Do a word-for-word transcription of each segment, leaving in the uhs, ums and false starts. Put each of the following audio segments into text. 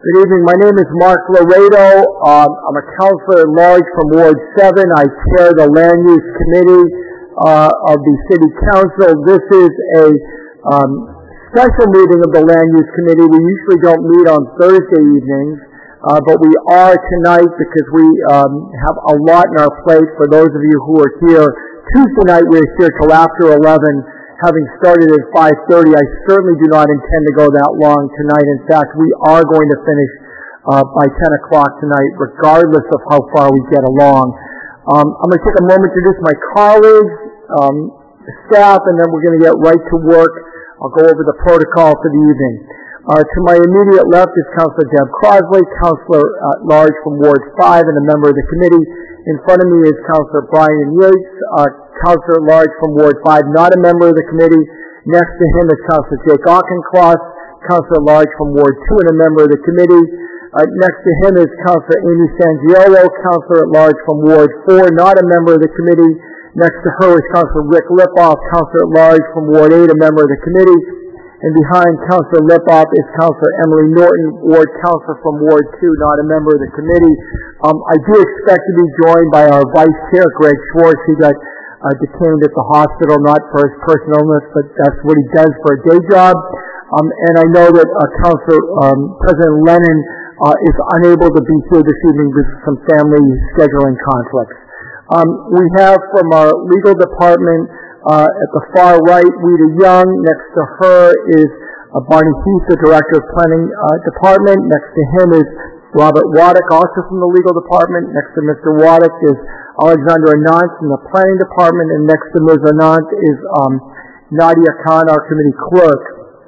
Good evening. My name is Mark Laredo. Um, I'm a counselor at large from Ward seven. I chair the Land Use Committee uh, of the City Council. This is a um, special meeting of the Land Use Committee. We usually don't meet on Thursday evenings, uh, but we are tonight because we um, have a lot in our plate. For those of you who are here, Tuesday night we're here till after eleven. Having started at five thirty, I certainly do not intend to go that long tonight. In fact, we are going to finish uh, by ten o'clock tonight, regardless of how far we get along. Um, I'm going to take a moment to introduce my colleagues, um, staff, and then we're going to get right to work. I'll go over the protocol for the evening. Uh, to my immediate left is Councilor Deb Crosley, Councilor at large from Ward five and a member of the committee. In front of me is Councilor Brian Yates, uh, Councilor at large from Ward five, not a member of the committee. Next to him is Councilor Jake Auchincloss, Councilor at large from Ward two and a member of the committee. Uh, next to him is Councilor Amy Sangiolo, Councilor at large from Ward four, not a member of the committee. Next to her is Councilor Rick Lipoff, Councilor at large from Ward eight, a member of the committee. And behind Councilor Lipoff is Councilor Emily Norton, Ward Councilor from Ward two, not a member of the committee. Um, I do expect to be joined by our Vice Chair, Greg Schwartz. He got uh, detained at the hospital, not for his personal illness, but that's what he does for a day job. Um, and I know that uh, Councilor um, President Lennon uh, is unable to be here this evening because of some family scheduling conflicts. Um, we have from our legal department, Uh, at the far right, Rita Young. Next to her is uh, Barney Heath, the Director of Planning uh, Department. Next to him is Robert Waddick, also from the Legal Department. Next to Mister Waddick is Alexandra Anand from the Planning Department. And next to Miz Anand is um, Nadia Khan, our committee clerk.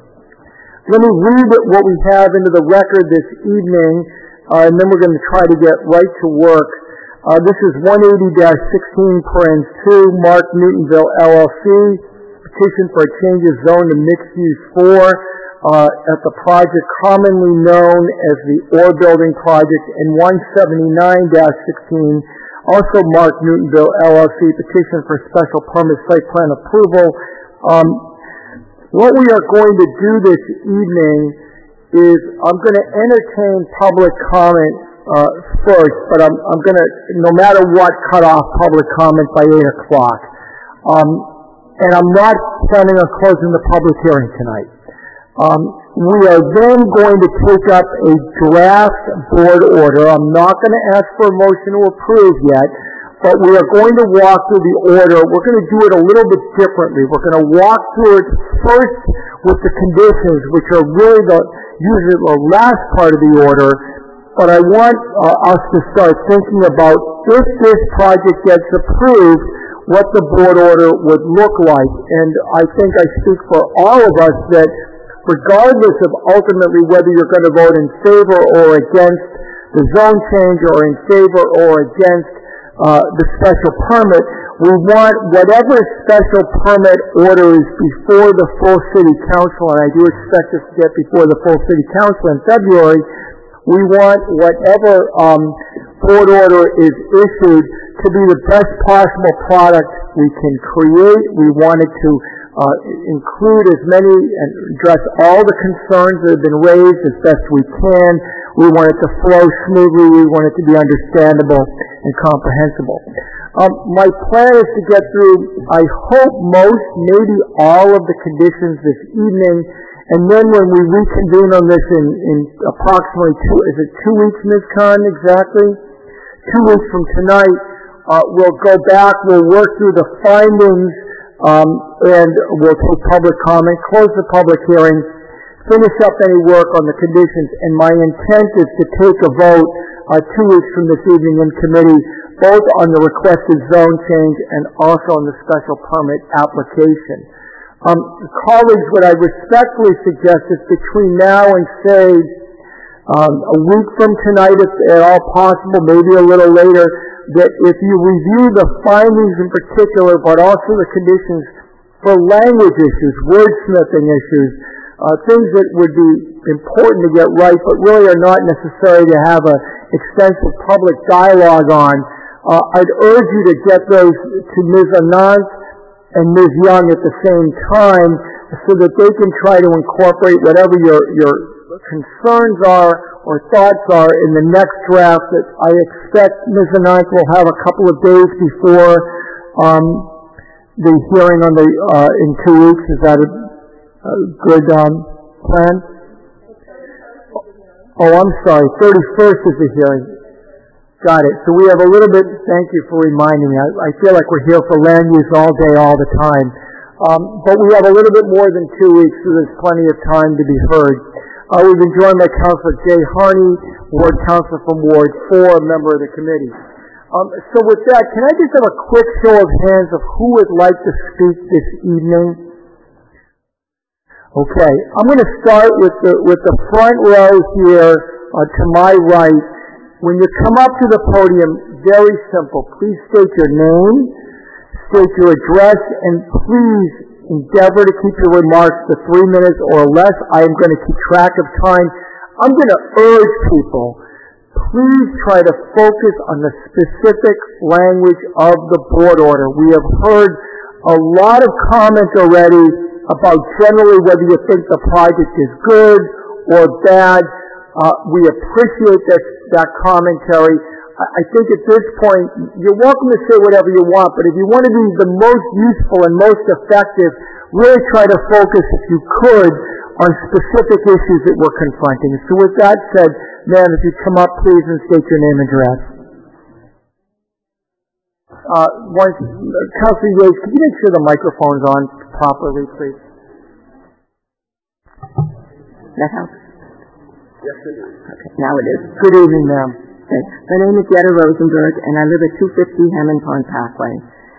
Let me read what we have into the record this evening, uh, and then we're going to try to get right to work. Uh, this is one eighty dash sixteen parens two, Mark Newtonville L L C, petition for a change of zone to mixed use four uh, at the project commonly known as the Orr Building Project, and one seventy-nine dash sixteen, also Mark Newtonville L L C, petition for special permit site plan approval. Um, what we are going to do this evening is I'm going to entertain public comment Uh, first, but I'm, I'm going to, no matter what, cut off public comment by eight o'clock. Um, and I'm not planning on closing the public hearing tonight. Um, we are then going to take up a draft board order. I'm not going to ask for a motion to approve yet, but we are going to walk through the order. We're going to do it a little bit differently. We're going to walk through it first with the conditions, which are really the, usually the last part of the order. But I want uh, us to start thinking about, if this project gets approved, what the board order would look like. And I think I speak for all of us that regardless of ultimately whether you're going to vote in favor or against the zone change or in favor or against uh, the special permit, we want whatever special permit order is before the full city council, and I do expect us to get before the full city council in February. We want whatever um, board order is issued to be the best possible product we can create. We want it to uh, include as many and address all the concerns that have been raised as best we can. We want it to flow smoothly. We want it to be understandable and comprehensible. Um, my plan is to get through, I hope, most, maybe all of the conditions this evening. And then when we reconvene on this in, in approximately two, is it two weeks, Miz Khan, exactly? Two weeks from tonight, uh, we'll go back, we'll work through the findings, um, and we'll take public comment, close the public hearing, finish up any work on the conditions, and my intent is to take a vote uh, two weeks from this evening in committee, both on the requested zone change and also on the special permit application. Um, colleagues, what I respectfully suggest is between now and, say, um, a week from tonight, if at all possible, maybe a little later, that if you review the findings in particular, but also the conditions for language issues, wordsmithing issues, uh, things that would be important to get right, but really are not necessary to have an extensive public dialogue on, uh, I'd urge you to get those to Miz Anand and Miz Young at the same time so that they can try to incorporate whatever your, your concerns are or thoughts are in the next draft that I expect Miz Anant will have a couple of days before um, the hearing on the uh, in two weeks. Is that a, a good um, plan? Oh, I'm sorry. thirty-first is the hearing. Got it. So we have a little bit. Thank you for reminding me. I, I feel like we're here for land use all day, all the time. Um, but we have a little bit more than two weeks, so there's plenty of time to be heard. Uh, we've been joined by Councilor Jay Harney, Ward Councilor from Ward four, a member of the committee. Um, so with that, can I just have a quick show of hands of who would like to speak this evening? Okay, I'm going to start with the with the front row here uh, to my right. When you come up to the podium, very simple. Please state your name, state your address, and please endeavor to keep your remarks to three minutes or less. I am going to keep track of time. I'm going to urge people, please try to focus on the specific language of the board order. We have heard a lot of comments already about generally whether you think the project is good or bad. Uh, we appreciate that, that commentary. I think at this point, you're welcome to say whatever you want, but if you want to be the most useful and most effective, really try to focus, if you could, on specific issues that we're confronting. So with that said, ma'am, if you come up, please, and state your name and address. Uh, once, Councilor Yates, can you make sure the microphone's on properly, please? That helps? Yes, it is. Okay, now it is. Good evening, ma'am. Okay. My name is Yetta Rosenberg, and I live at two fifty Hammond Pond Parkway.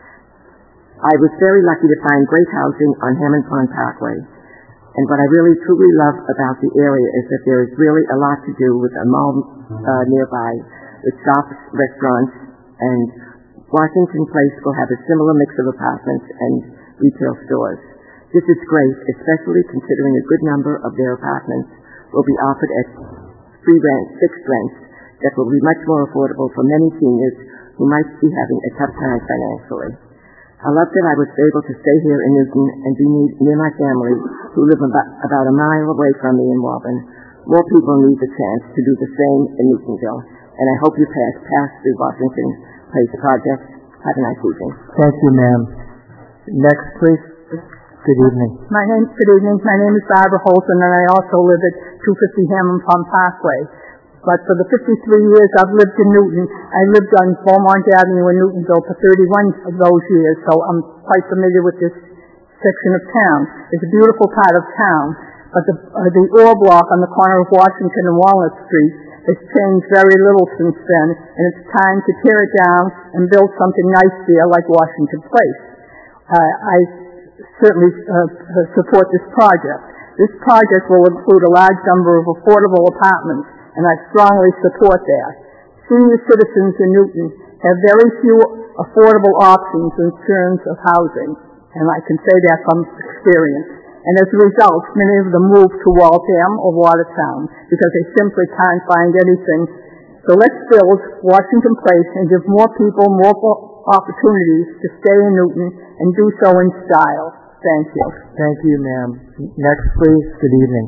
I was very lucky to find great housing on Hammond Pond Parkway. And what I really truly love about the area is that there is really a lot to do with a mall uh, nearby, with shops, restaurants, and Washington Place will have a similar mix of apartments and retail stores. This is great, especially considering a good number of their apartments will be offered at free rent, fixed rents, that will be much more affordable for many seniors who might be having a tough time financially. I love that I was able to stay here in Newton and be near my family, who live about, about a mile away from me in Walden. More people need the chance to do the same in Newtonville, and I hope you pass, pass the Washington Place project. Have a nice evening. Thank you, ma'am. Next, please. Good evening. My name, good evening. My name is Barbara Holton, and I also live at two fifty Hammond Pond Parkway. But for the fifty-three years I've lived in Newton, I lived on Beaumont Avenue in Newtonville for thirty-one of those years, so I'm quite familiar with this section of town. It's a beautiful part of town, but the, uh, the ore block on the corner of Washington and Walnut Street has changed very little since then, and it's time to tear it down and build something nice there like Washington Place. Uh, I certainly uh, support this project. This project will include a large number of affordable apartments, and I strongly support that. Senior citizens in Newton have very few affordable options in terms of housing, and I can say that from experience. And as a result, many of them move to Waltham or Watertown because they simply can't find anything. So let's build Washington Place and give more people more opportunities to stay in Newton and do so in style. Thank you. Thank you, ma'am. Next, please. Good evening.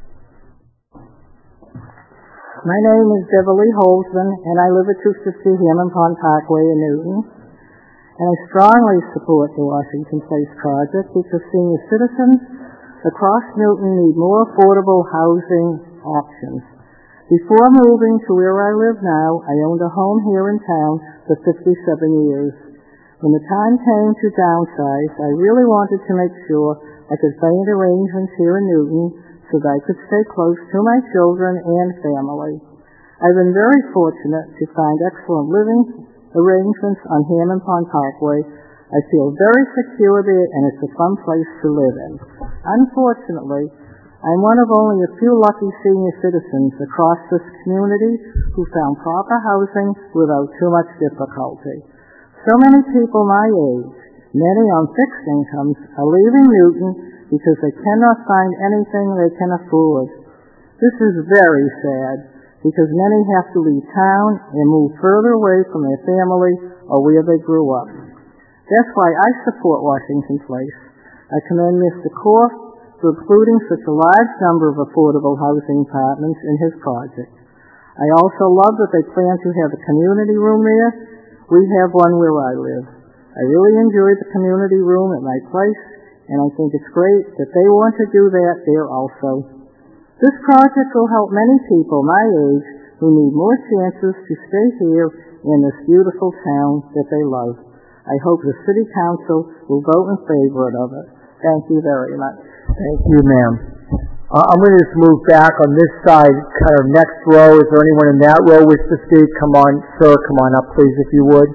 My name is Beverly Holzman, and I live at two fifty Hammond Pond Parkway in Newton. And I strongly support the Washington Place project because senior citizens across Newton need more affordable housing options. Before moving to where I live now, I owned a home here in town for fifty-seven years. When the time came to downsize, I really wanted to make sure I could find arrangements here in Newton so that I could stay close to my children and family. I've been very fortunate to find excellent living arrangements on Hammond Pond Parkway. I feel very secure there, and it's a fun place to live in. Unfortunately, I'm one of only a few lucky senior citizens across this community who found proper housing without too much difficulty. So many people my age, many on fixed incomes, are leaving Newton because they cannot find anything they can afford. This is very sad because many have to leave town and move further away from their family or where they grew up. That's why I support Washington Place. I commend Mister Korf for including such a large number of affordable housing apartments in his project. I also love that they plan to have a community room there. We have one where I live. I really enjoy the community room at my place, and I think it's great that they want to do that there also. This project will help many people my age who need more chances to stay here in this beautiful town that they love. I hope the City Council will vote in favor of it. Thank you very much. Thank you, ma'am. Uh, I'm going to just move back on this side, kind of next row. Is there anyone in that row wish to speak? Come on, sir, come on up, please, if you would.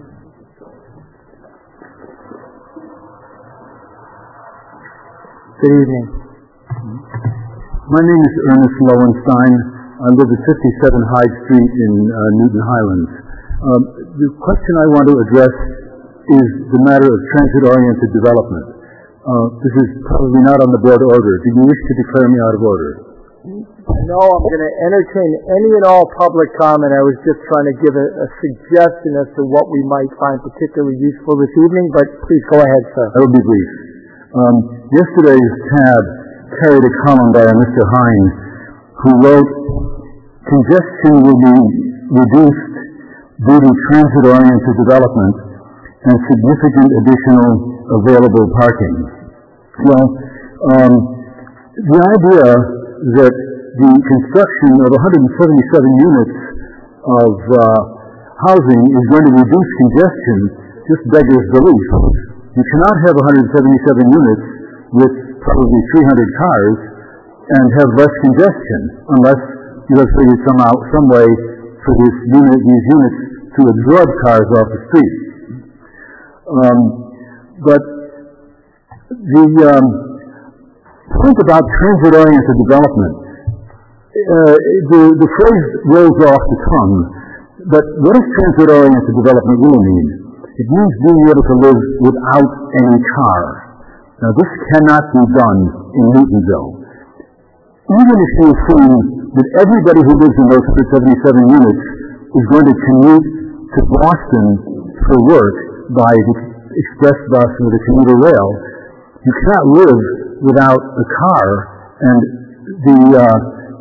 Good evening. My name is Ernest Lowenstein. I live at fifty-seven Hyde Street in uh, Newton Highlands. Um, the question I want to address is the matter of transit-oriented development. Uh, this is probably not on the board order. Do you wish to declare me out of order? No, I'm going to entertain any and all public comment. I was just trying to give a, a suggestion as to what we might find particularly useful this evening, but please go ahead, sir. I will be brief. Um, yesterday's tab carried a column by a Mister Hines, who wrote, "Congestion will be reduced due to transit-oriented development and significant additional available parking." Well, um, the idea that the construction of one hundred seventy-seven units of uh, housing is going to reduce congestion just beggars belief. You cannot have one hundred seventy-seven units with probably three hundred cars and have less congestion unless you have figured somehow, some way for this unit, these units to absorb cars off the street. Um, but the um, point about transit-oriented development, uh, the, the phrase rolls off the tongue, but what does transit-oriented development really mean? It means being able to live without any car. Now, this cannot be done in Newtonville. Even if you assume that everybody who lives in those one hundred seventy-seven units is going to commute to Boston for work by the express bus or the commuter rail, you cannot live without a car, and the uh,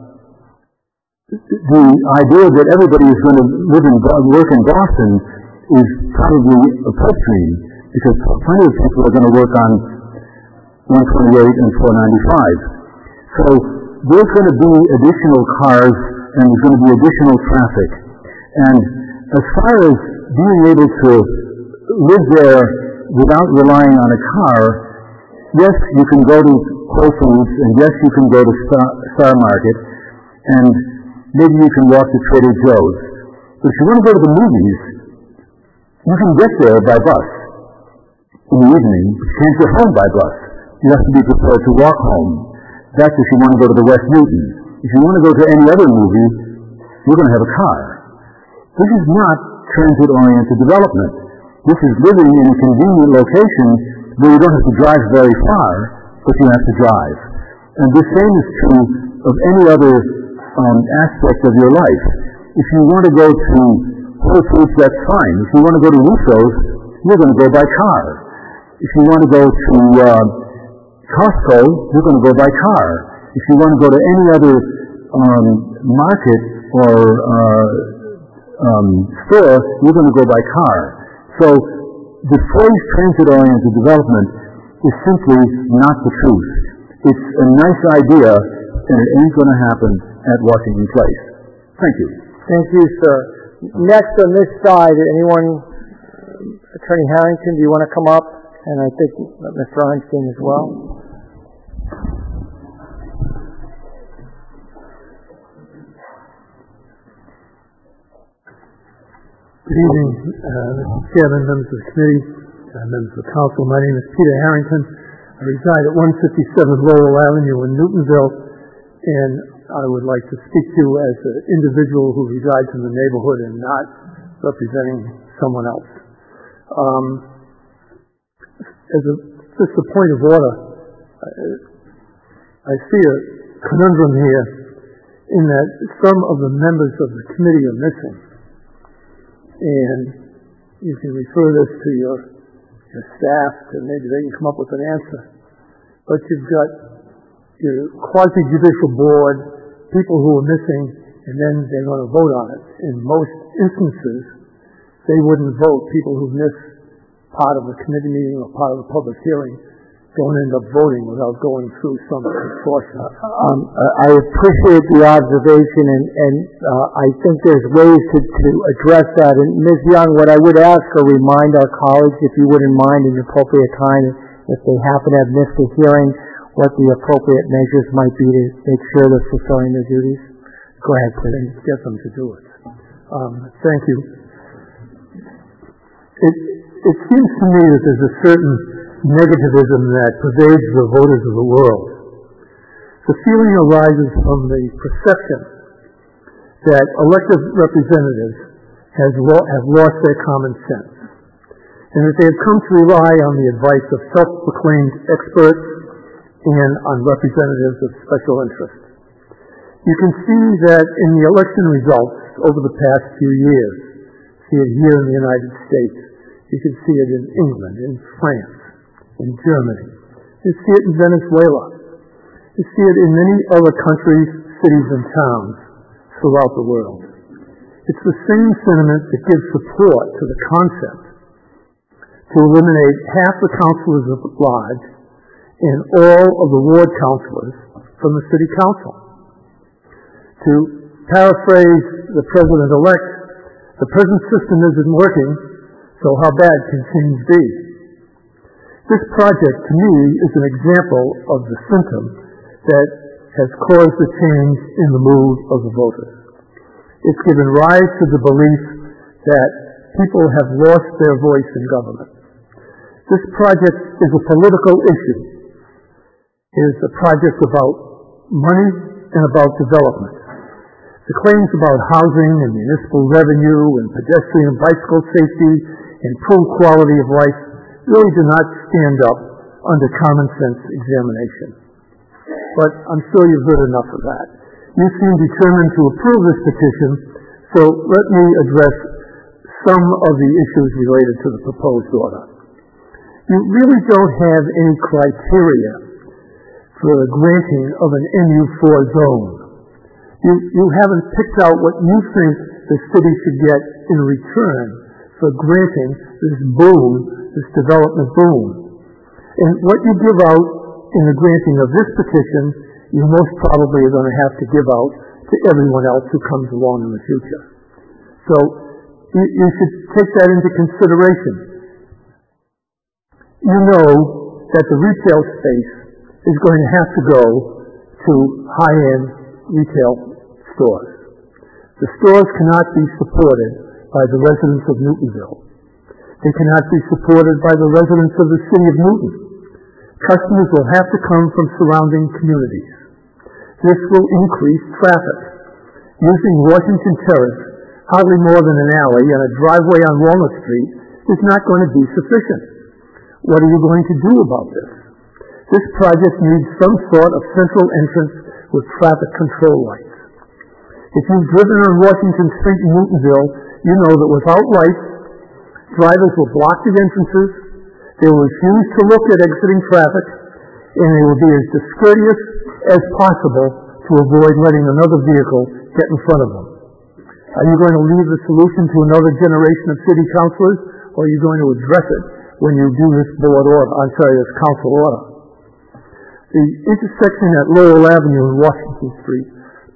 the idea that everybody is going to live and work in Boston is probably a pipe dream, because plenty of people are going to work on one twenty-eight and four ninety-five. So there's going to be additional cars and there's going to be additional traffic. And as far as being able to live there without relying on a car, yes, you can go to Whole Foods, and yes, you can go to Star, Star Market, and maybe you can walk to Trader Joe's. But if you want to go to the movies, you can get there by bus in the evening, but you can't get home by bus. You have to be prepared to walk home. That's if you want to go to the West Newton. If you want to go to any other movie, you're going to have a car. This is not transit-oriented development. This is living in a convenient location where you don't have to drive very far, but you have to drive. And the same is true of any other um, aspect of your life. If you want to go to Whole Foods, that's fine. If you want to go to Russo's, you're going to go by car. If you want to go to uh, Costco, you're going to go by car. If you want to go to any other um, market or uh, um, store, you're going to go by car. So the phrase transit-oriented development is simply not the truth. It's a nice idea, and it ain't going to happen at Washington Place. Thank you. Thank you, sir. Next on this side, anyone, Attorney Harrington, do you want to come up? And I think Mister Einstein as well. Good evening, uh, Mister Chairman, members of the committee, uh, members of the council. My name is Peter Harrington. I reside at one fifty-seven Laurel Avenue in Newtonville, and I would like to speak to you as an individual who resides in the neighborhood and not representing someone else. Um, as a, just a point of order, I, I see a conundrum here in that some of the members of the committee are missing. And you can refer this to your, your staff, and maybe they can come up with an answer. But you've got your quasi-judicial board, people who are missing, and then they're going to vote on it. In most instances, they wouldn't vote. People who miss part of the committee meeting or part of the public hearing don't end up voting without going through some consortium. Um, I appreciate the observation, and, and uh, I think there's ways to, to address that. And Miz Young, what I would ask or remind our colleagues, if you wouldn't mind, in the appropriate time, if they happen to have missed a hearing, what the appropriate measures might be to make sure they're fulfilling their duties. Go ahead, please. And get them to do it. Um, thank you. It, it seems to me that there's a certain negativism that pervades the voters of the world. The feeling arises from the perception that elected representatives has lo- have lost their common sense, and that they have come to rely on the advice of self-proclaimed experts and on representatives of special interest. You can see that in the election results over the past few years. See it here in the United States. You can see it in England, in France, in Germany. You see it in Venezuela. You see it in many other countries, cities, and towns throughout the world. It's the same sentiment that gives support to the concept to eliminate half the councilors at large and all of the ward councilors from the city council. To paraphrase the president-elect, the present system isn't working, so how bad can change be? This project, to me, is an example of the symptom that has caused a change in the mood of the voters. It's given rise to the belief that people have lost their voice in government. This project is a political issue. It is a project about money and about development. The claims about housing and municipal revenue and pedestrian bicycle safety and improved quality of life really do not stand up under common sense examination. But I'm sure you've heard enough of that. You seem determined to approve this petition, so let me address some of the issues related to the proposed order. You really don't have any criteria for the granting of an M U four zone. You, you haven't picked out what you think the city should get in return for granting this boon, this development boon. And what you give out in the granting of this petition, you most probably are going to have to give out to everyone else who comes along in the future. So you, you should take that into consideration. You know that the retail space is going to have to go to high-end retail stores. The stores cannot be supported by the residents of Newtonville. They cannot be supported by the residents of the city of Newton. Customers will have to come from surrounding communities. This will increase traffic. Using Washington Terrace, hardly more than an alley, and a driveway on Walnut Street is not going to be sufficient. What are you going to do about this? This project needs some sort of central entrance with traffic control lights. If you've driven on Washington Street in Newtonville, you know that without lights, drivers will block the entrances, they will refuse to look at exiting traffic, and they will be as discourteous as possible to avoid letting another vehicle get in front of them. Are you going to leave the solution to another generation of city councilors, or are you going to address it when you do this board order, I'm sorry, this council order? The intersection at Lowell Avenue and Washington Street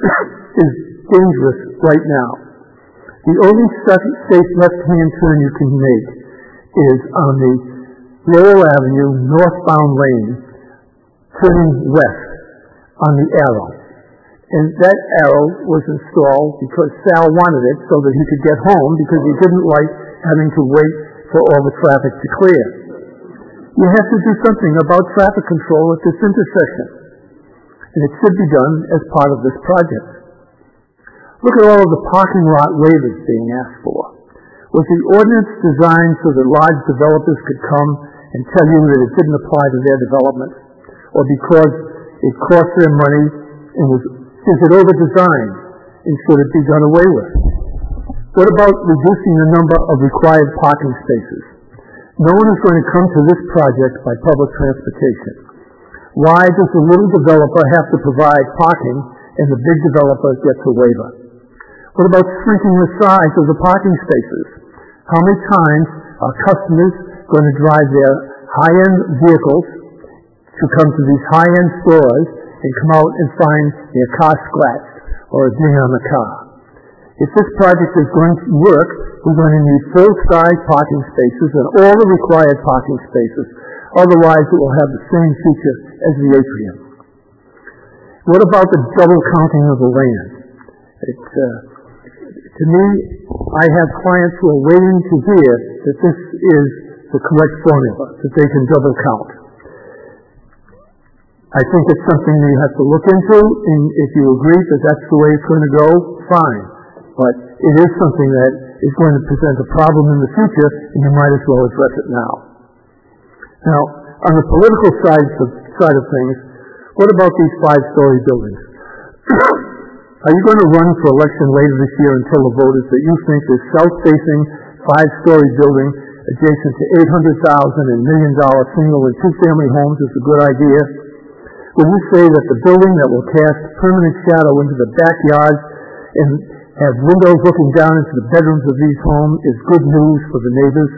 is dangerous right now. The only safe left-hand turn you can make is on the Lowell Avenue northbound lane, turning west on the arrow. And that arrow was installed because Sal wanted it so that he could get home because he didn't like having to wait for all the traffic to clear. You have to do something about traffic control at this intersection, and it should be done as part of this project. Look at all of the parking lot waivers being asked for. Was the ordinance designed so that large developers could come and tell you that it didn't apply to their development, or because it cost them money, and was, is it over-designed, and should it be done away with? What about reducing the number of required parking spaces? No one is going to come to this project by public transportation. Why does the little developer have to provide parking and the big developer gets a waiver? What about shrinking the size of the parking spaces? How many times are customers going to drive their high-end vehicles to come to these high-end stores and come out and find their car scratched or a ding on the car? If this project is going to work, we're going to need full-size parking spaces and all the required parking spaces. Otherwise, it will have the same feature as the atrium. What about the double counting of the land? It, uh, to me, I have clients who are waiting to hear that this is the correct formula, that they can double count. I think it's something you have to look into, and if you agree that that's the way it's going to go, fine. But it is something that is going to present a problem in the future, and you might as well address it now. Now, on the political side of, side of things, what about these five-story buildings? Are you going to run for election later this year and tell the voters that you think this south-facing five-story building adjacent to eight hundred thousand and million-dollar single and two-family homes is a good idea? Will you say that the building that will cast permanent shadow into the backyards and have windows looking down into the bedrooms of these homes is good news for the neighbors?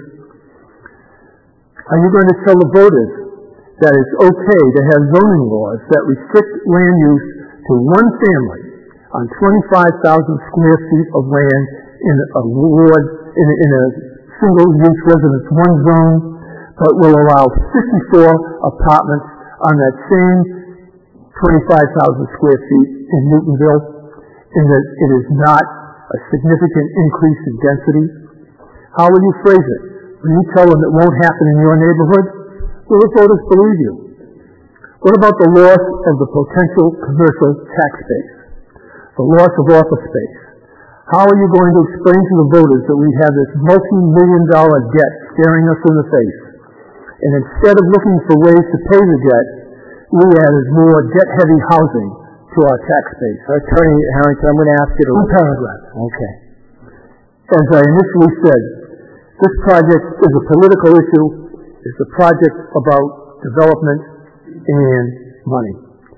Are you going to tell the voters that it's okay to have zoning laws that restrict land use to one family on twenty-five thousand square feet of land in a ward, in a, in a single-use residence one zone, but will allow fifty-four apartments on that same twenty-five thousand square feet in Newtonville, in that it is not a significant increase in density? How will you phrase it? Will you tell them it won't happen in your neighborhood? Will the voters believe you? What about the loss of the potential commercial tax base? The loss of office space? How are you going to explain to the voters that we have this multi-million dollar debt staring us in the face? And instead of looking for ways to pay the debt, we added more debt-heavy housing to our tax base. Attorney Harrington, I'm going to ask you to... One paragraph. Okay. As I initially said, this project is a political issue. It's a project about development and money.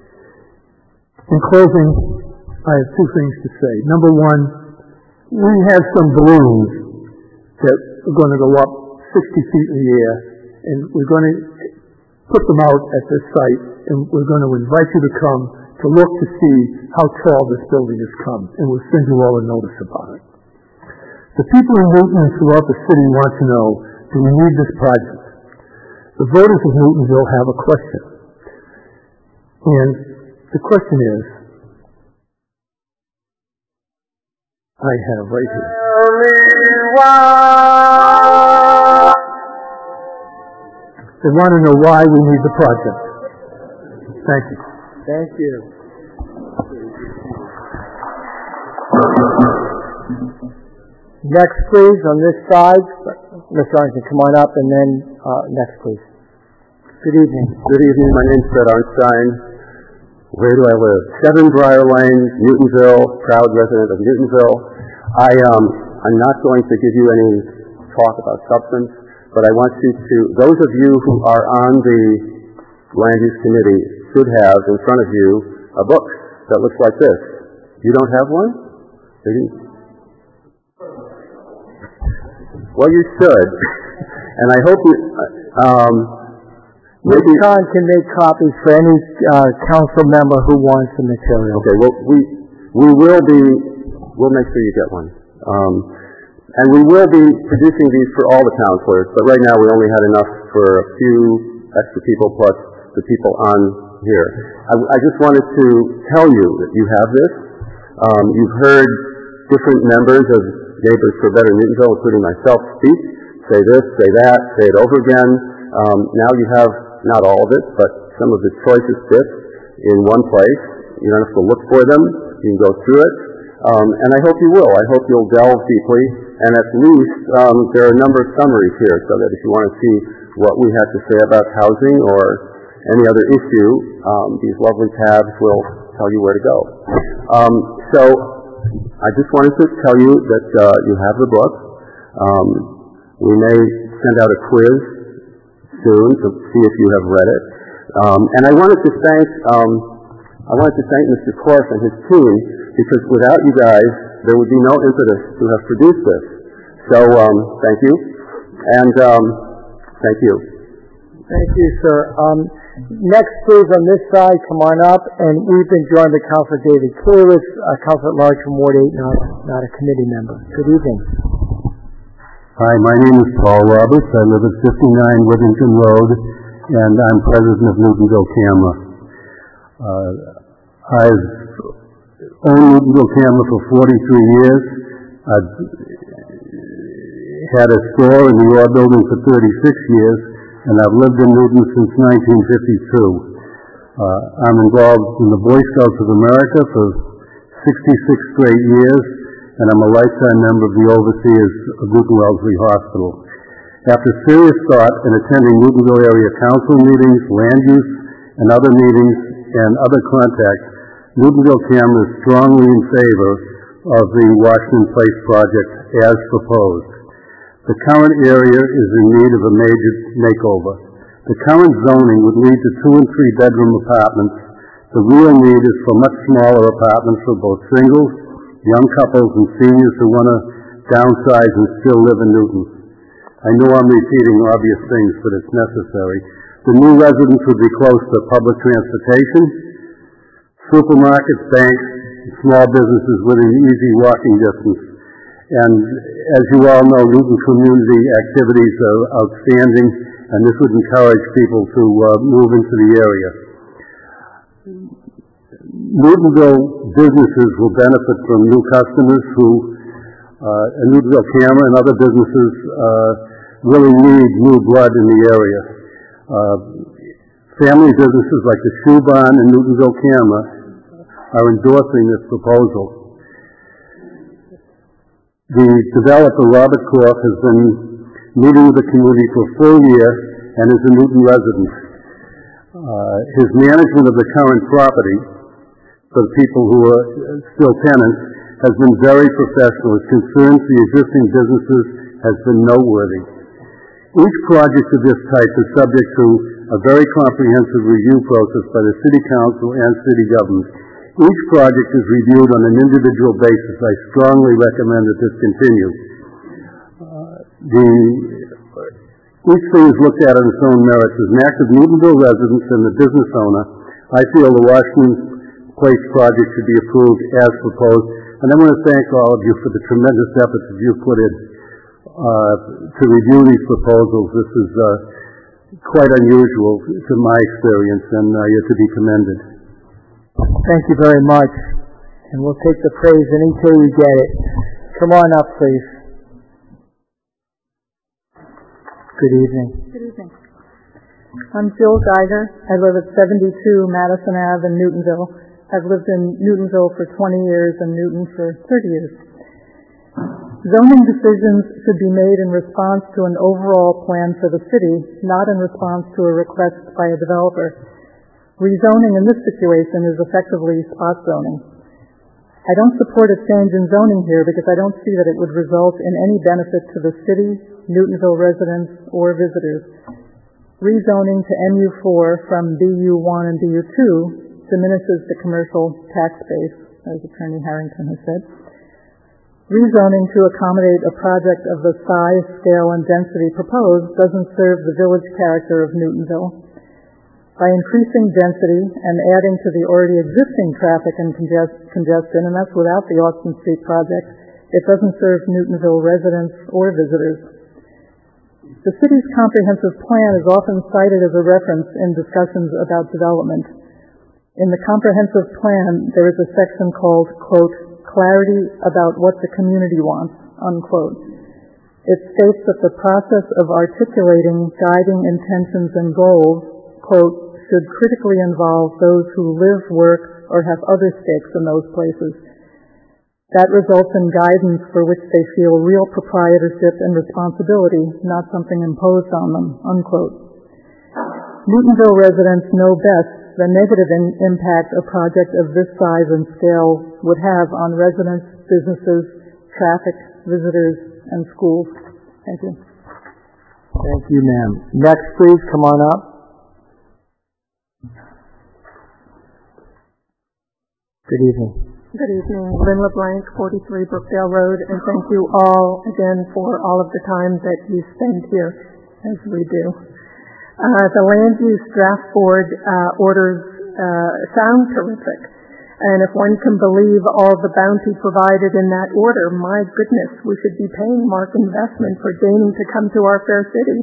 In closing, I have two things to say. Number one, we have some balloons that are going to go up sixty feet in the air, and we're going to put them out at this site, and we're going to invite you to come to look to see how tall this building has come, and we'll send you all a notice about it. The people in Newton and throughout the city want to know, do we need this project? The voters of Newtonville have a question. And the question is, I have right here. They want to know why we need the project. Thank you. Thank you. Next, please, on this side. Mister Arnstein, come on up, and then uh, next, please. Good evening. Good evening. My name's Fred Arnstein. Where do I live? Seven Briar Lane, Newtonville, proud resident of Newtonville. I, um, I'm not going to give you any talk about substance, but I want you to, those of you who are on the Land Use Committee should have in front of you a book that looks like this. You don't have one? Well, you should. And I hope you, um, Miz Khan can make copies for any uh, council member who wants the material. Okay, well, we, we will be, we'll make sure you get one. Um, and we will be producing these for all the councilors, but right now we only had enough for a few extra people plus the people on here. I, I just wanted to tell you that you have this. Um, you've heard different members of Neighbors for Better Newtonville, including myself, speak, say this, say that, say it over again. Um, now you have not all of it, but some of the choicest bits in one place. You don't have to look for them. You can go through it. Um, and I hope you will. I hope you'll delve deeply. And at least um, there are a number of summaries here so that if you want to see what we have to say about housing or any other issue, um, these lovely tabs will tell you where to go. Um, so I just wanted to tell you that uh, you have the book. Um, we may send out a quiz soon to see if you have read it. Um, and I wanted to thank um, I wanted to thank Mister Korf and his team, because without you guys, there would be no impetus to have produced this. So, um, thank you, and um, thank you. Thank you, sir. Um, next, please, on this side, come on up, and we've been joined by Councilor David Clueless, a Councilor at Large from Ward eight, not, not a committee member. Good evening. Hi, my name is Paul Roberts. I live at fifty-nine Withington Road, and I'm president of Newtonville Camera. Uh, I've owned Newtonville Camera for forty-three years. I've had a store in the Orr Building for thirty-six years, and I've lived in Newton since nineteen fifty-two. Uh, I'm involved in the Boy Scouts of America for sixty-six straight years, and I'm a lifetime member of the Overseers of Newton Wellesley Hospital. After serious thought and attending Newtonville Area Council meetings, land use, and other meetings, and other contacts, Newtonville Camera is strongly in favor of the Washington Place project as proposed. The current area is in need of a major makeover. The current zoning would lead to two and three bedroom apartments. The real need is for much smaller apartments for both singles, young couples, and seniors who want to downsize and still live in Newton. I know I'm repeating obvious things, but it's necessary. The new residents would be close to public transportation, supermarkets, banks, small businesses within easy walking distance. And as you all know, Newton community activities are outstanding, and this would encourage people to uh, move into the area. Newtonville businesses will benefit from new customers who, uh, and Newtonville Camera and other businesses uh, really need new blood in the area. Uh, family businesses like the Shoe Barn and Newtonville Camera are endorsing this proposal. The developer, Robert Korf, has been meeting with the community for a full year and is a Newton resident. Uh, his management of the current property for the people who are still tenants has been very professional. His concerns for the existing businesses has been noteworthy. Each project of this type is subject to a very comprehensive review process by the City Council and City Government. Each project is reviewed on an individual basis. I strongly recommend that this continue. Uh, the, each thing is looked at on its own merits. As an active Newtonville resident and the business owner, I feel the Washington Place project should be approved as proposed. And I want to thank all of you for the tremendous efforts that you've put in uh, to review these proposals. This is uh, quite unusual to my experience, and uh, you're to be commended. Thank you very much, and we'll take the praise until you get it. Come on up, please. Good evening. Good evening. I'm Jill Geiger. I live at seventy-two Madison Avenue in Newtonville. I've lived in Newtonville for twenty years and Newton for thirty years. Zoning decisions should be made in response to an overall plan for the city, not in response to a request by a developer. Rezoning in this situation is effectively spot zoning. I don't support a change in zoning here because I don't see that it would result in any benefit to the city, Newtonville residents, or visitors. Rezoning to M U four from B U one and B U two diminishes the commercial tax base, as Attorney Harrington has said. Rezoning to accommodate a project of the size, scale, and density proposed doesn't serve the village character of Newtonville. By increasing density and adding to the already existing traffic and congest- congestion, and that's without the Austin Street project, it doesn't serve Newtonville residents or visitors. The city's comprehensive plan is often cited as a reference in discussions about development. In the comprehensive plan, there is a section called, quote, clarity about what the community wants, unquote. It states that the process of articulating guiding intentions and goals, quote, should critically involve those who live, work, or have other stakes in those places. That results in guidance for which they feel real proprietorship and responsibility, not something imposed on them, unquote. Newtonville residents know best the negative in impact a project of this size and scale would have on residents, businesses, traffic, visitors, and schools. Thank you. Thank you, ma'am. Next, please, come on up. Good evening. Good evening. Lynn LeBlanc, forty-three Brookdale Road, and thank you all again for all of the time that you spend here, as we do. Uh, the Land Use Draft Board uh, orders uh, sound terrific, and if one can believe all the bounty provided in that order, my goodness, we should be paying Mark Investment for deigning to come to our fair city.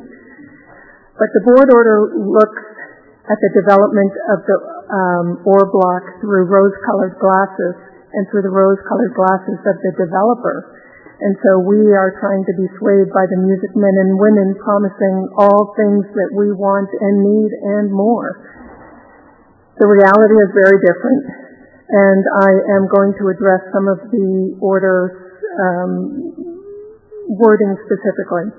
But the board order looks at the development of the um, ore block through rose-colored glasses and through the rose-colored glasses of the developer. And so we are trying to be swayed by the music men and women promising all things that we want and need and more. The reality is very different, and I am going to address some of the order's um, wording specifically.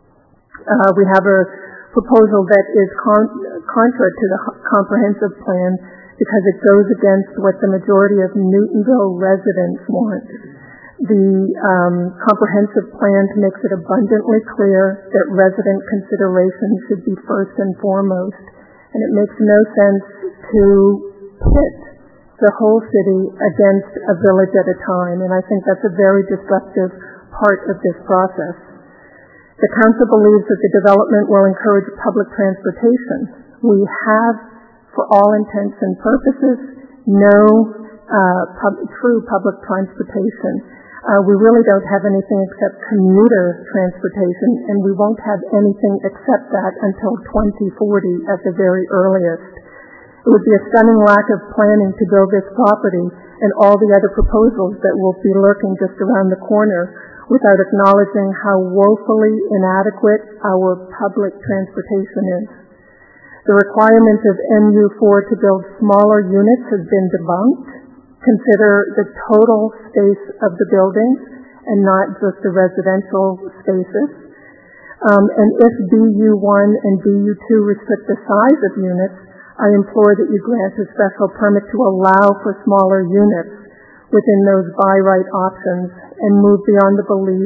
Uh, we have a proposal that is con- contra to the comprehensive plan because it goes against what the majority of Newtonville residents want. The um, comprehensive plan makes it abundantly clear that resident consideration should be first and foremost, and it makes no sense to pit the whole city against a village at a time, and I think that's a very disruptive part of this process. The council believes that the development will encourage public transportation. We have, for all intents and purposes, no uh, pub- true public transportation. Uh, we really don't have anything except commuter transportation, and we won't have anything except that until twenty forty at the very earliest. It would be a stunning lack of planning to build this property and all the other proposals that will be lurking just around the corner without acknowledging how woefully inadequate our public transportation is. The requirement of M U four to build smaller units has been debunked. Consider the total space of the buildings and not just the residential spaces. Um, and if B U one and B U two restrict the size of units, I implore that you grant a special permit to allow for smaller units within those by right options and move beyond the belief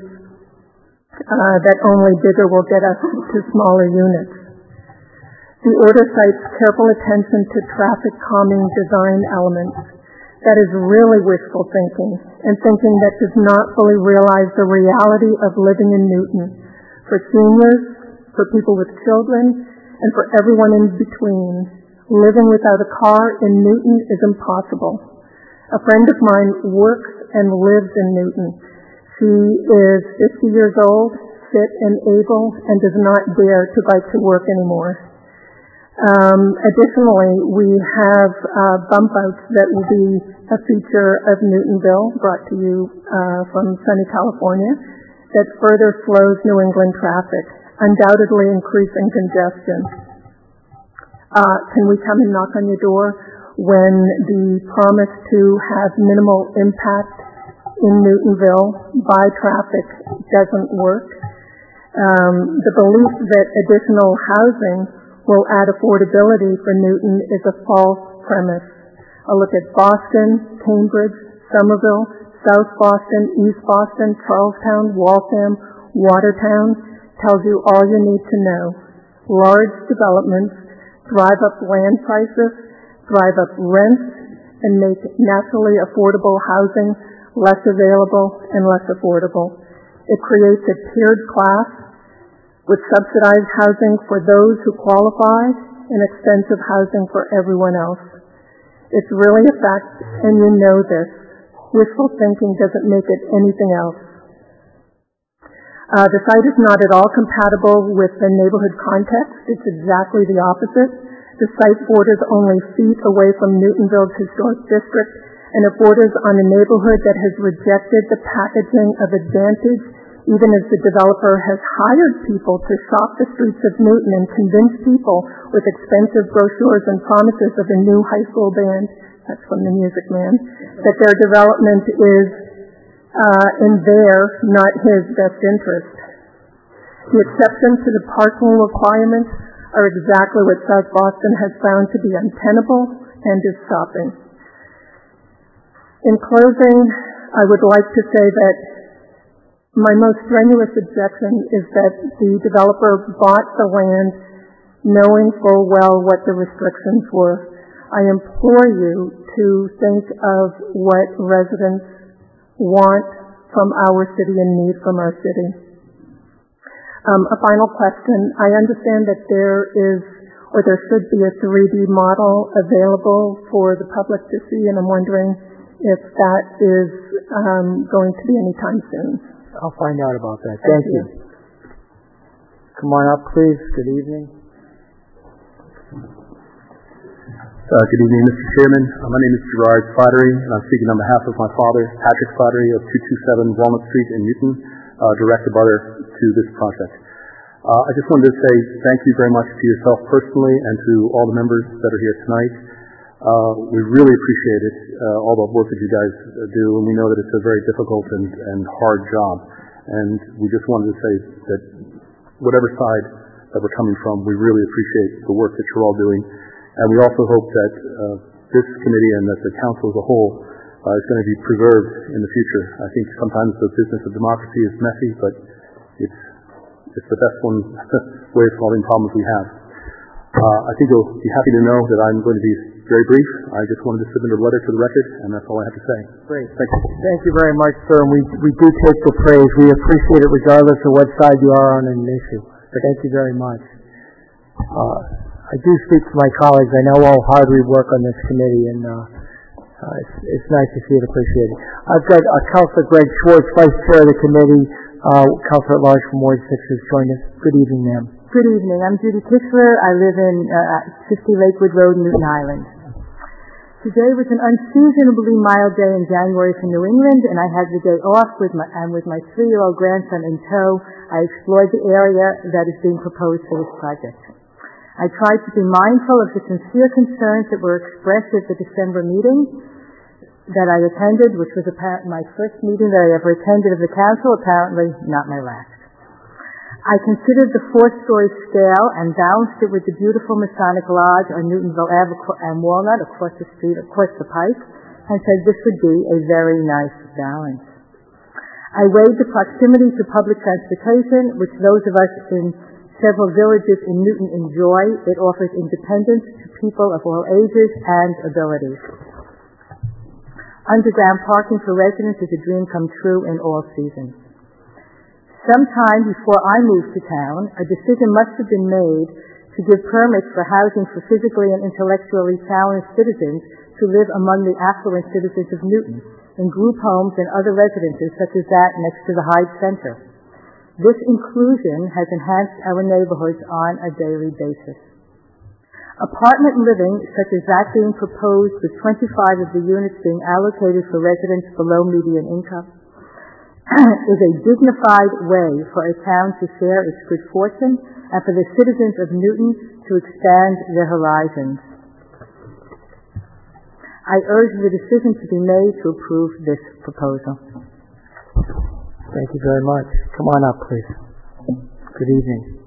uh, that only bigger will get us to smaller units. The order cites careful attention to traffic calming design elements. That is really wishful thinking, and thinking that does not fully realize the reality of living in Newton. For seniors, for people with children, and for everyone in between, living without a car in Newton is impossible. A friend of mine works and lives in Newton. She is fifty years old, fit and able, and does not dare to bike to work anymore. Um, additionally, we have uh, bump outs that will be a feature of Newtonville, brought to you uh, from sunny California, that further slows New England traffic, undoubtedly increasing congestion. Uh, can we come and knock on your door when the promise to have minimal impact in Newtonville by traffic doesn't work? Um, the belief that additional housing will add affordability for Newton is a false premise. A look at Boston, Cambridge, Somerville, South Boston, East Boston, Charlestown, Waltham, Watertown tells you all you need to know. Large developments drive up land prices, drive up rents, and make naturally affordable housing less available and less affordable. It creates a tiered class with subsidized housing for those who qualify and expensive housing for everyone else. It's really a fact, and you know this. Wishful thinking doesn't make it anything else. Uh, the site is not at all compatible with the neighborhood context. It's exactly the opposite. The site borders only feet away from Newtonville's historic district, and it borders on a neighborhood that has rejected the packaging of Advantage, even as the developer has hired people to shop the streets of Newton and convince people with expensive brochures and promises of a new high school band, that's from the Music Man, that their development is uh, in their, not his, best interest. The exceptions to the parking requirements are exactly what South Boston has found to be untenable and is stopping. In closing, I would like to say that my most strenuous objection is that the developer bought the land knowing full well what the restrictions were. I implore you to think of what residents want from our city and need from our city. Um, a final question. I understand that there is, or there should be, a three D model available for the public to see, and I'm wondering if that is um, going to be anytime soon. I'll find out about that. Thank, Thank you. you. Come on up, please. Good evening. Uh, good evening, Mister Chairman. Uh, my name is Gerard Slattery, and I'm speaking on behalf of my father, Patrick Slattery, of two two seven Walnut Street in Newton, uh, direct abutter to this project. Uh, I just wanted to say thank you very much to yourself personally and to all the members that are here tonight. Uh, we really appreciate it, uh, all the work that you guys uh, do, and we know that it's a very difficult and, and hard job. And we just wanted to say that whatever side that we're coming from, we really appreciate the work that you're all doing. And we also hope that uh, this committee and that the council as a whole uh, is going to be preserved in the future. I think sometimes the business of democracy is messy, but it's it's the best one way of solving problems we have. Uh, I think you'll be happy to know that I'm going to be very brief. I just wanted to submit a letter to the record, and that's all I have to say. Great. Thank you. Thank you very much, sir. And we, we do take the praise. We appreciate it regardless of what side you are on an issue. Thank you very much. Uh, I do speak to my colleagues. I know how hard we work on this committee, and uh, uh, it's, it's nice to see it appreciated. I've got uh, Councilor Greg Schwartz, Vice Chair of the committee. Uh, Councilor at Large from Ward six has joined us. Good evening, ma'am. Good evening. I'm Judy Kishler. I live in uh, fifty Lakewood Road, Newton Island. Today was an unseasonably mild day in January for New England, and I had the day off with my, and with my three-year-old grandson in tow. I explored the area that is being proposed for this project. I tried to be mindful of the sincere concerns that were expressed at the December meeting that I attended, which was apparently my first meeting that I ever attended of the council, apparently not my last. I considered the four-story scale and balanced it with the beautiful Masonic Lodge on Newtonville Avenue and Walnut across the street, across the pike, and said this would be a very nice balance. I weighed the proximity to public transportation, which those of us in several villages in Newton enjoy. It offers independence to people of all ages and abilities. Underground parking for residents is a dream come true in all seasons. Sometime before I moved to town, a decision must have been made to give permits for housing for physically and intellectually challenged citizens to live among the affluent citizens of Newton in group homes and other residences such as that next to the Hyde Center. This inclusion has enhanced our neighborhoods on a daily basis. Apartment living, such as that being proposed with twenty-five of the units being allocated for residents below median income, is a dignified way for a town to share its good fortune and for the citizens of Newton to expand their horizons. I urge the decision to be made to approve this proposal. Thank you very much. Come on up, please. Good evening.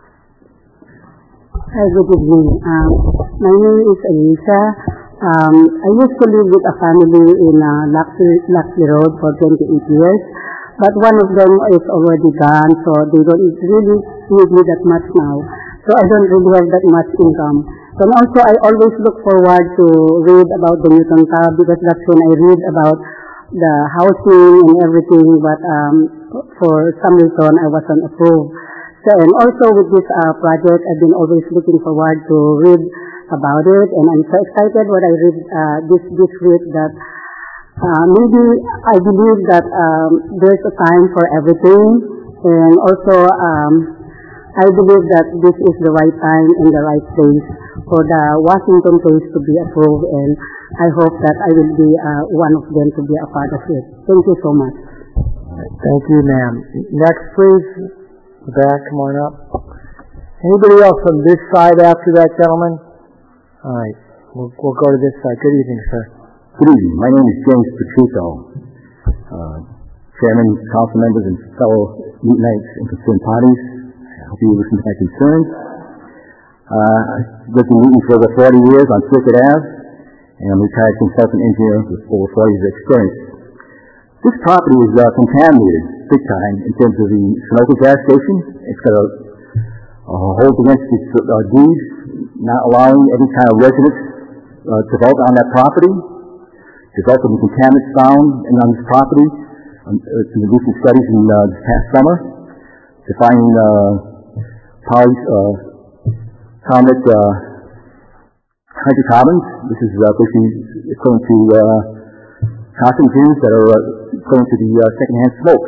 Hi, good evening. Um, my name is Anissa. Um, I used to live with a family in uh, Luxley Road for twenty-eight years, but one of them is already gone, so they don't really need me that much now. So I don't really have that much income. And also, I always look forward to read about the Newton Tab because that's when I read about the housing and everything, but um, for some reason I wasn't approved. So, and also with this uh, project, I've been always looking forward to read about it, and I'm so excited when I read uh, this this week that uh, maybe I believe that um, there's a time for everything, and also um, I believe that this is the right time and the right place for the Washington case to be approved, and I hope that I will be uh, one of them to be a part of it. Thank you so much. Thank you, ma'am. Next, please. Back, come on up. Anybody else on this side after that, gentleman? All right, we'll, we'll go to this side. Good evening, sir. Good evening. My name is James Patrico, uh, Chairman, council members, and fellow Newtonites and concerned parties. I hope you listen to my concerns. Uh, I've lived in Newton for over forty years on Circuit Avenue, and I'm a retired consultant engineer with over forty years of experience. This property is uh, contaminated big time in terms of the Sunoco gas station. It's got a, a hold against its uh, deed, not allowing any kind of residents uh, developed on that property. There's also been contaminants found on this property um, in the recent studies in uh, this past summer to find uh, poly, uh, atomic uh, hydrocarbons. This is uh, basically equivalent to uh, carcinogens that are uh, equivalent to the uh, secondhand smoke.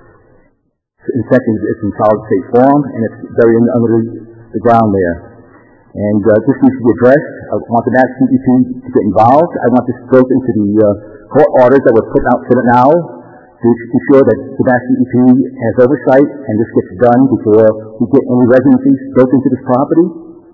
In fact, it's in solid state form, and it's buried in, under the, the ground there. And uh, this needs to be addressed. I want the Mass D E P to get involved. I want this built into the uh, court orders that were put out for it now to ensure that the Mass D E P has oversight and this gets done before we get any residencies built into this property.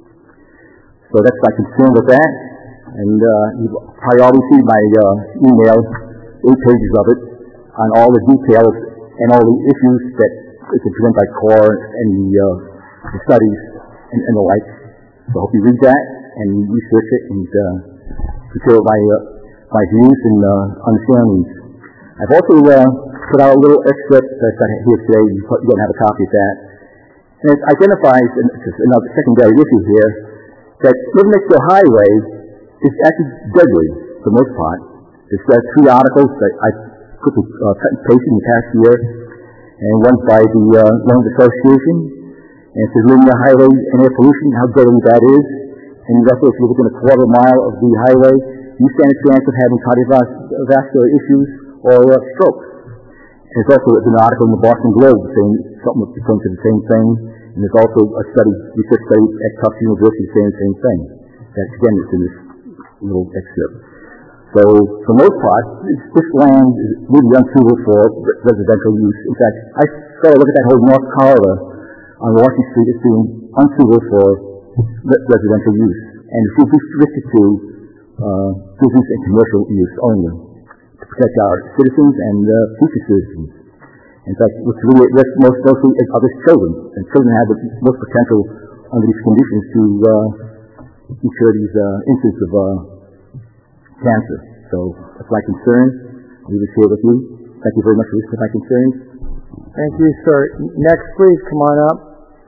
So that's my concern with that. And uh, you've probably already seen my uh, email, eight pages of it, on all the details and all the issues that is presented by CORE and the, uh, the studies and, and the like. So I hope you read that and research it and uh, consider my, uh, my views and uh, understandings. I've also uh, put out a little excerpt that I have here today. You don't have a copy of that. And it identifies, and it's another secondary issue here, that living next to a highway is actually deadly for the most part. There's uh, three articles that I quickly uh, cut and pasted in the past year, and one's by the uh, Lungs Association, and it says living near highway and air pollution, how deadly that is. And also, if you're within a quarter mile of the highway, you stand a chance of having cardiovascular issues or uh, stroke. And there's also an article in the Boston Globe saying something referring to the same thing. And there's also a study, research study at Tufts University saying the same thing. That again is in this little excerpt. So, for the most part, this land is really unsuitable for residential use. In fact, I started to look at that whole North Corridor on Washington Street as being unsuitable for re- residential use. And it should be restricted to uh, business and commercial use only to protect our citizens and uh, future citizens. In fact, what's really at risk most mostly is other children. And children have the most potential under these conditions to uh, incur these uh, incidents of uh, cancer. So that's my concern. I'll leave it here with you. Thank you very much for listening to my concerns. Thank you, sir. Next, please, come on up.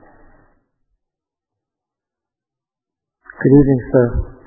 Good evening, sir.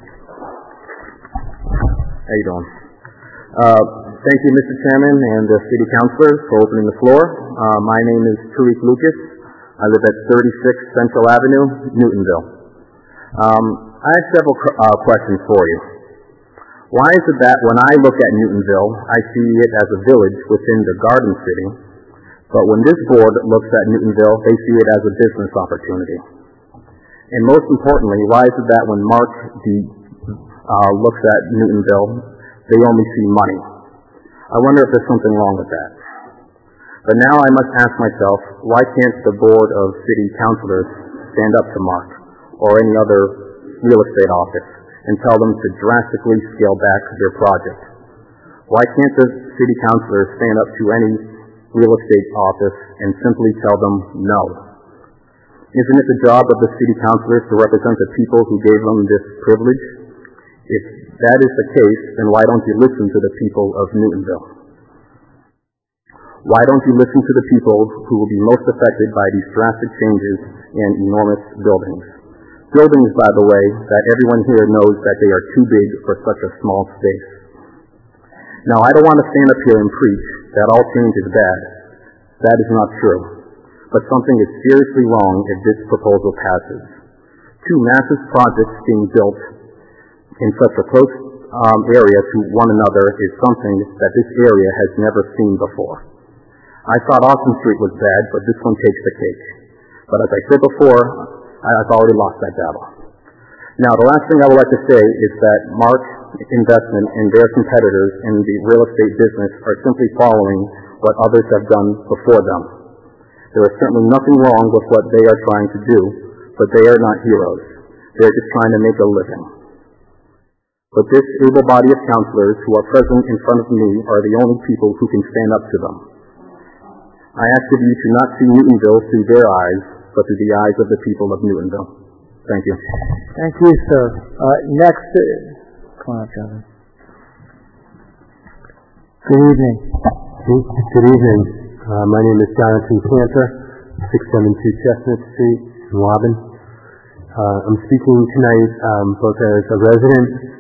How you doing? Uh, thank you, Mister Chairman and the City Councilors for opening the floor. Uh, my name is Tariq Lucas. I live at thirty-six Central Avenue, Newtonville. Um, I have several uh, questions for you. Why is it that when I look at Newtonville, I see it as a village within the Garden City, but when this board looks at Newtonville, they see it as a business opportunity? And most importantly, why is it that when Mark D, uh, looks at Newtonville, they only see money? I wonder if there's something wrong with that. But now I must ask myself, why can't the Board of City Councilors stand up to Mark or any other real estate office and tell them to drastically scale back their project? Why can't the City Councilors stand up to any real estate office and simply tell them no? Isn't it the job of the City Councilors to represent the people who gave them this privilege? If that is the case, then why don't you listen to the people of Newtonville? Why don't you listen to the people who will be most affected by these drastic changes in enormous buildings? Buildings, by the way, that everyone here knows that they are too big for such a small space. Now, I don't want to stand up here and preach that all change is bad. That is not true. But something is seriously wrong if this proposal passes. Two massive projects being built in such a close um, area to one another is something that this area has never seen before. I thought Austin Street was bad, but this one takes the cake. But as I said before, I've already lost that battle. Now, the last thing I would like to say is that Mark's investment and their competitors in the real estate business are simply following what others have done before them. There is certainly nothing wrong with what they are trying to do, but they are not heroes. They are just trying to make a living. But this able body of counselors who are present in front of me are the only people who can stand up to them. I ask of you to not see Newtonville through their eyes, but through the eyes of the people of Newtonville. Thank you. Thank you, sir. Uh, next, uh, come on up, Jonathan. Good evening. Good evening. Uh, my name is Jonathan Cantor, six seventy-two Chestnut Street in Woburn. Uh, I'm speaking tonight um, both as a resident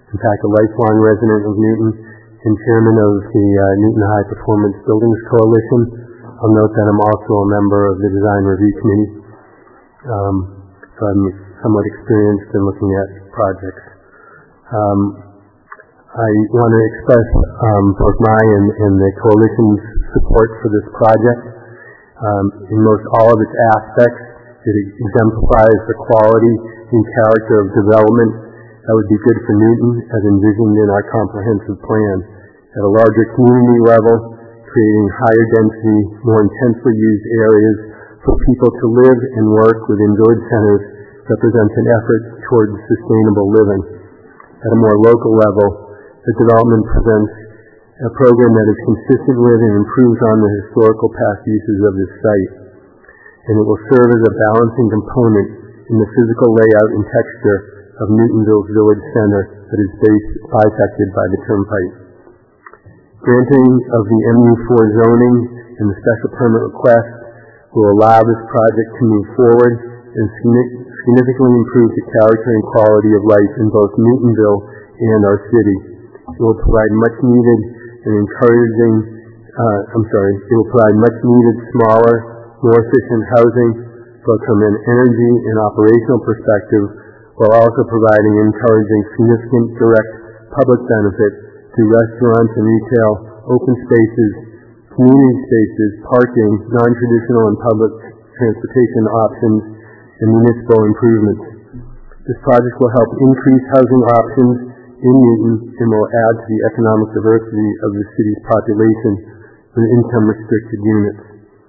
in fact, a lifelong resident of Newton and chairman of the uh, Newton High Performance Buildings Coalition. I'll note that I'm also a member of the Design Review Committee, um, so I'm somewhat experienced in looking at projects. Um, I want to express um, both my and, and the coalition's support for this project. Um, in most all of its aspects, it exemplifies the quality and character of development that would be good for Newton as envisioned in our comprehensive plan. At a larger community level, creating higher density, more intensely used areas for people to live and work within village centers represents an effort towards sustainable living. At a more local level, the development presents a program that is consistent with and improves on the historical past uses of this site, and it will serve as a balancing component in the physical layout and texture of Newtonville's village center that is based, bisected by the turnpike. Granting of the M U four zoning and the special permit request will allow this project to move forward and significantly improve the character and quality of life in both Newtonville and our city. It will provide much needed and encouraging, uh, I'm sorry, it will provide much needed smaller, more efficient housing, both from an energy and operational perspective, while also providing encouraging significant direct public benefit through restaurants and retail, open spaces, community spaces, parking, non-traditional and public transportation options, and municipal improvements. This project will help increase housing options in Newton and will add to the economic diversity of the city's population with income-restricted units.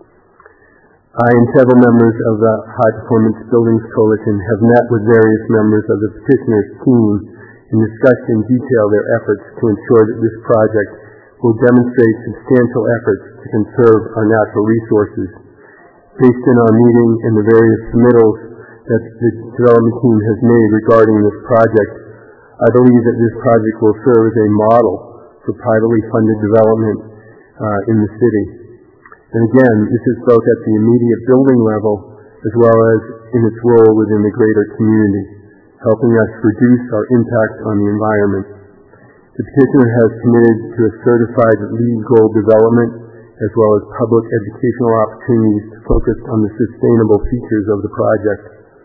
I and several members of the High Performance Buildings Coalition have met with various members of the petitioner's team and discussed in detail their efforts to ensure that this project will demonstrate substantial efforts to conserve our natural resources. Based on our meeting and the various submittals that the development team has made regarding this project, I believe that this project will serve as a model for privately funded development uh, in the city. And again, this is both at the immediate building level as well as in its role within the greater community, helping us reduce our impact on the environment. The petitioner has committed to a certified LEED Gold development as well as public educational opportunities to focus on the sustainable features of the project.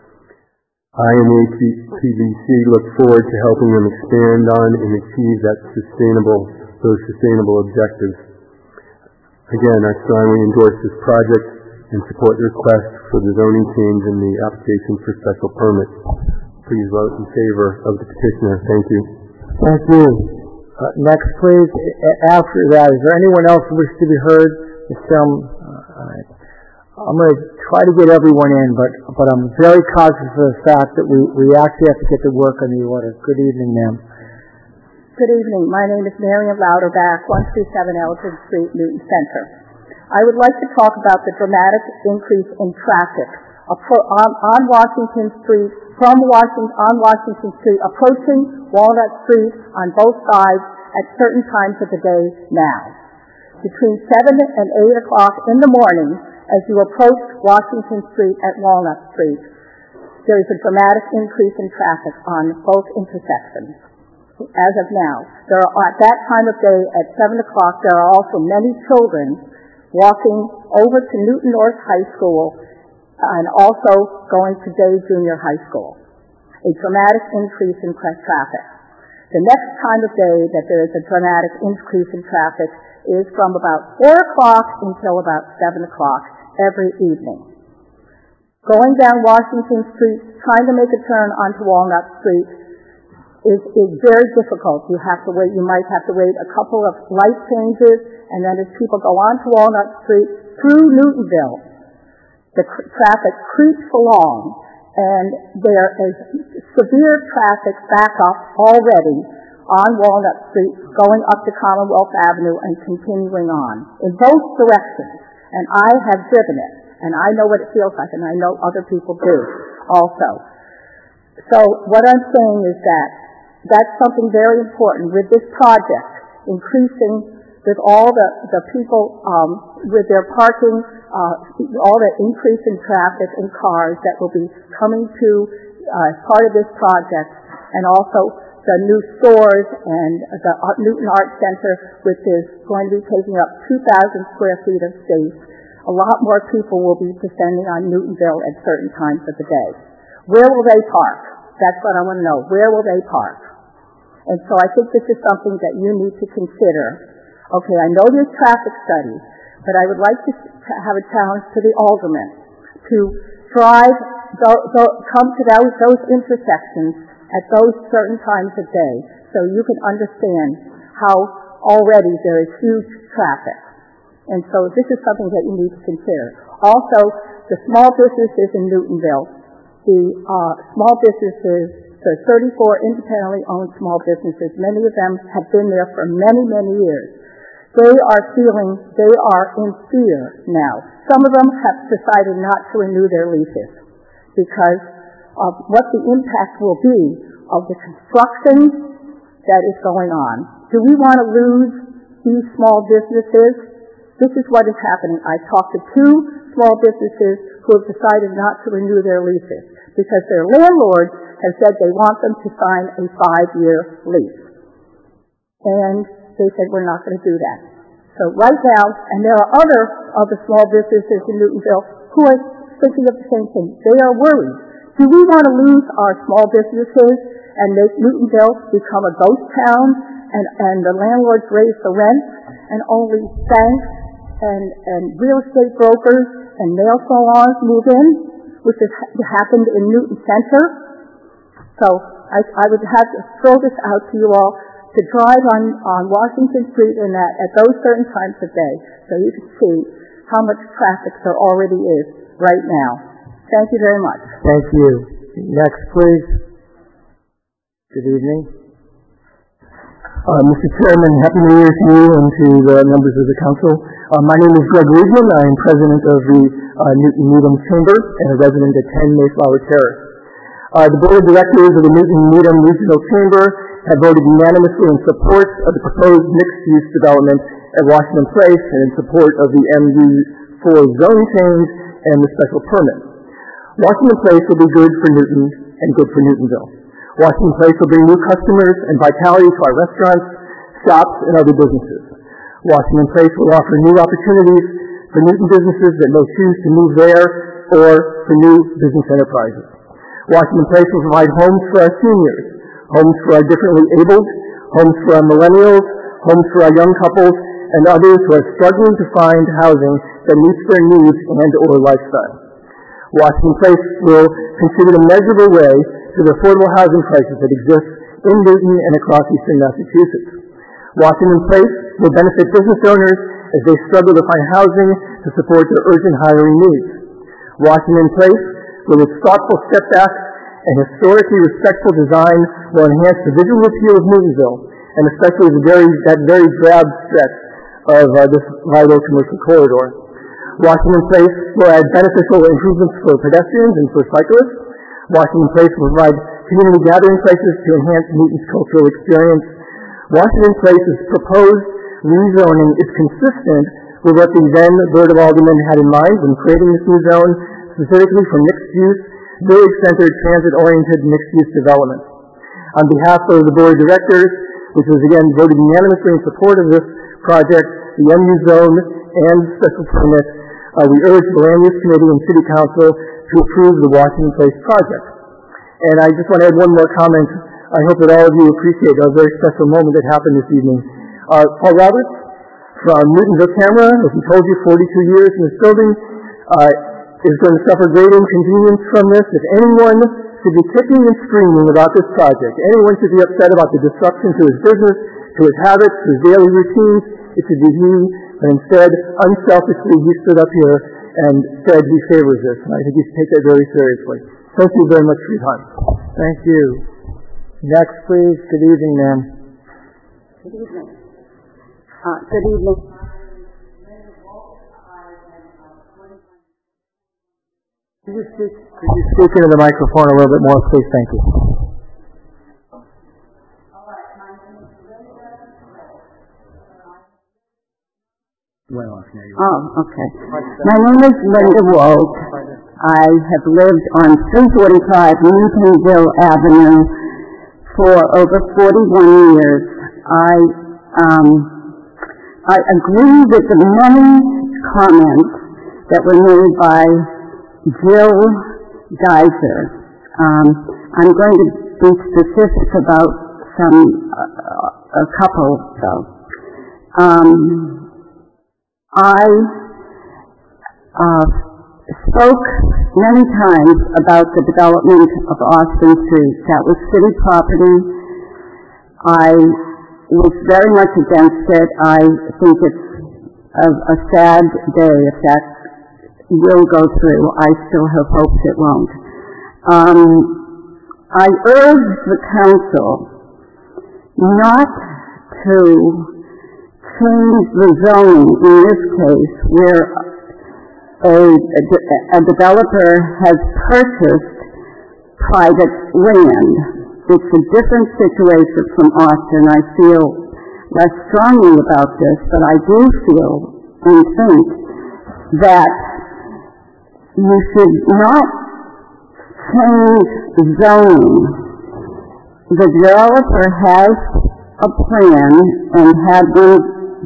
I and the H P B C look forward to helping them expand on and achieve that sustainable, those sustainable objectives. Again, I strongly endorse this project and support the request for the zoning change in the application for special permit. Please vote in favor of the petitioner. Thank you. Thank you. Uh, next, please. After that, is there anyone else who wishes to be heard? Mister Chairman, uh, all right. I'm going to try to get everyone in, but but I'm very conscious of the fact that we, we actually have to get to work on the order. Good evening, ma'am. Good evening. My name is Marion Louderback, one three seven Elgin Street, Newton Center. I would like to talk about the dramatic increase in traffic on, on Washington Street, from Washington, on Washington Street, approaching Walnut Street on both sides at certain times of the day now. Between seven and eight o'clock in the morning, as you approach Washington Street at Walnut Street, there is a dramatic increase in traffic on both intersections. As of now, there are, at that time of day at seven o'clock, there are also many children walking over to Newton North High School and also going to Day Junior High School. A dramatic increase in traffic. The next time of day that there is a dramatic increase in traffic is from about four o'clock until about seven o'clock every evening. Going down Washington Street, trying to make a turn onto Walnut Street is, is very difficult. You have to wait, you might have to wait a couple of light changes, and then as people go onto Walnut Street through Newtonville, the cr- traffic creeps along, and there is severe traffic backup already on Walnut Street going up to Commonwealth Avenue and continuing on in both directions. And I have driven it, and I know what it feels like, and I know other people do also. So what I'm saying is that that's something very important with this project, increasing with all the, the people um, with their parking, uh, all the increase in traffic and cars that will be coming to uh, as part of this project, and also the new stores and the Newton Art Center, which is going to be taking up two thousand square feet of space. A lot more people will be descending on Newtonville at certain times of the day. Where will they park? That's what I want to know. Where will they park? And so I think this is something that you need to consider. Okay, I know there's traffic studies, but I would like to have a challenge to the aldermen to drive, go, go, come to those, those intersections at those certain times of day so you can understand how already there is huge traffic. And so this is something that you need to consider. Also, the small businesses in Newtonville, the uh, small businesses, the thirty-four independently owned small businesses, many of them have been there for many, many years. They are feeling, they are in fear now. Some of them have decided not to renew their leases because of what the impact will be of the construction that is going on. Do we want to lose these small businesses? This is what is happening. I talked to two small businesses who have decided not to renew their leases because their landlord has said they want them to sign a five-year lease. And they said, we're not going to do that. So right now, and there are other of the small businesses in Newtonville who are thinking of the same thing. They are worried. Do we want to lose our small businesses and make Newtonville become a ghost town and, and the landlords raise the rent and only banks and, and real estate brokers and nail salons move in, which has happened in Newton Center? So I, I would have to throw this out to you all to drive on, on Washington Street and at, at those certain times of day so you can see how much traffic there already is right now. Thank you very much. Thank you. Next, please. Good evening. Uh, Mister Chairman, Happy New Year to you and to the members of the Council. Uh, my name is Greg Reedman. I am President of the uh, Newton Needham Chamber and a resident at ten Mayflower Terrace. Uh, the Board of Directors of the Newton Needham Regional Chamber have voted unanimously in support of the proposed mixed-use development at Washington Place and in support of the M U four zone change and the special permit. Washington Place will be good for Newton and good for Newtonville. Washington Place will bring new customers and vitality to our restaurants, shops, and other businesses. Washington Place will offer new opportunities for Newton businesses that may choose to move there or for new business enterprises. Washington Place will provide homes for our seniors, homes for our differently abled, homes for our millennials, homes for our young couples, and others who are struggling to find housing that meets their needs and or lifestyle. Washington Place will contribute a measurable way to the affordable housing crisis that exists in Newton and across eastern Massachusetts. Washington Place will benefit business owners as they struggle to find housing to support their urgent hiring needs. Washington Place, with its thoughtful setbacks and historically respectful design, will enhance the visual appeal of Newtonville, and especially the very, that very drab stretch of uh, this vital commercial corridor. Washington Place will add beneficial improvements for pedestrians and for cyclists. Washington Place will provide community gathering places to enhance Newton's cultural experience. Washington Place's proposed rezoning is consistent with what the then Board of Aldermen had in mind when creating this new zone, specifically for mixed-use, village-centered, transit-oriented mixed-use development. On behalf of the Board of Directors, which was again voted unanimously in support of this project, the M U zone, and special permit, uh, we urge the Land Use Committee and City Council to approve the Washington Place project. And I just want to add one more comment. I hope that all of you appreciate a very special moment that happened this evening. Uh, Paul Roberts from Newtonville Camera, as he told you, forty-two years in this building, uh, is going to suffer great inconvenience from this. If anyone should be kicking and screaming about this project, anyone should be upset about the disruption to his business, to his habits, to his daily routines, it should be he. But instead, unselfishly, he stood up here and said he favors this. And I think you should take that very seriously. Thank you very much for your time. Thank you. Next, please. Good evening, ma'am. Good evening. Uh, good evening. Could you, speak, could you speak into the microphone a little bit more, please? Thank you. Oh, okay. My name is Linda Wold. I have lived on three forty-five Newtonville Avenue for over forty-one years. I, um, I agree with the many comments that were made by Jill Geyser. Um, I'm going to be specific about some, uh, a couple though. Um, I uh, spoke many times about the development of Austin Street. That was city property. I was very much against it. I think it's a, a sad day if that will go through. I still have hopes it won't. Um, I urge the council not to change the zoning in this case where a, a developer has purchased private land. It's a different situation from Austin. I feel less strongly about this, but I do feel and think that you should not change zoning. The developer has a plan and had one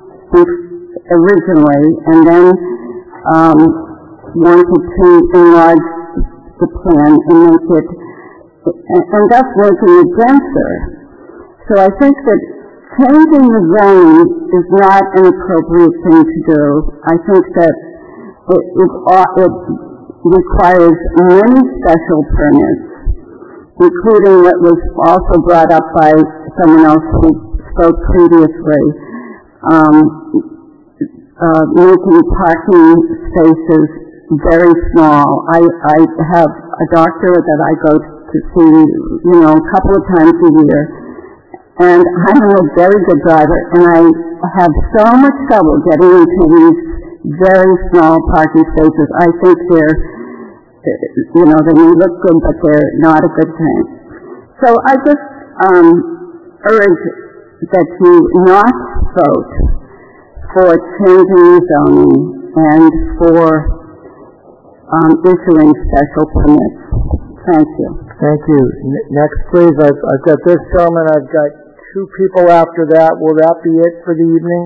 originally, and then um, wanted to enlarge the plan and make it, and thus making it denser. So I think that changing the zoning is not an appropriate thing to do. I think that it, it, it requires many special permits, including what was also brought up by someone else who spoke previously, um, uh, making parking spaces very small. I, I have a doctor that I go to see, you know, a couple of times a year, and I'm a very good driver, and I have so much trouble getting into these very small parking spaces. I think they're, you know, they may look good, but they're not a good thing. So I just um, urge that you not vote for changing the zoning and for um, issuing special permits. Thank you. Thank you. N- next, please. I've, I've got this gentleman. I've got two people after that. Will that be it for the evening?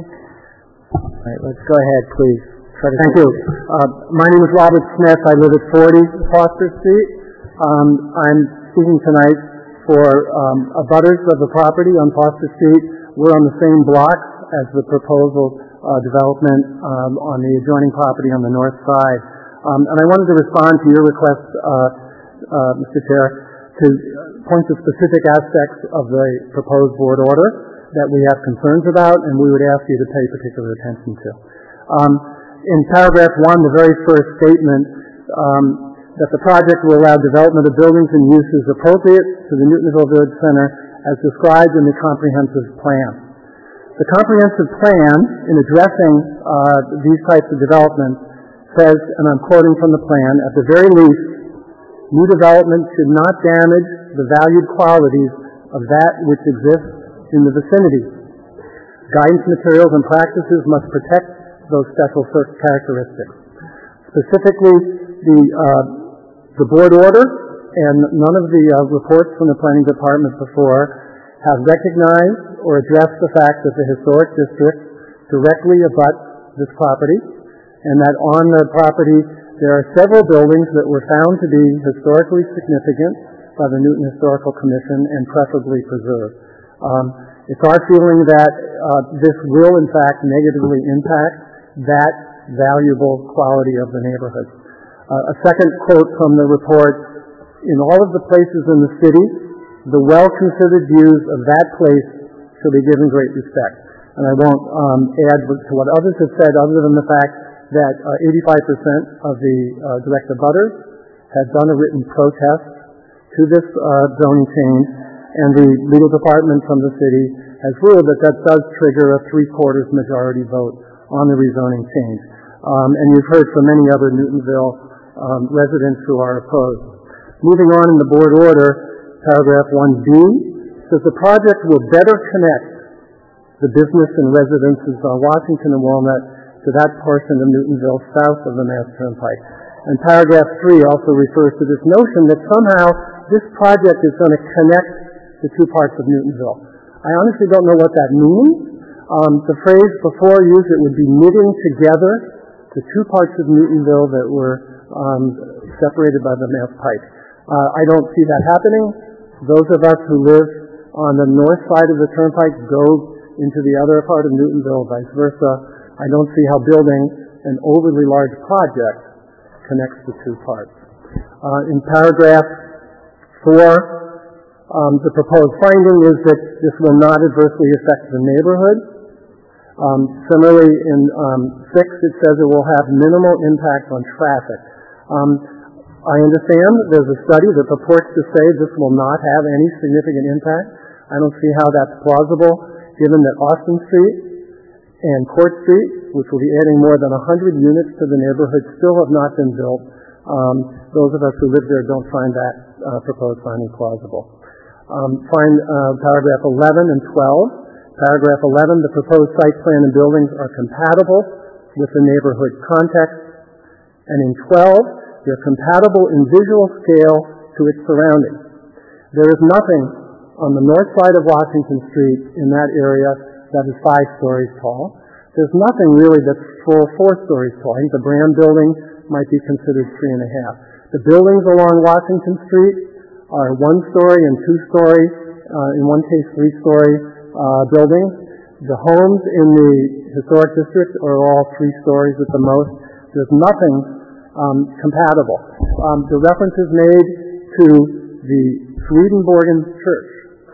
All right, let's go ahead, please. Thank you. Uh, my name is Robert Smith. I live at forty Foster Street. Um, I'm speaking tonight for um, abutters of the property on Foster Street. We're on the same block as the proposal uh, development um, on the adjoining property on the north side. Um, and I wanted to respond to your request, uh, uh, Mister Chair, to point to specific aspects of the proposed board order that we have concerns about, and we would ask you to pay particular attention to. Um, In paragraph one, the very first statement, um, that the project will allow development of buildings and uses appropriate to the Newtonville Village Center as described in the comprehensive plan. The comprehensive plan, in addressing uh, these types of developments, says, and I'm quoting from the plan, at the very least, new development should not damage the valued qualities of that which exists in the vicinity. Guidance materials and practices must protect those special characteristics. Specifically, the uh, the board order and none of the uh, reports from the planning department before have recognized or addressed the fact that the historic district directly abuts this property, and that on the property there are several buildings that were found to be historically significant by the Newton Historical Commission and preferably preserved. Um, it's our feeling that uh, this will in fact negatively impact that valuable quality of the neighborhood. Uh, a second quote from the report, in all of the places in the city, the well-considered views of that place shall be given great respect. And I won't um, add to what others have said other than the fact that uh, eighty-five percent of the uh, direct abutters had done a written protest to this uh, zoning change, and the legal department from the city has ruled that that does trigger a three-quarters majority vote on the rezoning change. Um, and you've heard from many other Newtonville um, residents who are opposed. Moving on in the board order, paragraph one B says the project will better connect the business and residences on Washington and Walnut to that portion of Newtonville south of the Mass Turnpike. And paragraph three also refers to this notion that somehow this project is going to connect the two parts of Newtonville. I honestly don't know what that means. Um, the phrase before used, it would be knitting together the two parts of Newtonville that were um, separated by the Mass Pike. Uh, I don't see that happening. Those of us who live on the north side of the Turnpike go into the other part of Newtonville, vice versa. I don't see how building an overly large project connects the two parts. Uh, in paragraph four, um, the proposed finding is that this will not adversely affect the neighborhood. Um, similarly, in um, six, it says it will have minimal impact on traffic. Um, I understand there's a study that purports to say this will not have any significant impact. I don't see how that's plausible, given that Austin Street and Court Street, which will be adding more than one hundred units to the neighborhood, still have not been built. Um, those of us who live there don't find that uh, proposed finding plausible. Um, find uh, paragraph eleven and twelve. Paragraph eleven, the proposed site plan and buildings are compatible with the neighborhood context. And in twelve, they're compatible in visual scale to its surroundings. There is nothing on the north side of Washington Street in that area that is five stories tall. There's nothing really that's full four stories tall. I think the Brand building might be considered three and a half. The buildings along Washington Street are one story and two story, uh, in one case three story uh, buildings. The homes in the historic district are all three stories at the most. There's nothing um, compatible. Um, the reference is made to the Swedenborgen Church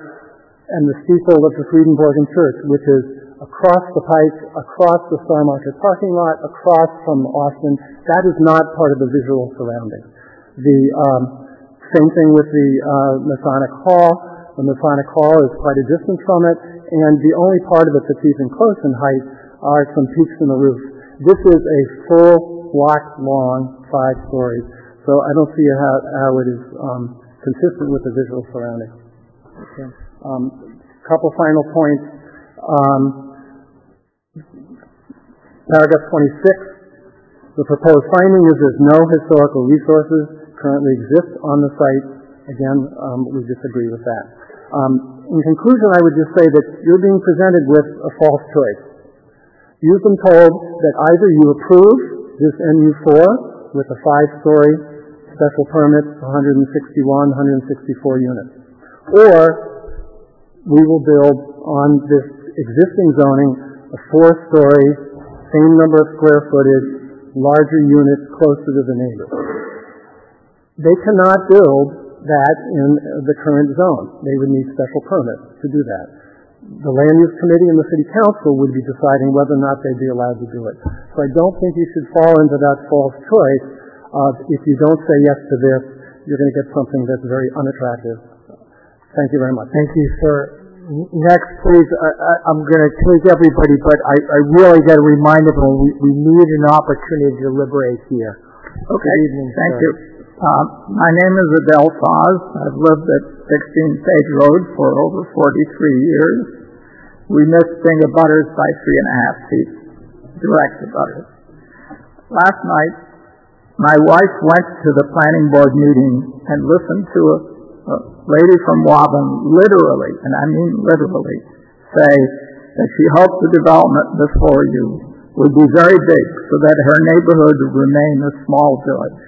and the steeple of the Swedenborgen Church, which is across the Pike, across the Star Market parking lot, across from Austin. That is not part of the visual surrounding. The um, same thing with the uh, Masonic Hall. The Masonic Hall is quite a distance from it, and the only part of it that's even close in height are some peaks in the roof. This is a full block long, five stories, so I don't see how, how it is um, consistent with the visual surrounding. Okay. Um, couple final points. Um, paragraph twenty-six, the proposed finding is that no historical resources currently exist on the site. Again, um, we disagree with that. Um, in conclusion, I would just say that you're being presented with a false choice. You've been told that either you approve this N U four with a five-story special permit, one hundred sixty-one, one hundred sixty-four units, or we will build on this existing zoning a four-story, same number of square footage, larger units closer to the neighbor. They cannot build that in the current zone. They would need special permits to do that. The Land Use Committee and the City Council would be deciding whether or not they'd be allowed to do it. So I don't think you should fall into that false choice of if you don't say yes to this, you're going to get something that's very unattractive. Thank you very much. Thank you, sir. Next, please. I, I, I'm going to take everybody, but I, I really got to remind everyone we, we need an opportunity to deliberate here. Okay. Good evening, Thank sir. you. Uh, my name is Adele Foz. I've lived at sixteen Sage Road for over forty-three years. We missed being abutters by three and a half feet, direct abutters. Last night, my wife went to the planning board meeting and listened to a, a lady from Waban literally, and I mean literally, say that she hoped the development before you would be very big so that her neighborhood would remain a small village.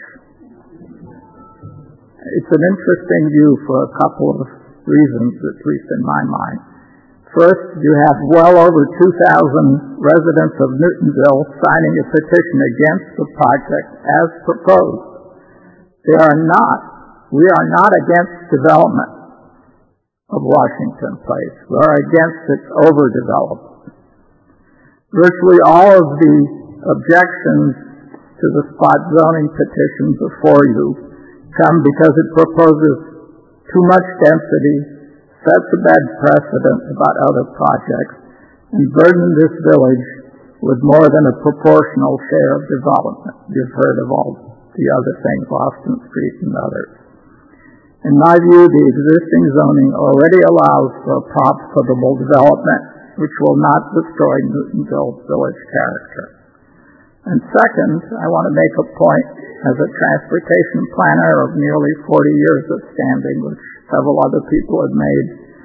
It's an interesting view for a couple of reasons, at least in my mind. First, you have well over two thousand residents of Newtonville signing a petition against the project as proposed. They are not, we are not against development of Washington Place. We are against its overdevelopment. Virtually all of the objections to the spot zoning petition before you come because it proposes too much density, sets a bad precedent about other projects, and burden this village with more than a proportional share of development. You've heard of all the other things, Austin Street and others. In my view, the existing zoning already allows for a profitable development which will not destroy Newtonville's village character. And second, I want to make a point as a transportation planner of nearly forty years of standing, which several other people have made.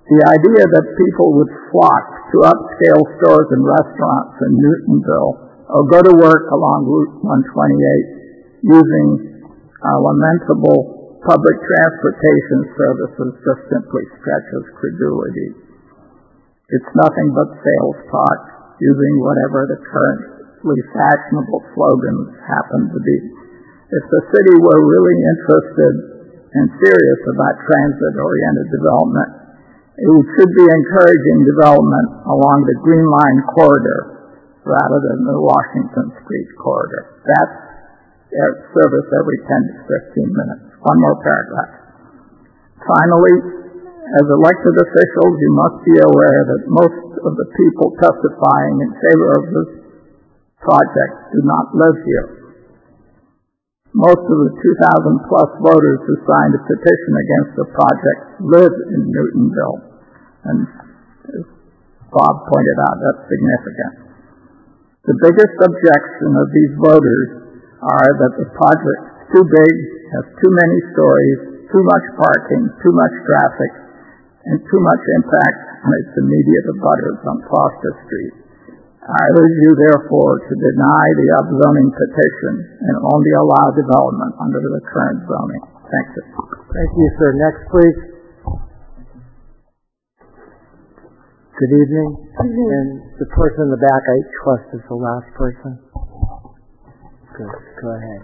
The idea that people would flock to upscale stores and restaurants in Newtonville or go to work along Route one twenty-eight using uh, lamentable public transportation services just simply stretches credulity. It's nothing but sales talk using whatever the currently fashionable slogans happen to be. If the city were really interested and serious about transit-oriented development, it should be encouraging development along the Green Line corridor rather than the Washington Street corridor. That's service every ten to fifteen minutes. One more paragraph. Finally, as elected officials, you must be aware that most of the people testifying in favor of this project do not live here. Most of the two thousand plus voters who signed a petition against the project live in Newtonville. And as Bob pointed out, that's significant. The biggest objection of these voters are that the project is too big, has too many stories, too much parking, too much traffic, and too much impact on its immediate abutters on Foster Street. I urge you, therefore, to deny the upzoning petition and only allow development under the current zoning. Thank you. Thank you, sir. Next, please. Good evening. Good evening. And the person in the back, I trust, is the last person. Good. Go ahead.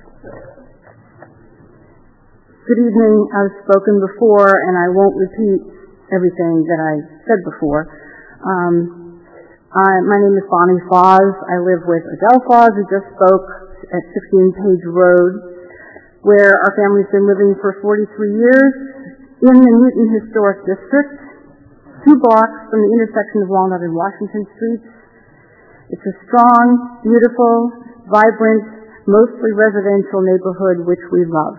Good evening. I've spoken before, and I won't repeat everything that I said before. Um, I, my name is Bonnie Foz. I live with Adele Foz, who just spoke at sixteen Page Road, where our family's been living for forty-three years in the Newton Historic District, two blocks from the intersection of Walnut and Washington Streets. It's a strong, beautiful, vibrant, mostly residential neighborhood which we love.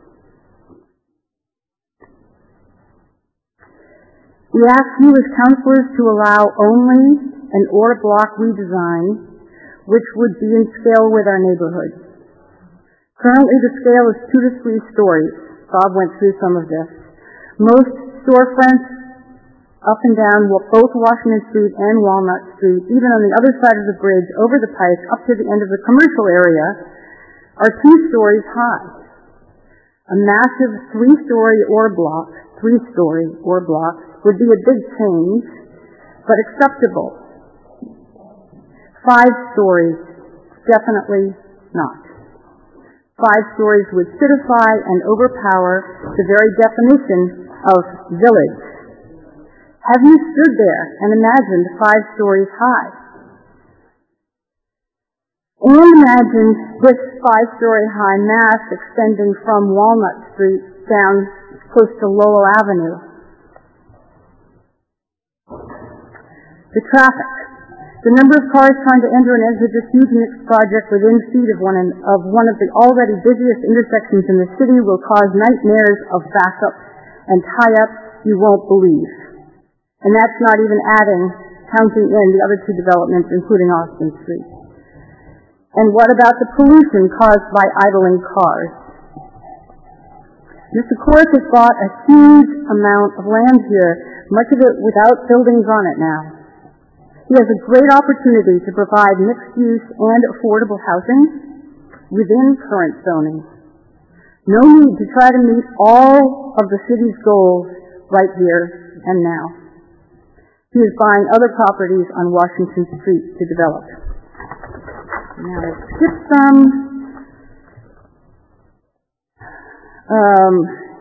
We ask you as councilors to allow only an or block redesign which would be in scale with our neighborhood. Currently the scale is two to three stories. Bob went through some of this. Most storefronts up and down both Washington Street and Walnut Street, even on the other side of the bridge, over the pike, up to the end of the commercial area, are two stories high. A massive three-story or block, three-story or block, would be a big change, but acceptable. Five stories, definitely not. Five stories would citify and overpower the very definition of village. Have you stood there and imagined five stories high? And imagine this five-story high mass extending from Walnut Street down close to Lowell Avenue. The traffic. The number of cars trying to enter and exit this huge mixed project within feet of one, of one of the already busiest intersections in the city will cause nightmares of backups and tie-ups you won't believe. And that's not even adding, counting in the other two developments, including Austin Street. And what about the pollution caused by idling cars? Mister Korth has bought a huge amount of land here, much of it without buildings on it now. He has a great opportunity to provide mixed-use and affordable housing within current zoning. No need to try to meet all of the city's goals right here and now. He is buying other properties on Washington Street to develop. Now let's skip some. Um,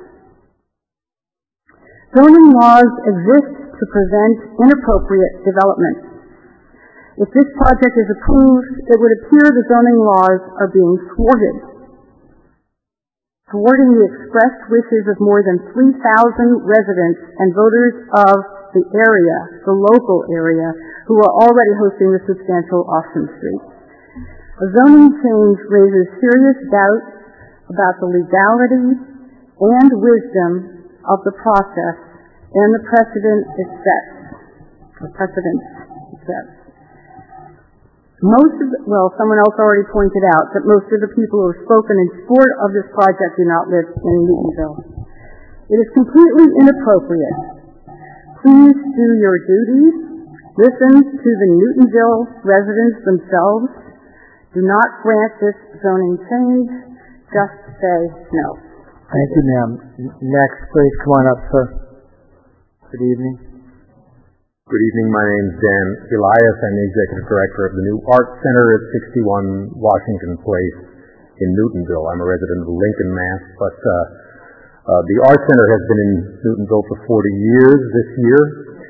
zoning laws exist to prevent inappropriate development. If this project is approved, it would appear the zoning laws are being thwarted, thwarting the expressed wishes of more than three thousand residents and voters of the area, the local area, who are already hosting the substantial Austin Street. A zoning change raises serious doubts about the legality and wisdom of the process and the precedent it sets. The precedent it sets. Most of the, well, someone else already pointed out that most of the people who have spoken in support of this project do not live in Newtonville. It is completely inappropriate Please do your duty. Listen to the Newtonville residents themselves. Do not grant this zoning change. Just say no. Thank you, ma'am. Next, please come on up, sir. Good evening. Good evening. My name is Dan Elias. I'm the executive director of the new Art Center at sixty-one Washington Place in Newtonville. I'm a resident of Lincoln, Mass., but uh, uh, the Art Center has been in Newtonville for forty years this year.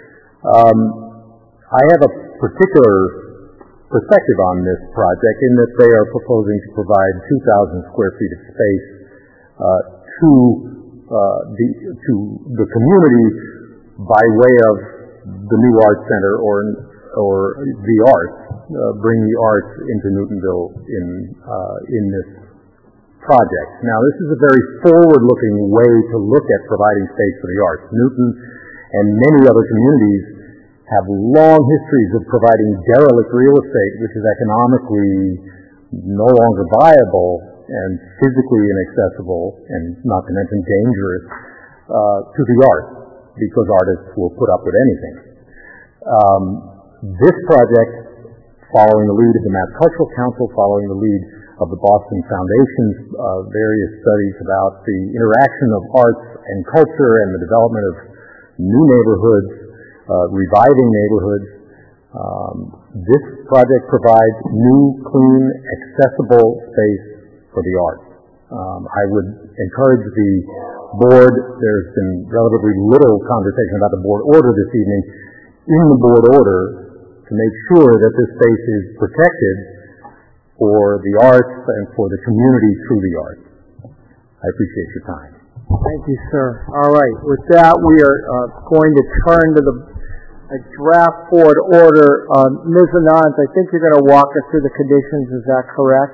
Um, I have a particular perspective on this project in that they are proposing to provide two thousand square feet of space uh, to uh, the to the community by way of the new Art Center or or the arts, uh, bring the arts into Newtonville in uh, in this project. Now, this is a very forward-looking way to look at providing space for the arts. Newton and many other communities have long histories of providing derelict real estate, which is economically no longer viable and physically inaccessible, and not to mention dangerous, uh, to the arts, because artists will put up with anything. Um, this project, following the lead of the Mass Cultural Council, following the lead of the Boston Foundation's uh, various studies about the interaction of arts and culture and the development of new neighborhoods, uh, reviving neighborhoods, um, this project provides new, clean, accessible space for the arts. Um, I would encourage the board, there's been relatively little conversation about the board order this evening, in the board order to make sure that this space is protected for the arts and for the community through the arts. I appreciate your time. Thank you, sir. All right. With that, we are uh, going to turn to the a draft board order. Um, Miz Anand, I think you're going to walk us through the conditions. Is that correct?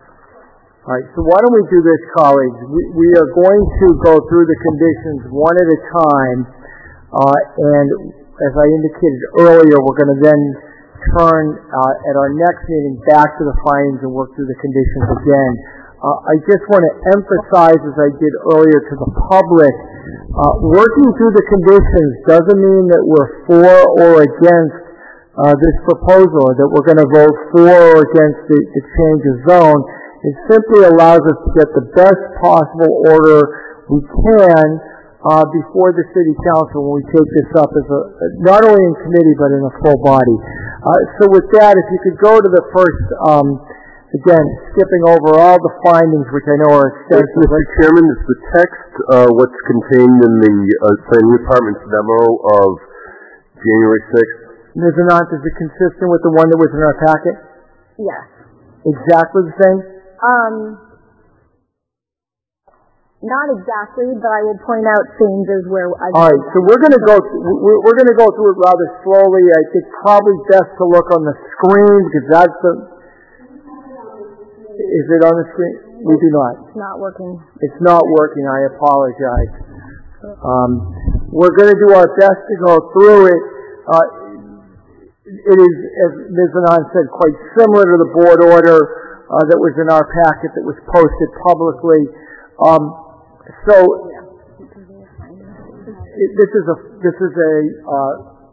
All right. So why don't we do this, colleagues? We, we are going to go through the conditions one at a time, uh, and as I indicated earlier, we're going to then turn uh, at our next meeting back to the findings and work through the conditions again. Uh, I just want to emphasize, as I did earlier to the public, uh, working through the conditions doesn't mean that we're for or against uh, this proposal, that we're going to vote for or against the, the change of zone. It simply allows us to get the best possible order we can uh, before the City Council when we take this up as a, not only in committee but in a full body. Uh, so with that, if you could go to the first, um, again, skipping over all the findings, which I know are extensive. Mister Chairman, is the text uh, what's contained in the uh, planning department's memo of January sixth? Miz Anand, is it consistent with the one that was in our packet? Yes. Exactly the same? Um, not exactly, but I will point out changes where I. All right, so we're going to go. We're, we're going to go through it rather slowly. I think probably best to look on the screen because that's the. Is it on the screen? We do not. It's not working. It's not working. I apologize. Um, we're going to do our best to go through it. Uh, it is, as Miz Anand said, quite similar to the board order uh, that was in our packet that was posted publicly. Um, so it, this is a this is a. Uh,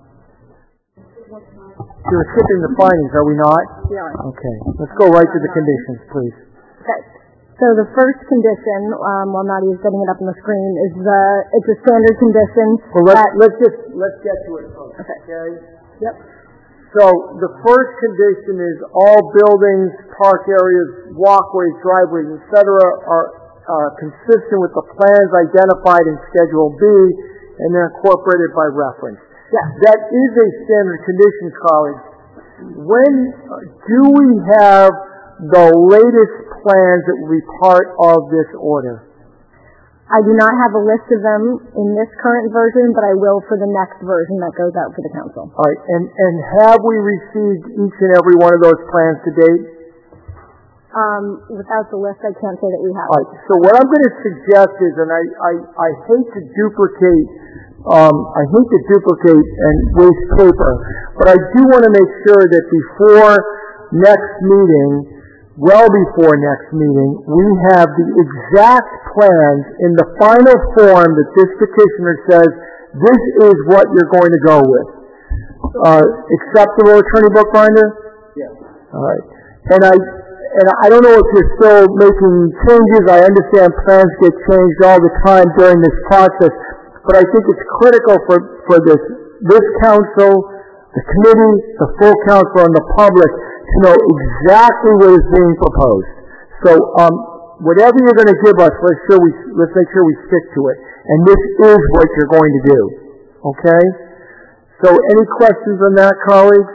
You're skipping the findings, are we not? Yeah. Okay. Let's go right to the conditions, please. Okay. So the first condition, um, while Nadia is getting it up on the screen, is the it's a standard condition. Well, let's let's just let's get to it first. Okay. Okay. Yep. So the first condition is all buildings, park areas, walkways, driveways, et cetera, are uh, consistent with the plans identified in Schedule B, and they're incorporated by reference. Yes. That is a standard condition, colleagues. When uh, do we have the latest plans that will be part of this order? I do not have a list of them in this current version, but I will for the next version that goes out for the council. All right, and, and have we received each and every one of those plans to date? Um, without the list, I can't say that we have. All right, so what I'm going to suggest is, and I, I, I hate to duplicate Um, I hate to duplicate and waste paper, but I do want to make sure that before next meeting, well before next meeting, we have the exact plans in the final form that this petitioner says this is what you're going to go with. Uh, acceptable, Attorney Bookbinder? Yes. All right. And I, and I don't know if you're still making changes. I understand plans get changed all the time during this process, but I think it's critical for, for this, this council, the committee, the full council, and the public to know exactly what is being proposed. So, um, whatever you're going to give us, let's sure we let's make sure we stick to it. And this is what you're going to do. Okay? So, any questions on that, colleagues?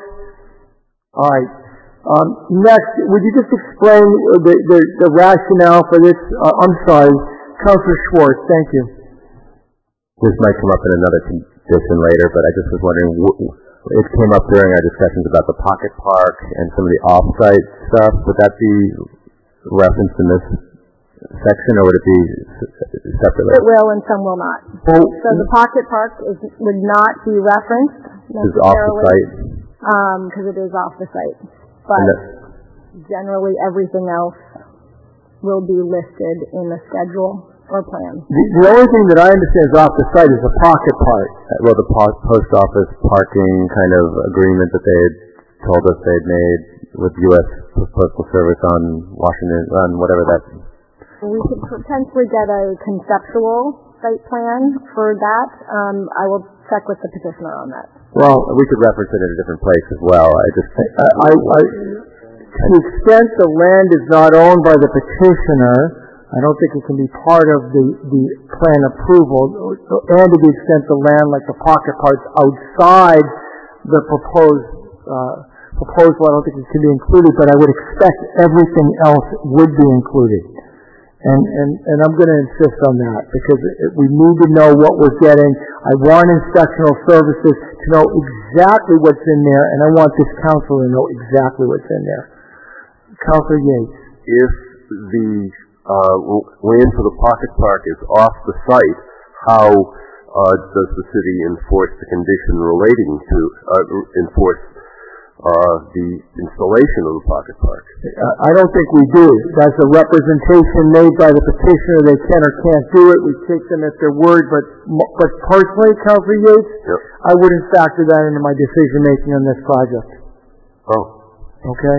All right. Um, next, would you just explain the, the, the rationale for this? Uh, I'm sorry, Councilor Schwartz. Thank you. This might come up in another condition later, but I just was wondering, it came up during our discussions about the pocket park and some of the off-site stuff. Would that be referenced in this section, or would it be separately? It will, and some will not. Oh. So the pocket park is, would not be referenced Is off the site? because um, it is off the site. But generally, everything else will be listed in the schedule or plan. The, the only thing that I understand is off the site is the pocket park. Well, the po- post office parking kind of agreement that they had told us they'd made with U S Postal Service on Washington, on whatever that. We could potentially get a conceptual site plan for that. Um, I will check with the petitioner on that. Well, we could reference it in a different place as well. I just think, I, I, I, to the extent the land is not owned by the petitioner, I don't think it can be part of the, the plan approval, and to the extent the land, like the pocket parks, outside the proposed uh, proposal, I don't think it can be included, but I would expect everything else would be included. And, and, and I'm going to insist on that, because it, we need to know what we're getting. I want instructional services to know exactly what's in there, and I want this council to know exactly what's in there. Councilor Yates. If the uh, land for the pocket park is off the site, how uh, does the city enforce the condition relating to, uh, enforce Uh, the installation of the pocket park? Uh, I don't think we do. That's a representation made by the petitioner. They can or can't do it. We take them at their word. But but personally, Councilor Yates, yep. I wouldn't factor that into my decision making on this project. Oh. Okay.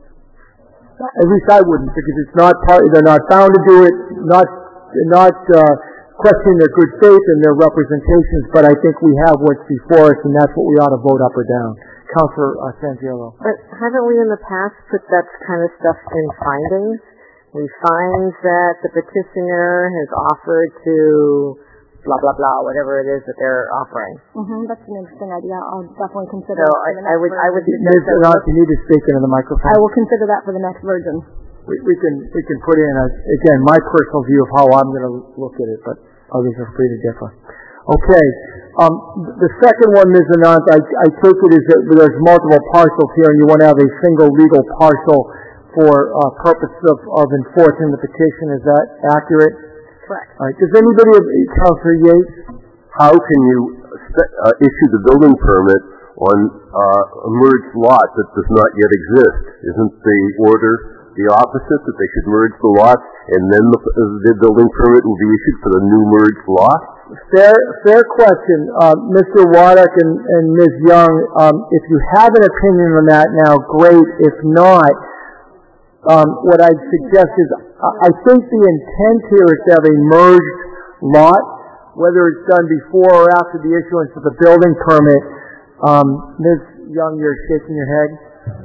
At least I wouldn't, because it's not part. They're not bound to do it. Not not uh, questioning their good faith and their representations. But I think we have what's before us, and that's what we ought to vote up or down. Councilor uh, Sangiello. But haven't we in the past put that kind of stuff in findings? We find that the petitioner has offered to blah, blah, blah, whatever it is that they're offering. Mm-hmm, that's an interesting idea. I'll definitely consider so it. I, I would, I would Miz Arnott, you need to speak into the microphone. I will consider that for the next version. We, we can we can put in, a, again, my personal view of how I'm going to look at it, but others are free to differ. Okay. Um, the second one, Miz Anand, I, I take it is that there's multiple parcels here, and you want to have a single legal parcel for uh, purposes of, of enforcing the petition. Is that accurate? Correct. All right. Does anybody, Councilor Yates? How can you uh, issue the building permit on uh, a merged lot that does not yet exist? Isn't the order the opposite, that they should merge the lots, and then the, the building permit will be issued for the new merged lot? Fair, fair question, uh, Mister Waddock and, and Miz Young. Um, if you have an opinion on that now, great. If not, um, what I'd suggest is, I think the intent here is to have a merged lot, whether it's done before or after the issuance of the building permit. Um, Miz Young, you're shaking your head.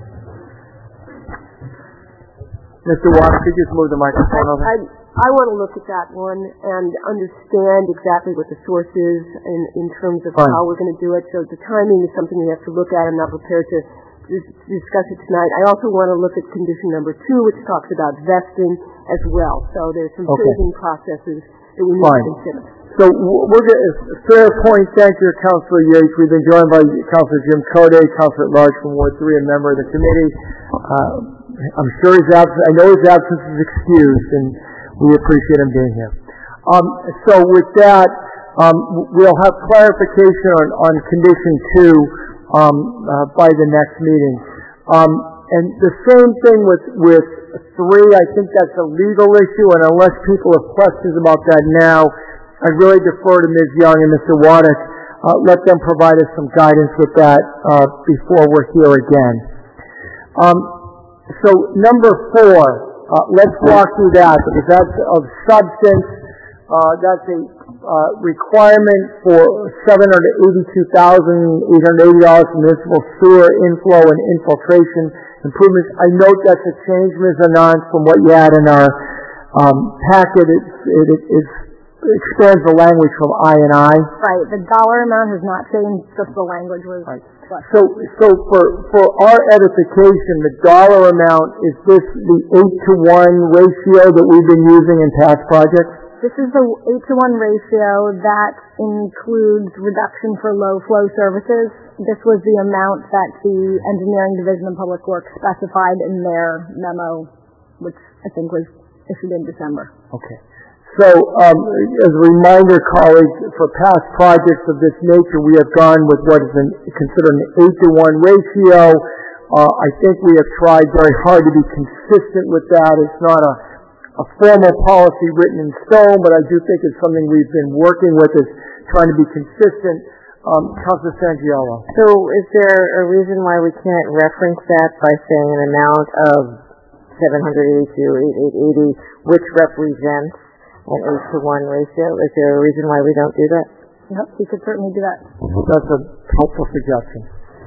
Mister Waddock, could you just move the microphone over? I, I want to look at that one and understand exactly what the source is in, in terms of Fine. how we're going to do it. So the timing is something we have to look at. I'm not prepared to dis- discuss it tonight. I also want to look at condition number two, which talks about vesting as well. So there's some Okay. phasing processes that we need Fine. to consider. So we're going to, fair point, thank you, Councilor Yates. We've been joined by Councilor Jim Code, Councilor at Large from Ward three, and member of the committee. Uh, I'm sure his absence, I know his absence is excused, and we appreciate him being here. Um, so with that, um, we'll have clarification on, on condition two um, uh, by the next meeting. Um, and the same thing with, with three, I think that's a legal issue, and unless people have questions about that now, I'd really defer to Miz Young and Mister Waddock uh, let them provide us some guidance with that uh, before we're here again. Um, so number four, uh, let's walk through that because that's of substance. Uh, that's a uh, requirement for seven hundred eighty-two thousand eight hundred eighty dollars for municipal sewer inflow and infiltration improvements. I note that's a change, Miz Anand, from what you had in our um, packet. It, it, it, it expands the language from I and I. Right. The dollar amount has not changed, just the language was. Right. So, so for for our edification, the dollar amount, is this the eight to one ratio that we've been using in past projects? This is the eight to one ratio that includes reduction for low flow services. This was the amount that the Engineering Division of Public Works specified in their memo, which I think was issued in December. Okay. So, um, as a reminder, colleagues, for past projects of this nature, we have gone with what is an, considered an eight to one ratio. Uh, I think we have tried very hard to be consistent with that. It's not a a formal policy written in stone, but I do think it's something we've been working with, is trying to be consistent. Um, Councilor Sangiello. So is there a reason why we can't reference that by saying an amount of seven hundred eighty-two thousand eight hundred eighty, which represents an eight to one ratio? Is there a reason why we don't do that? Yep, we could certainly do that. That's a helpful suggestion.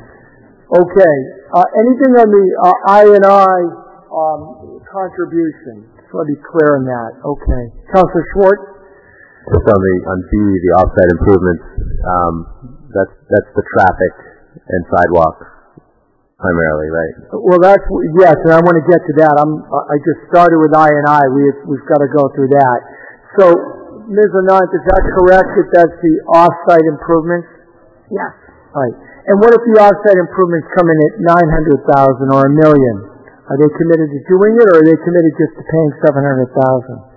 Okay. Uh, anything on the uh, I and I um, contribution? So I'll be clear on that. Okay. Councilor Schwartz? Just on the on B, the offsite improvements, um, that's that's the traffic and sidewalk primarily, right? Well, that's yes, and I want to get to that. I'm I just started with I and I. We've we've got to go through that. So, Miz Anand, is that correct? That that's the offsite improvements? Yes. All right. And what if the offsite improvements come in at nine hundred thousand or a million? Are they committed to doing it, or are they committed just to paying seven hundred thousand dollars?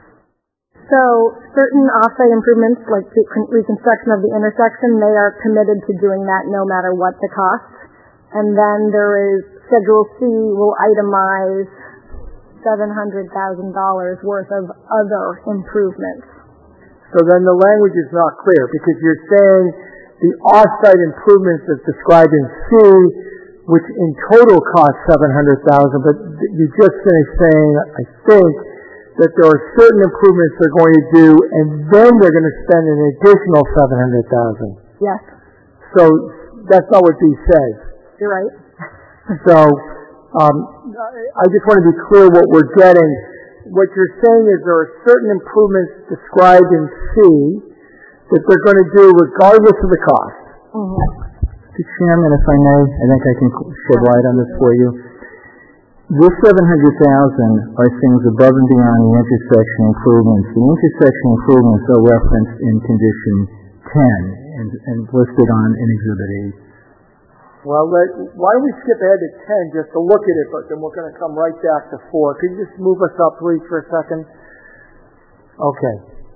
So certain off-site improvements, like reconstruction of the intersection, they are committed to doing that no matter what the cost. And then there is Schedule C will itemize seven hundred thousand dollars worth of other improvements. So then the language is not clear, because you're saying the off-site improvements as described in C, which in total cost seven hundred thousand dollars, but you just finished saying, I think, that there are certain improvements they're going to do, and then they're going to spend an additional seven hundred thousand dollars. Yes. So that's not what B says. You're right. So um, I just want to be clear what we're getting. What you're saying is there are certain improvements described in C that they're going to do regardless of the cost. Mm-hmm. Mister Chairman, if I may, I think I can shed light on this for you. This seven hundred thousand dollars are things above and beyond the intersection improvements. The intersection improvements are referenced in condition ten and, and listed on in Exhibit eight. Well, let, why don't we skip ahead to ten just to look at it, but then we're going to come right back to four. Could you just move us up, please, for a second? Okay.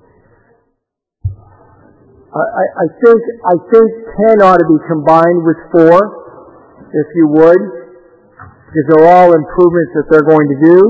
I, I, I think I think ten ought to be combined with four, if you would, because they're all improvements that they're going to do.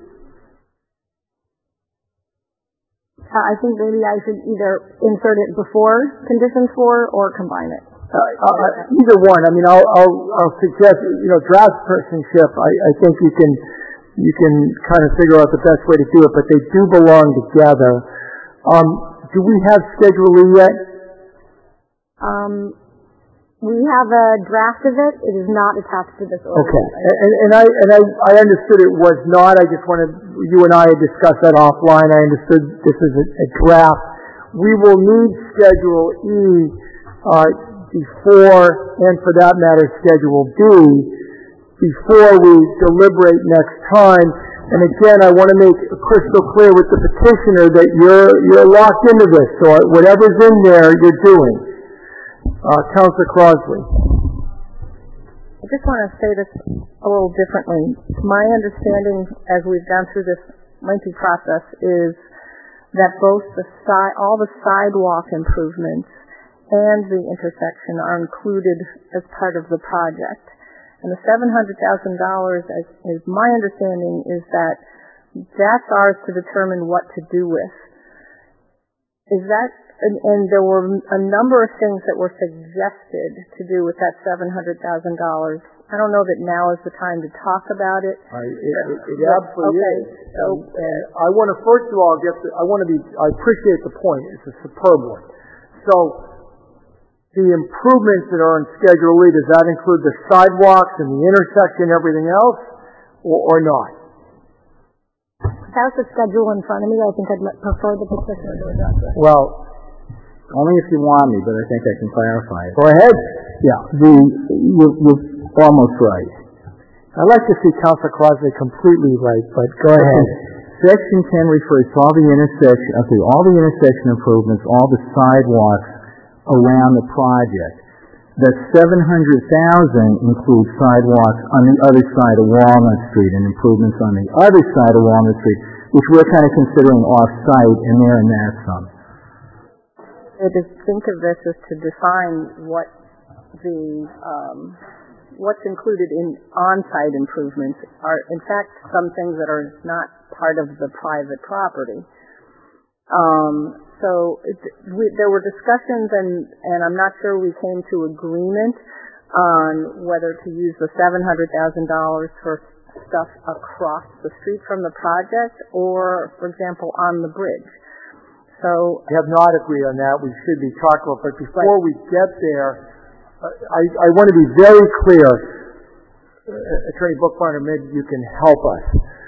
Uh, I think maybe I should either insert it before condition four or combine it. Uh, uh, either one. I mean, I'll, I'll, I'll suggest, you know, draftspersonship. I, I think you can, you can kind of figure out the best way to do it, but they do belong together. Um, do we have Schedule E yet? Um, we have a draft of it. It is not attached to this order. Okay, and, and I and I, I understood it was not. I just wanted you and I had discussed that offline. I understood this is a, a draft. We will need Schedule E. Uh, before, and for that matter, Schedule B, before we deliberate next time. And again, I want to make crystal clear with the petitioner that you're you're locked into this. So whatever's in there, you're doing. Uh, Councilor Crosby. I just want to say this a little differently. My understanding, as we've gone through this lengthy process, is that both the si- all the sidewalk improvements and the intersection are included as part of the project. And the seven hundred thousand dollars, as is my understanding, is that that's ours to determine what to do with. Is that and, and there were a number of things that were suggested to do with that seven hundred thousand dollars. I don't know that now is the time to talk about it. I, it, it, it absolutely okay. is. So, and, and I want to first of all get. The, I want to be. I appreciate the point. It's a superb one. So, the improvements that are on Schedule E, does that include the sidewalks and the intersection, everything else, or, or not? Without the schedule in front of me, I think I'd prefer the petitioner to address it. Well, only if you want me, but I think I can clarify it. Go ahead. Yeah, the you're, you're almost right. I'd like to see Councilor Crosby completely right, but go ahead. Section ten refers to all the intersection, okay, all the intersection improvements, all the sidewalks around the project. The seven hundred thousand includes sidewalks on the other side of Walnut Street and improvements on the other side of Walnut Street, which we're kind of considering off-site, and there and that some. I just think of this as to define what the um, what's included in on-site improvements are, in fact, some things that are not part of the private property. Um, so it, we, there were discussions, and, and I'm not sure we came to agreement on whether to use the seven hundred thousand dollars for stuff across the street from the project or, for example, on the bridge. So we have not agreed on that. We should be talking about, but before right. we get there, uh, I, I want to be very clear. Uh, Attorney Bookbinder, maybe you can help us.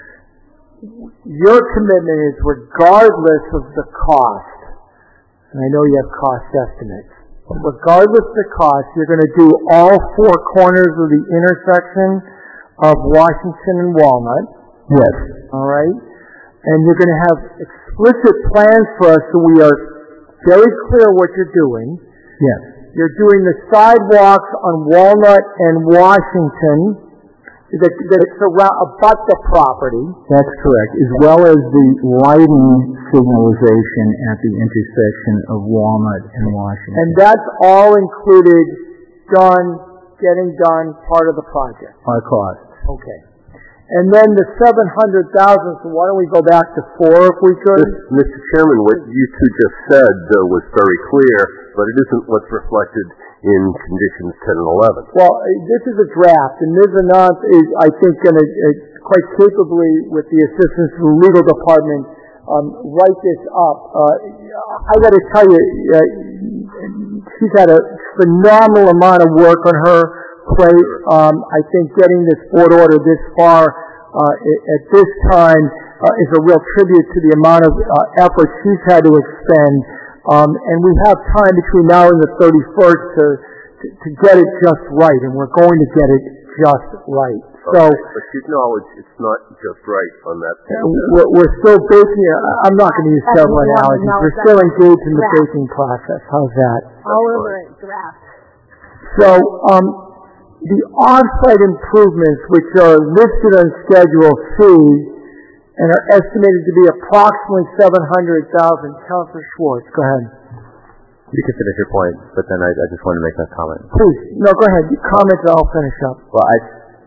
Your commitment is regardless of the cost, and I know you have cost estimates, but regardless of the cost, you're going to do all four corners of the intersection of Washington and Walnut. Yes. All right? And you're going to have explicit plans for us so we are very clear what you're doing. Yes. You're doing the sidewalks on Walnut and Washington that, that surround, abut the property. That's correct, as well as the lighting signalization at the intersection of Walnut and Washington. And that's all included, done, getting done, part of the project. Our cost. Okay. And then the seven hundred thousand, so why don't we go back to four if we could? Mister Chairman, what you two just said uh, was very clear, but it isn't what's reflected in conditions ten and eleven. Well, this is a draft, and Miz Anand is, I think, going to uh, quite capably, with the assistance of the legal department, um, write this up. Uh, I got to tell you, uh, she's had a phenomenal amount of work on her plate. Um, I think getting this board order this far uh, at this time uh, is a real tribute to the amount of uh, effort she's had to expend. Um, and we have time between now and the thirty-first to, to, to get it just right, and we're going to get it just right. So, okay, but you acknowledge it's not just right on that point. We're, we're still baking, I'm not going to use several analogies, we're still engaged in the baking process. How's that? All over it, draft. So, um, the on-site improvements, which are listed on Schedule C and are estimated to be approximately seven hundred thousand dollars. Councilor Schwartz, go ahead. You can finish your point, but then I, I just want to make that comment. Please, no, go ahead. You comment, and I'll finish up. Well, I,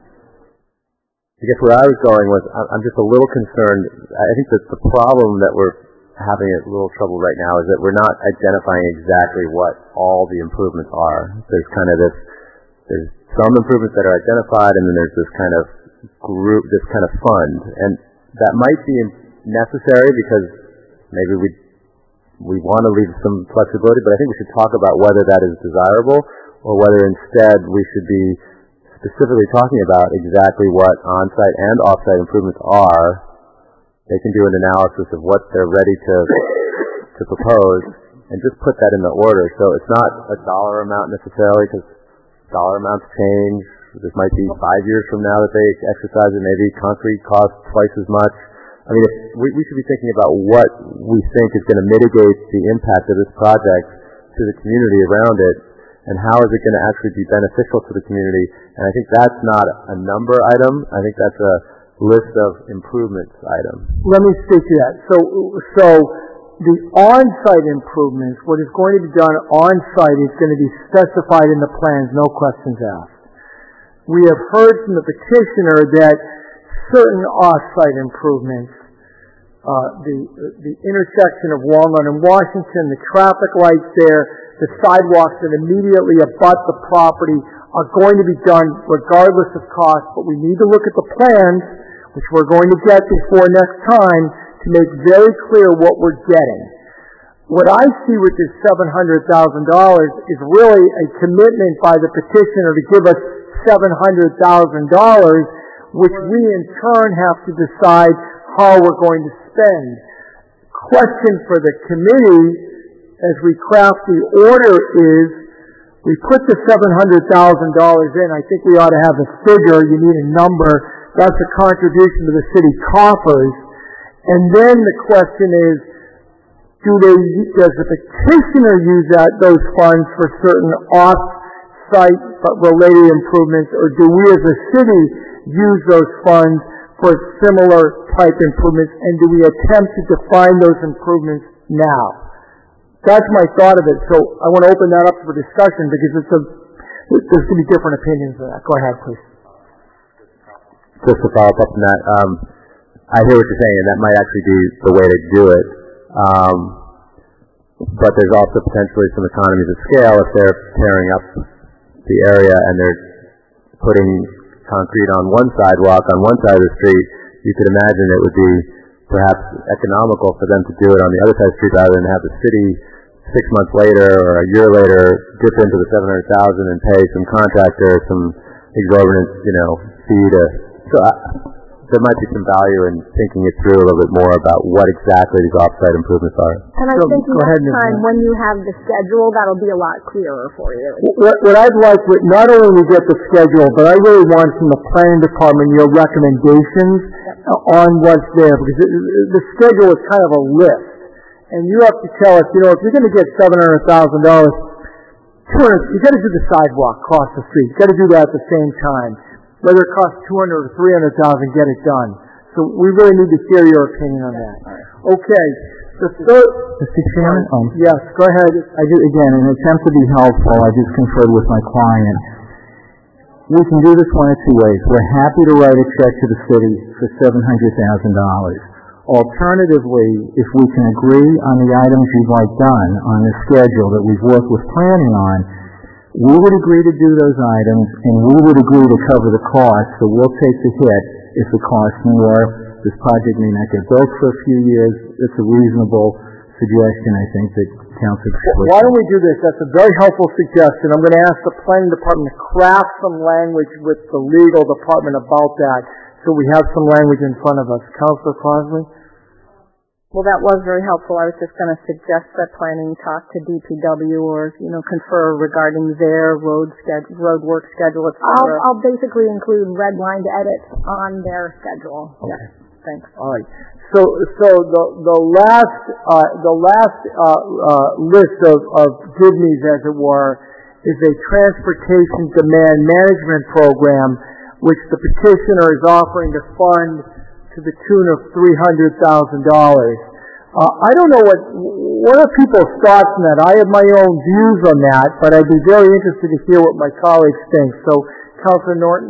I guess where I was going was I'm just a little concerned. I think that the problem that we're having a little trouble right now is that we're not identifying exactly what all the improvements are. There's kind of this, there's some improvements that are identified, and then there's this kind of group, this kind of fund, and that might be necessary because maybe we we want to leave some flexibility, but I think we should talk about whether that is desirable or whether instead we should be specifically talking about exactly what on-site and off-site improvements are. They can do an analysis of what they're ready to to propose and just put that in the order. So it's not a dollar amount necessarily, because dollar amounts change. This might be five years from now that they exercise it. Maybe concrete costs twice as much. I mean, if we, we should be thinking about what we think is going to mitigate the impact of this project to the community around it, and how is it going to actually be beneficial to the community. And I think that's not a number item. I think that's a list of improvements item. Let me speak to that. So, so the on-site improvements, what is going to be done on-site is going to be specified in the plans, no questions asked. We have heard from the petitioner that certain off-site improvements uh, the the intersection of Walnut and Washington, the traffic lights there, the sidewalks that immediately abut the property are going to be done regardless of cost, but we need to look at the plans, which we're going to get before next time, to make very clear what we're getting. What I see with this seven hundred thousand dollars is really a commitment by the petitioner to give us seven hundred thousand dollars, which we in turn have to decide how we're going to spend. Question for the committee as we craft the order is, we put the seven hundred thousand dollars in. I think we ought to have a figure. You need a number. That's a contribution to the city coffers. And then the question is, do they, does the petitioner use that, those funds for certain off-site but related improvements, or do we as a city use those funds for similar type improvements, and do we attempt to define those improvements now? That's my thought of it. So I want to open that up for discussion because it's a, there's going to be different opinions on that. Go ahead, please. Just to follow up on that, um, I hear what you're saying, and that might actually be the way to do it. Um, but there's also potentially some economies of scale if they're tearing up the area and they're putting concrete on one sidewalk on one side of the street. You could imagine it would be perhaps economical for them to do it on the other side of the street rather than have the city six months later or a year later dip into the seven hundred thousand dollars and pay some contractor some exorbitant, you know, fee to. So I, there might be some value in thinking it through a little bit more about what exactly these off-site improvements are. And I so, think next ahead, time when you have the schedule, that'll be a lot clearer for you. What, what I'd like, with not only we get the schedule, but I really want from the planning department your recommendations yep. on what's there, because it, the schedule is kind of a list, and you have to tell us, you know, if you're going to get seven hundred thousand dollars, you got to do the sidewalk across the street. You got to do that at the same time. Whether it costs two hundred or three hundred thousand, get it done. So we really need to hear your opinion on that. Okay. The third, Mister Chairman, um, yes, go ahead. I do again in an attempt to be helpful. I just conferred with my client. We can do this one of two ways. We're happy to write a check to the city for seven hundred thousand dollars. Alternatively, if we can agree on the items you'd like done on the schedule that we've worked with planning on, we would agree to do those items, and we would agree to cover the cost, so we'll take the hit if it costs more. This project may not get built for a few years. It's a reasonable suggestion, I think, that Council. Why don't we do this? That's a very helpful suggestion. I'm going to ask the planning department to craft some language with the legal department about that, so we have some language in front of us. Councilor Crosby? Well, that was very helpful. I was just going to suggest that planning talk to D P W or, you know, confer regarding their road schedule, road work schedule, et cetera. I'll, I'll basically include redlined edits on their schedule. Okay. Yes, thanks. All right. So, so the the last uh, the last uh, uh, list of, of GIDMEs, as it were, is a transportation demand management program, which the petitioner is offering to fund to the tune of three hundred thousand dollars. Uh, I don't know what what are people's thoughts on that. I have my own views on that, but I'd be very interested to hear what my colleagues think. So, Councilor Norton?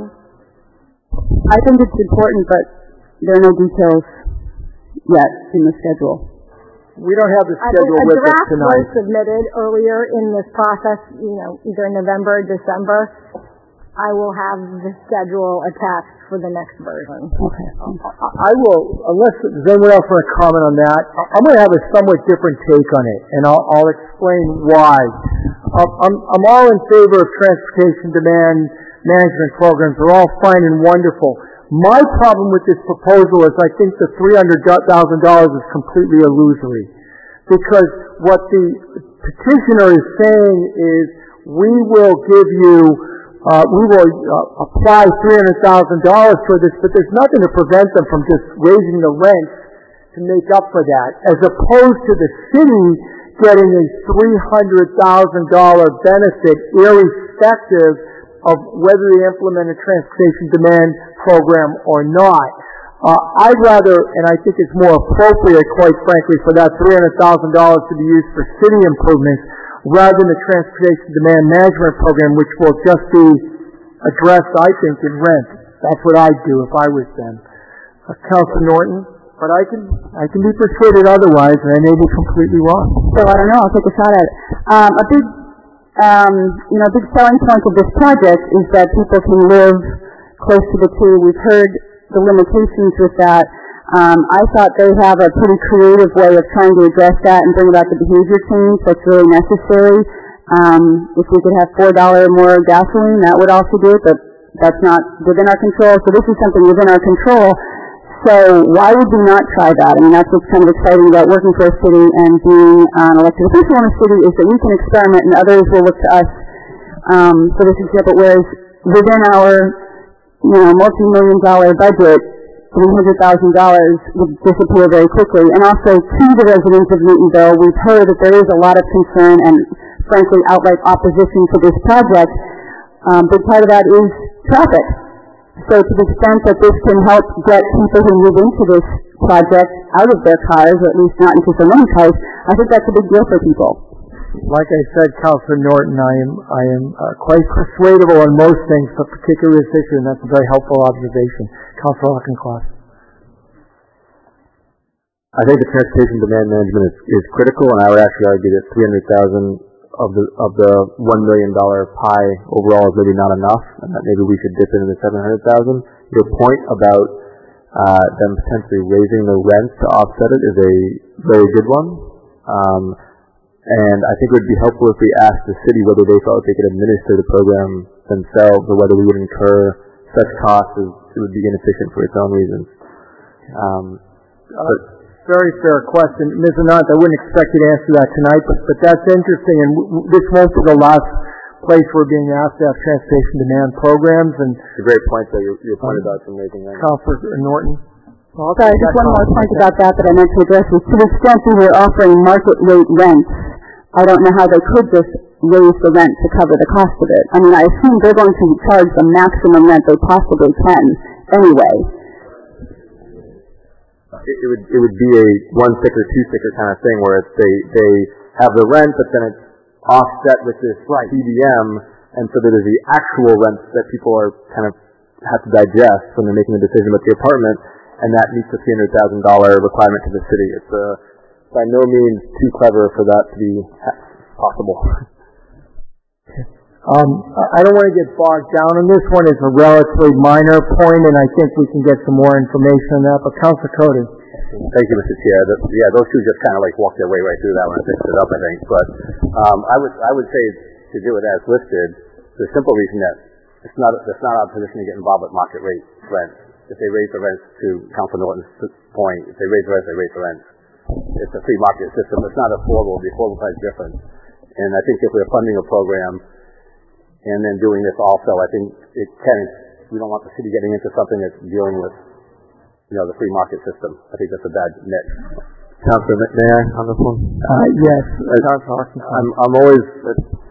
I think it's important, but there are no details yet in the schedule. We don't have the schedule with us tonight. A draft was submitted earlier in this process, you know, either November or December. I will have the schedule attached for the next version. Okay. I will, unless there's anyone else want to comment on that, I'm going to have a somewhat different take on it, and I'll, I'll explain why. I'm, I'm all in favor of transportation demand management programs. They're all fine and wonderful. My problem with this proposal is I think the three hundred thousand dollars is completely illusory, because what the petitioner is saying is we will give you Uh, we will uh, apply three hundred thousand dollars for this, but there's nothing to prevent them from just raising the rent to make up for that, as opposed to the city getting a three hundred thousand dollars benefit irrespective of whether they implement a transportation demand program or not. Uh, I'd rather, and I think it's more appropriate, quite frankly, for that three hundred thousand dollars to be used for city improvements rather than the transportation demand management program, which will just be addressed, I think, in rent. That's what I'd do if I was them. Uh, Councilor Norton? but I can I can be persuaded otherwise, and I may be completely wrong. So I don't know. I'll take a shot at it. Um, a big, um, you know, big selling point of this project is that people can live close to the two. We've heard the limitations with that. Um, I thought they have a pretty creative way of trying to address that and bring about the behavior change that's really necessary. Um, if we could have four dollars more gasoline, that would also do it, but that's not within our control. So this is something within our control. So why would we not try that? I mean, that's what's kind of exciting about working for a city and being an elected official in a city is that we can experiment and others will look to us um, for this example. Whereas within our, you know, multi-million dollar budget, three hundred thousand dollars would disappear very quickly. And also to the residents of Newtonville, we've heard that there is a lot of concern and frankly outright opposition to this project. Um, but part of that is traffic. So to the extent that this can help get people who move into this project out of their cars, or at least not into so many cars, I think that's a big deal for people. Like I said, Councilor Norton, I am I am uh, quite persuadable on most things, but particularly this issue, and that's a very helpful observation. Councilor Auchincloss. I think the transportation demand management is, is critical, and I would actually argue that three hundred thousand of the of the one million dollar pie overall is maybe not enough, and that maybe we should dip into the seven hundred thousand. Your point about uh, them potentially raising the rents to offset it is a very good one. Um, And I think it would be helpful if we asked the city whether they felt they could administer the program themselves or whether we would incur such costs as it would be inefficient for its own reasons. Um, uh, very fair question. Miz Anant, I wouldn't expect you to answer that tonight, but, but that's interesting, and w- this won't be the last place we're being asked to have transportation demand programs. And it's a great point that you, you pointed out from raising that. Councilor Norton. Well, sorry, just one more point about that that I meant to address is to the extent we were offering market rate rents, I don't know how they could just raise the rent to cover the cost of it. I mean, I assume they're going to charge the maximum rent they possibly can anyway. It, it would it would be a one sticker, two sticker kind of thing where it's they they have the rent, but then it's offset with this right. C D M, and so there's the actual rent that people are kind of have to digest when they're making a decision about the apartment, and that meets the three hundred thousand dollar requirement to the city. It's a by no means too clever for that to be possible. Um, I don't want to get bogged down on this one. It's a relatively minor point, and I think we can get some more information on that. But Councilor Cody. Thank you, Mister Chair. The, yeah, those two just kind of like walked their way right through that one and fixed it up, I think. But um, I would I would say to do it as listed, the simple reason that it's not it's not our position to get involved with market rate rents. If they raise the rents, to Councilor Norton's point, if they raise the rents, they raise the rents. It's a free market system. It's not affordable. The affordable price is different. And I think if we're funding a program and then doing this also, I think it can, we don't want the city getting into something that's dealing with, you know, the free market system. I think that's a bad mix. Councilor McNair on this one? Uh, yes. Uh, I'm, I'm always, uh,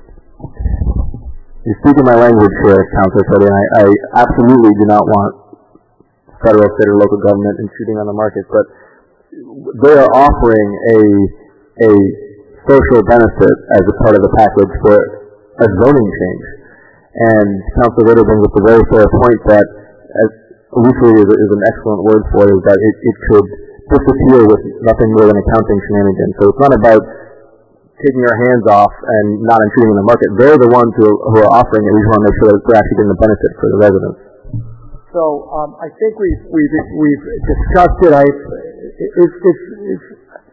you're speaking my language here, Councilor Cody, and I, I absolutely do not want federal, state, or local government intruding on the market, but they are offering a a social benefit as a part of the package for a zoning change. And Councilor Ritter brings up a very fair point that, as illusory is, is an excellent word for it, is that it, it could disappear with nothing more than accounting shenanigans. So it's not about taking our hands off and not intruding in the market. They're the ones who, who are offering it. We just want to make sure that we're actually getting the benefit for the residents. So um, I think we've we've we've discussed it. I it's it's, it's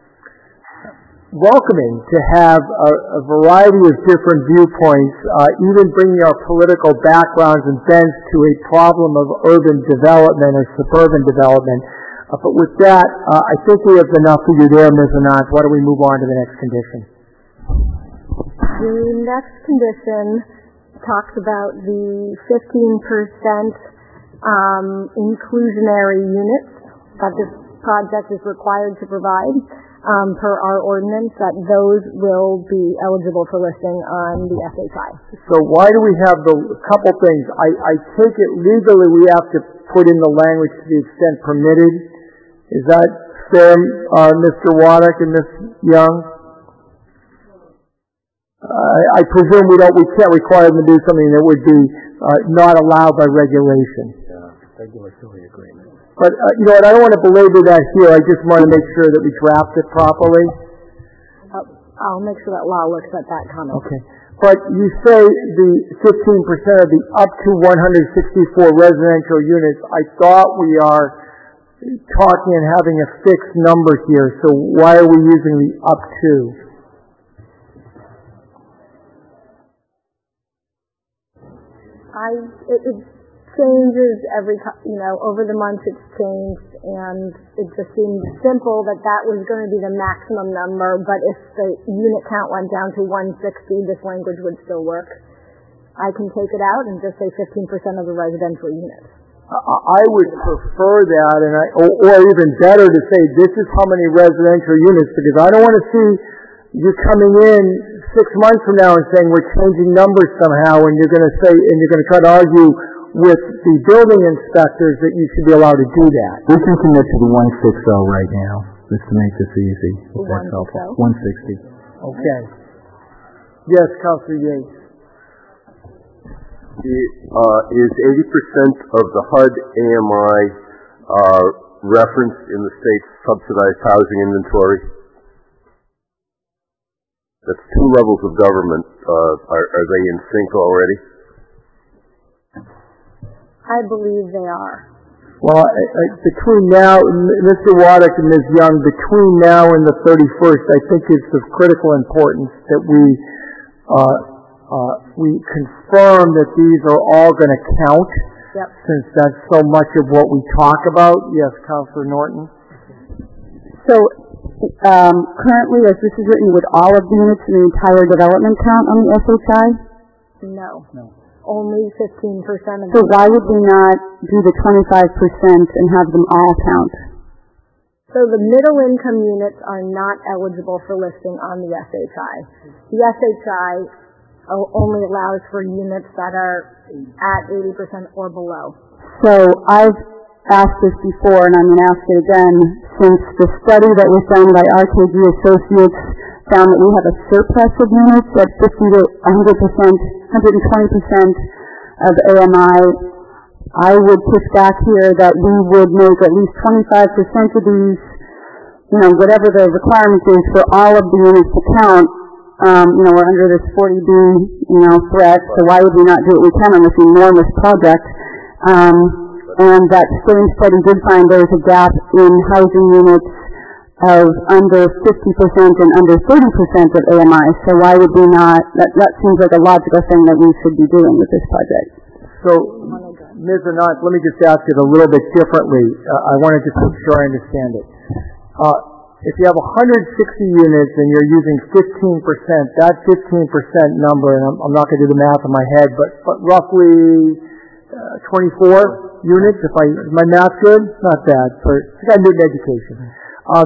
welcoming to have a, a variety of different viewpoints, uh, even bringing our political backgrounds and bents to a problem of urban development or suburban development. Uh, but with that, uh, I think we have enough for you there, Miz Anant. Why don't we move on to the next condition? The next condition talks about the fifteen percent um, inclusionary units that this project is required to provide um, per our ordinance, that those will be eligible for listing on the S H I. So why do we have the a couple things? I, I take it legally we have to put in the language to the extent permitted. Is that fair, uh, Mister Waddick and Miz Young? Uh, I presume we don't. We can't require them to do something that would be uh, not allowed by regulation. Yeah, regulatory agreement. But, uh, you know what, I don't want to belabor that here. I just want to make sure that we draft it properly. Uh, I'll make sure that law looks at that comment. Okay. But you say the fifteen percent of the up to one hundred sixty-four residential units. I thought we are talking and having a fixed number here, so why are we using the up to? I, it, it changes every, you know, over the months it's changed, and it just seemed simple that that was going to be the maximum number, but if the unit count went down to one sixty, this language would still work. I can take it out and just say fifteen percent of the residential units. I would prefer that, and I, or, or even better to say this is how many residential units, because I don't want to see you coming in six months from now and saying we're changing numbers somehow, and you're going to say, and you're going to try to argue with the building inspectors that you should be allowed to do that. We can commit to the one sixty right now, just to make this easy. If that's helpful. one sixty. Okay. Yes, Councilor Yates. The, uh, is eighty percent of the H U D A M I uh, referenced in the state's subsidized housing inventory? That's two levels of government. Uh, are, are they in sync already? I believe they are. Well, I, I, between now, Mister Waddick and Miz Young, between now and the thirty-first, I think it's of critical importance that we uh, uh, we confirm that these are all going to count, yep. since that's so much of what we talk about. Yes, Councilor Norton. So um, currently, as this is written, would all of the units in the entire development count on the S H I? No. No. Only fifteen percent of So why would we not do the twenty-five percent and have them all count? So the middle income units are not eligible for listing on the S H I. The S H I only allows for units that are at eighty percent or below. So I've asked this before, and I'm going to ask it again, since the study that was done by R K G Associates found that we have a surplus of units at fifty to one hundred percent, one hundred twenty percent of A M I. I would push back here that we would make at least twenty-five percent of these, you know, whatever the requirement is for all of the units to count. Um, you know, we're under this forty B, you know, threat, so why would we not do what we can on this enormous project? Um, and that same study did find there was a gap in housing units of under fifty percent and under thirty percent of A M I. So why would we not, that, that seems like a logical thing that we should be doing with this project. So, Miz Anant, let me just ask it a little bit differently. Uh, I want to just make sure I understand it. Uh, if you have one hundred sixty units and you're using fifteen percent, that fifteen percent number, and I'm, I'm not going to do the math in my head, but, but roughly uh, twenty-four units, if I, is my math good? Not bad, for, I got Newton education. Um,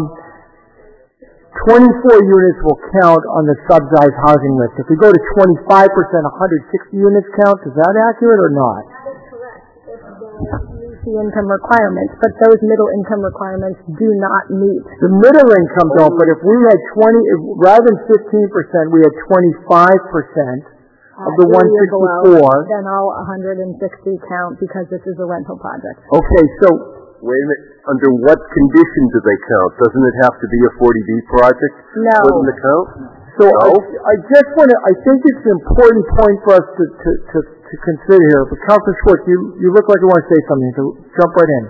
twenty-four units will count on the subsidized housing list. If we go to twenty-five percent, one hundred sixty units count. Is that accurate or not? That is correct. If they meet the income requirements, but those middle income requirements do not meet. The middle income don't, but if we had twenty, if, rather than fifteen percent, we had twenty-five percent of the one sixty-four. Then all one hundred sixty count because this is a rental project. Okay, so wait a minute. Under what condition do they count? Doesn't it have to be a forty B project? No. Wouldn't it count? So no? I, I just want to, I think it's an important point for us to, to, to, to consider here. But Councilor Schwartz, you, you look like you want to say something, so jump right in.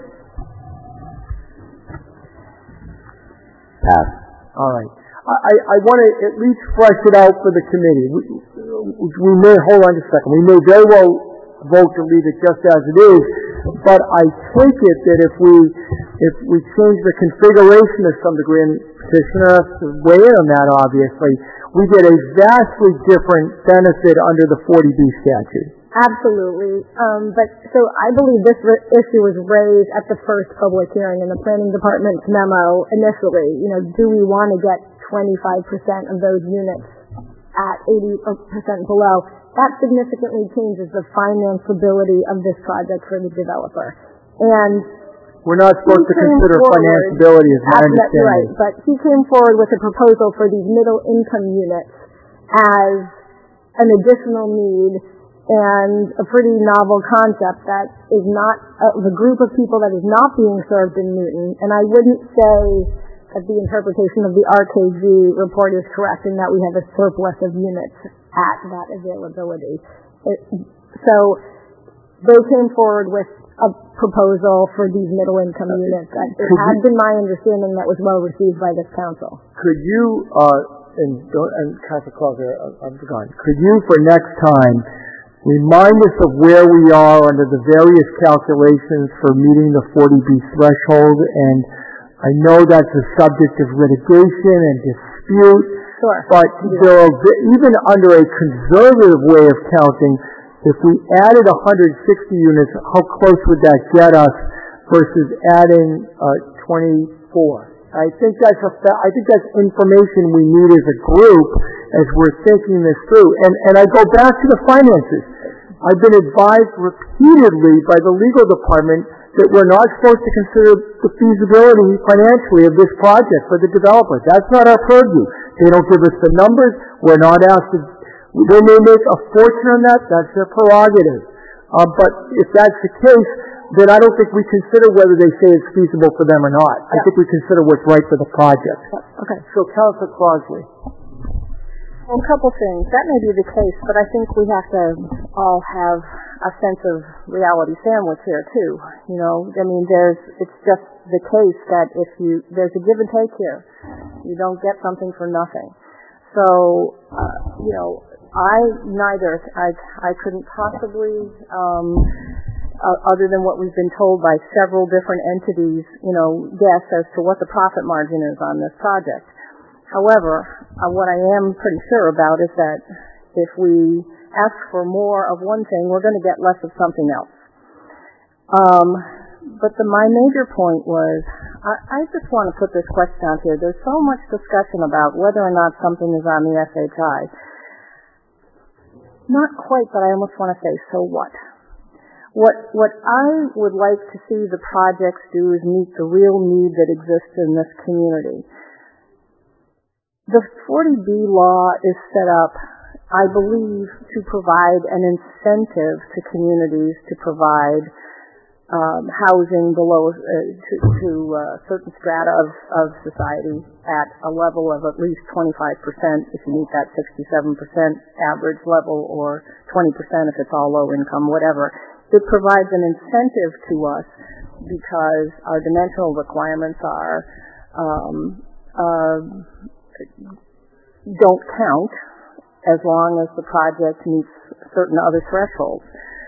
Pass. All right. I, I want to at least flesh it out for the committee. We, we may, hold on just a second, we may very well vote to leave it just as it is, but I take it that if we if we change the configuration to some degree, and petitioner has to weigh in on that obviously, we get a vastly different benefit under the forty B statute. Absolutely. Um, but so I believe this r- issue was raised at the first public hearing in the planning department's memo initially. You know, do we want to get twenty-five percent of those units at eighty percent below? That significantly changes the financeability of this project for the developer. And we're not supposed to consider forward, financeability as my understanding. Right, but he came forward with a proposal for these middle income units as an additional need and a pretty novel concept that is not uh, the group of people that is not being served in Newton. And I wouldn't say that the interpretation of the R K G report is correct in that we have a surplus of units at that availability. It, so they came forward with a proposal for these middle-income units. That it has been my understanding that was well received by this council. Could you, uh, and, and Councilor Claus, I'm gone. Could you, for next time, remind us of where we are under the various calculations for meeting the forty B threshold? And I know that's a subject of litigation and dispute, sure. but there are, even under a conservative way of counting, if we added one hundred sixty units, how close would that get us versus adding uh, twenty-four? I think that's a fa- I think that's information we need as a group as we're thinking this through. And and I go back to the finances. I've been advised repeatedly by the legal department that we're not supposed to consider the feasibility financially of this project for the developer. That's not our purview. They don't give us the numbers. We're not asked to. They may make a fortune on that. That's their prerogative. Uh, but if that's the case, then I don't think we consider whether they say it's feasible for them or not. Yeah. I think we consider what's right for the project. Okay. So, Councilor Crosby. Well, a couple things. That may be the case, but I think we have to all have a sense of reality sandwich here too. You know, I mean, there's it's just the case that if you there's a give and take here, you don't get something for nothing. So, uh, you know, I neither I I couldn't possibly. Um, Uh, other than what we've been told by several different entities, you know, guess as to what the profit margin is on this project. However, uh, what I am pretty sure about is that if we ask for more of one thing, we're going to get less of something else. Um, but the, my major point was, I, I just want to put this question out here. There's so much discussion about whether or not something is on the S H I. Not quite, but I almost want to say, so what? What what I would like to see the projects do is meet the real need that exists in this community. The forty B law is set up, I believe, to provide an incentive to communities to provide um, housing below uh, to, to uh, certain strata of, of society at a level of at least twenty-five percent if you meet that sixty-seven percent average level, or twenty percent if it's all low income, whatever. It provides an incentive to us because our dimensional requirements are um, uh, don't count as long as the project meets certain other thresholds.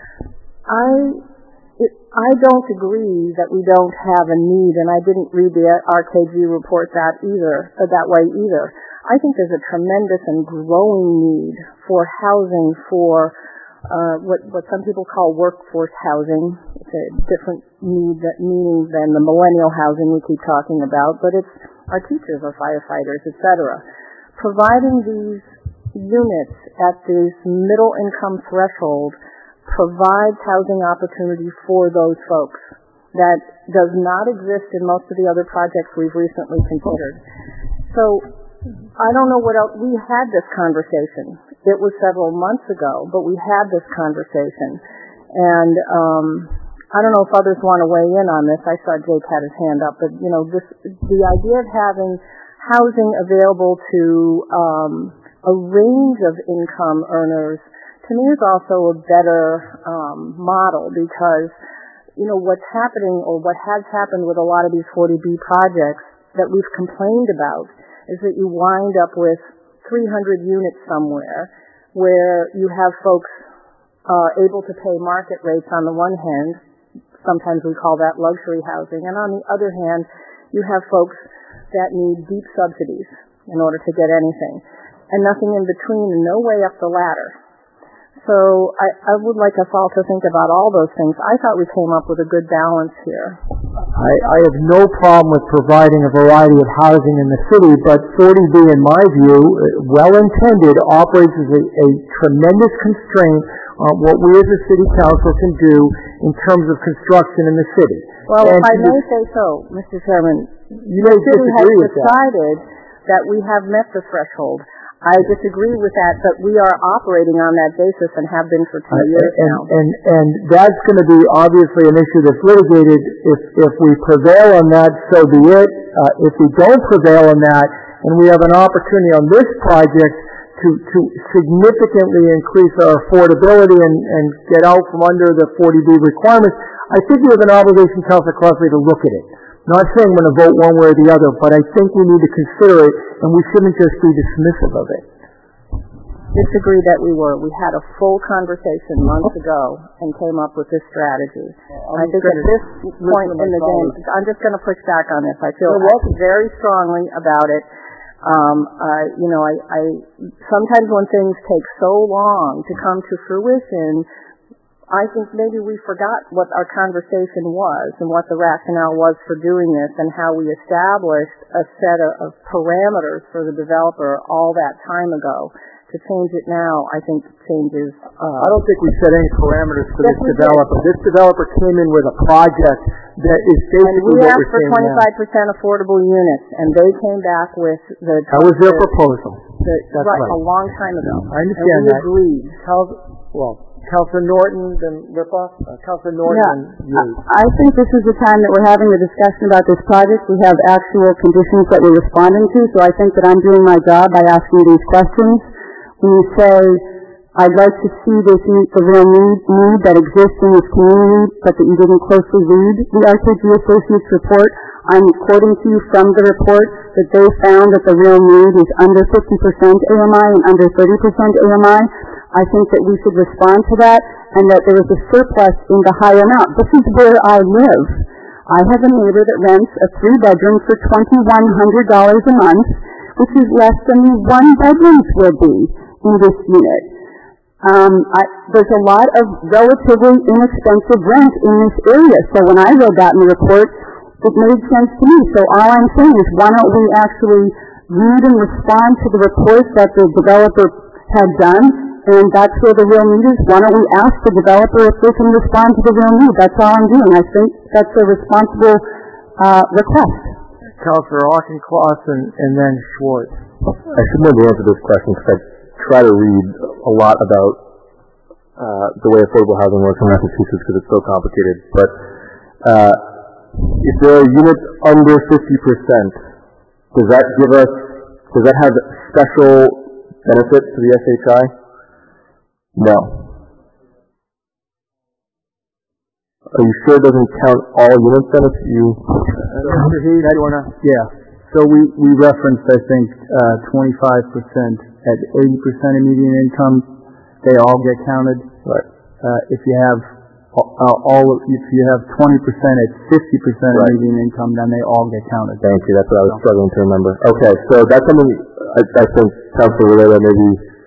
I it, I don't agree that we don't have a need, and I didn't read the R K G report that either uh, that way either. I think there's a tremendous and growing need for housing for Uh, what what some people call workforce housing. It's a different need that meaning than the millennial housing we keep talking about, but it's our teachers, our firefighters, et cetera. Providing these units at this middle income threshold provides housing opportunity for those folks that does not exist in most of the other projects we've recently considered. So I don't know what else. We had this conversation. It was several months ago, but we had this conversation. And um, I don't know if others want to weigh in on this. I saw Jake had his hand up. But, you know, this the idea of having housing available to um, a range of income earners, to me, is also a better um, model because, you know, what's happening or what has happened with a lot of these forty B projects that we've complained about is that you wind up with three hundred units somewhere where you have folks uh, able to pay market rates on the one hand. Sometimes we call that luxury housing. And on the other hand, you have folks that need deep subsidies in order to get anything. And nothing in between and no way up the ladder. So I, I would like us all to think about all those things. I thought we came up with a good balance here. I, I have no problem with providing a variety of housing in the city, but forty B, in my view, well-intended, operates as a, a tremendous constraint on what we as a city council can do in terms of construction in the city. Well, and if I may say so, Mister Chairman, you may the city has disagree with decided that. that we have met the threshold. I disagree with that, but we are operating on that basis and have been for two Uh, years and, now. and, and that's going to be obviously an issue that's litigated. If, if we prevail on that, so be it. Uh, if we don't prevail on that, and we have an opportunity on this project to, to significantly increase our affordability and, and get out from under the forty B requirements, I think we have an obligation, Councilor Crossley, to look at it. Not saying I'm going to vote one way or the other, but I think we need to consider it, and we shouldn't just be dismissive of it. Disagree that we were. We had a full conversation months ago and came up with this strategy. I think at this point in the game, I'm just going to push back on this. I feel very strongly about it. Um, uh, you know, I, I sometimes when things take so long to come to fruition, I think maybe we forgot what our conversation was and what the rationale was for doing this and how we established a set of, of parameters for the developer all that time ago. To change it now, I think changes. Uh, I don't think we set any parameters for yes, this developer. Did. This developer came in with a project that is basically and we what asked we're for saying twenty-five percent now. affordable units, and they came back with the. That was their the, proposal. The, That's right, right. A long time ago. I understand and we that. agreed. Cal- well, Councilor Norton, then Ripa. Uh, Councilor Norton, yeah, and you. I think this is the time that we're having the discussion about this project. We have actual conditions that we're responding to, so I think that I'm doing my job by asking these questions. When you say, I'd like to see this meet the real need, need that exists in this community, but that you didn't closely read the R K G Associates report, I'm quoting to you from the report that they found that the real need is under fifty percent A M I and under thirty percent A M I. I think that we should respond to that and that there is a surplus in the higher amount. This is where I live. I have a neighbor that rents a three-bedroom for twenty-one hundred dollars a month, which is less than the one-bedrooms will be in this unit. Um, I, there's a lot of relatively inexpensive rent in this area. So when I read that in the report, it made sense to me. So all I'm saying is why don't we actually read and respond to the report that the developer had done, and that's where the real need is. Why don't we ask the developer if they can respond to the real need? That's all I'm doing. I think that's a responsible uh, request. Councilor Auchincloss and, and then Schwartz. I should know the answer to this question because I try to read a lot about uh, the way affordable housing works in Massachusetts because it's so complicated. But uh, if there are units under fifty percent, does that give us, does that have special benefits to the S H I? No. Are you sure it doesn't count all units then if you... Mister Heath, you want to... Yeah. So we, we referenced, I think, uh, twenty-five percent at eighty percent of median income, they all get counted. Right. Uh, if you have uh, all, if you have twenty percent at fifty percent of right. median income, then they all get counted. Thank you. That's what I was struggling to remember. Okay, so that's something I, I think Councilor Rivera maybe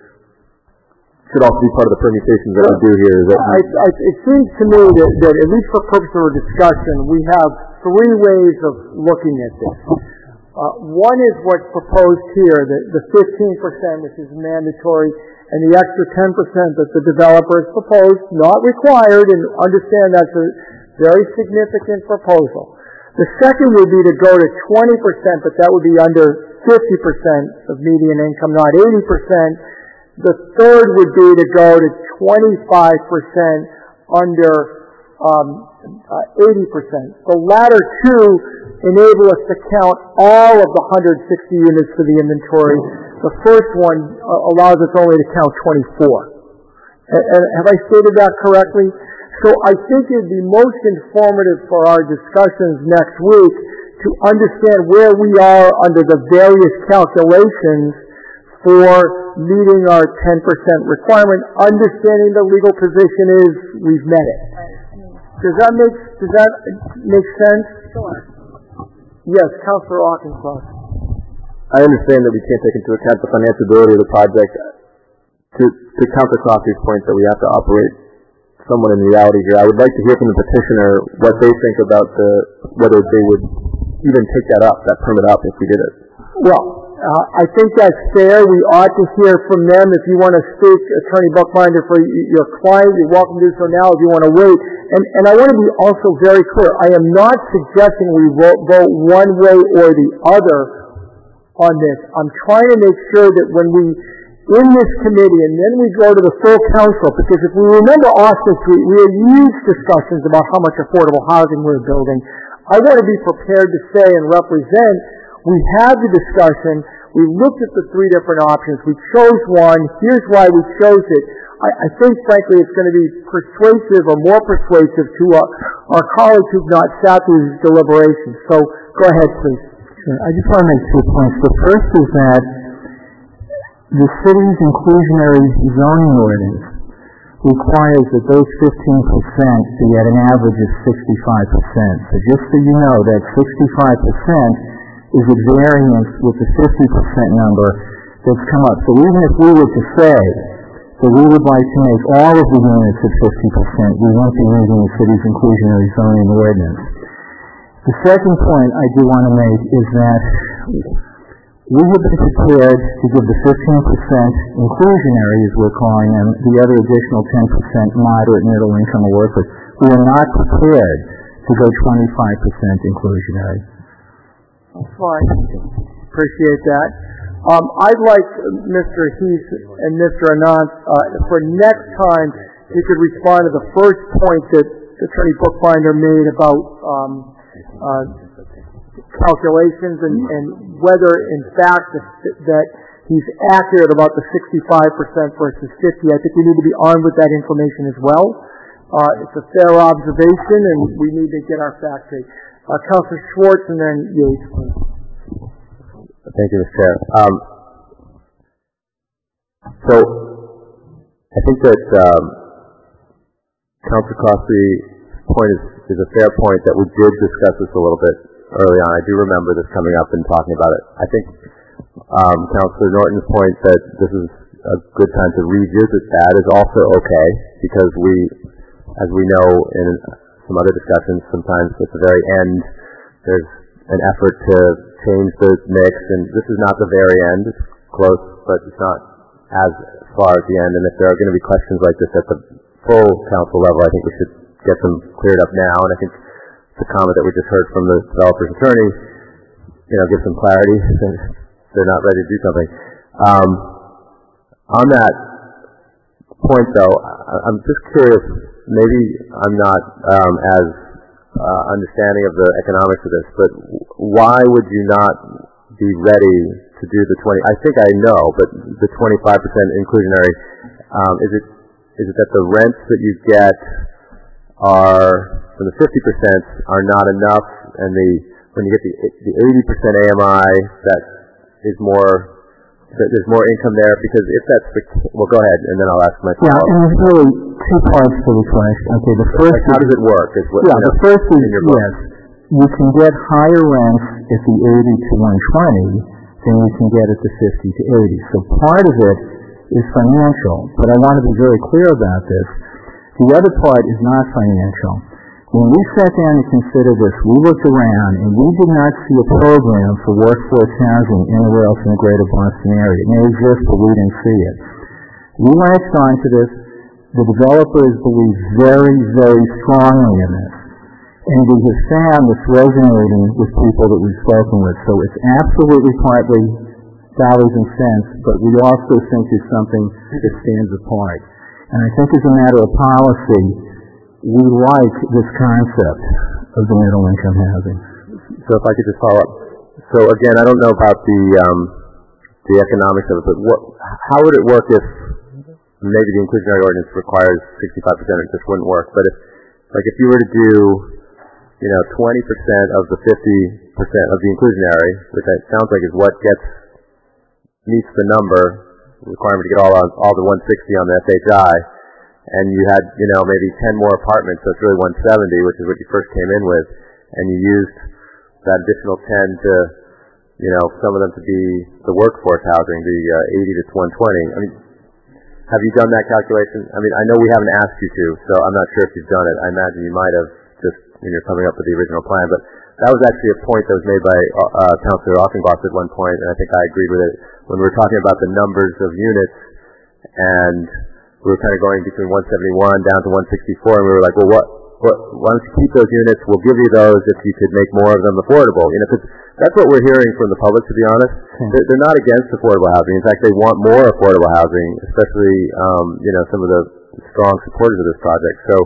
should also be part of the permutations that we do here. Is that I, I, it seems to me that, that at least for purpose of discussion, we have three ways of looking at this. Uh, one is what's proposed here, the, the fifteen percent, which is mandatory, and the extra ten percent that the developer has proposed, not required, and understand that's a very significant proposal. The second would be to go to twenty percent, but that would be under fifty percent of median income, not eighty percent. The third would be to go to twenty-five percent under um, uh, eighty percent. The latter two enable us to count all of the one hundred sixty units for the inventory. The first one uh, allows us only to count twenty-four. And, and have I stated that correctly? So I think it would be most informative for our discussions next week to understand where we are under the various calculations for meeting our ten percent requirement, understanding the legal position is we've met it. Does that make, does that make sense? Sure. Yes, Councilor Auchincloss. I understand that we can't take into account the financiability of the project. To, to Councilor Crossley's point that we have to operate somewhat in reality here, I would like to hear from the petitioner what they think about the whether they would even take that up, that permit up, if we did it. Well, uh, I think that's fair. We ought to hear from them. If you want to speak, Attorney Buckbinder, for your client, you're welcome to do so now. If you want to wait. And, and I want to be also very clear. I am not suggesting we vote, vote one way or the other on this. I'm trying to make sure that when we, in this committee, and then we go to the full council, because if we remember Austin Street, we had huge discussions about how much affordable housing we were building. I want to be prepared to say and represent, we had the discussion, we looked at the three different options, we chose one, here's why we chose it. I, I think, frankly, it's going to be persuasive or more persuasive to uh, our colleagues who've not sat through these deliberations. So go ahead, please. Sure. I just want to make two points. The first is that the city's inclusionary zoning ordinance requires that those fifteen percent be at an average of sixty-five percent. So just so you know, that sixty-five percent is a variance with the fifty percent number that's come up. So even if we were to say that we would like to make all of the units at fifty percent, we won't be using the city's inclusionary zoning ordinance. The second point I do want to make is that we have been prepared to give the fifteen percent inclusionary, as we're calling them, the other additional ten percent moderate middle income or workers. We are not prepared to go twenty-five percent inclusionary. That's fine. Appreciate that. Um, I'd like Mister Heath and Mister Anand, uh, for next time, you could respond to the first point that Attorney Bookbinder made about um, uh, calculations and, and whether, in fact, that he's accurate about the sixty-five percent versus fifty. I think we need to be armed with that information as well. Uh, it's a fair observation, and we need to get our facts straight. Uh, Councilor Schwartz and then Yates, please. Thank you, Mister Chair. Um, so, I think that um, Councilor Crosby's point is, is a fair point that we did discuss this a little bit early on. I do remember this coming up and talking about it. I think um, Councilor Norton's point that this is a good time to revisit that is also okay, because we, as we know in some other discussions, sometimes at the very end there's an effort to change the mix, and this is not the very end. It's close, but it's not as far at the end. And if there are going to be questions like this at the full council level, I think we should get them cleared up now. And I think the comment that we just heard from the developer's attorney, you know, gives some clarity. They're not ready to do something. Um, on that point, though, I'm just curious. Maybe I'm not um, as uh, understanding of the economics of this, but why would you not be ready to do the twenty? I think I know, but the twenty-five percent inclusionary. Um, is it is it that the rents that you get are from the fifty percent are not enough, and the when you get the the eighty percent A M I, that is more. There's more income there, because if that's the well, go ahead, and then I'll ask my follow-up. Yeah, and there's really two parts to the question. Okay, the first. Like, how does it work? Is what, yeah, you know, the first is yes, you can get higher rents at the eighty to one twenty than you can get at the fifty to eighty. So part of it is financial, but I want to be very clear about this. The other part is not financial. When we sat down to consider this, we looked around and we did not see a program for workforce housing anywhere else in the greater Boston area. It may exist, but we didn't see it. We latched onto this. The developers believe very, very strongly in this. And we have found this resonating with people that we've spoken with. So it's absolutely partly dollars and cents, but we also think there's something that stands apart. And I think as a matter of policy, we like this concept of the middle income housing. So if I could just follow up. So again, I don't know about the um, the economics of it, but what, how would it work if maybe the inclusionary ordinance requires sixty-five percent, it just wouldn't work. But if, like if you were to do, you know, twenty percent of the fifty percent of the inclusionary, which it sounds like is what gets, meets the number, requirement to get all on, all the one sixty on the S H I, and you had, you know, maybe ten more apartments, so it's really one seventy, which is what you first came in with, and you used that additional ten to, you know, some of them to be the workforce housing, the uh, eighty to one twenty. I mean, have you done that calculation? I mean, I know we haven't asked you to, so I'm not sure if you've done it. I imagine you might have just when you're coming up with the original plan, but that was actually a point that was made by uh, Councilor Auchincloss at one point, and I think I agreed with it, when we were talking about the numbers of units, and we were kind of going between one seventy-one down to one sixty-four, and we were like, well, what why don't you keep those units? We'll give you those if you could make more of them affordable. You know, because that's what we're hearing from the public, to be honest. They're, they're not against affordable housing. In fact, they want more affordable housing, especially, um, you know, some of the strong supporters of this project. So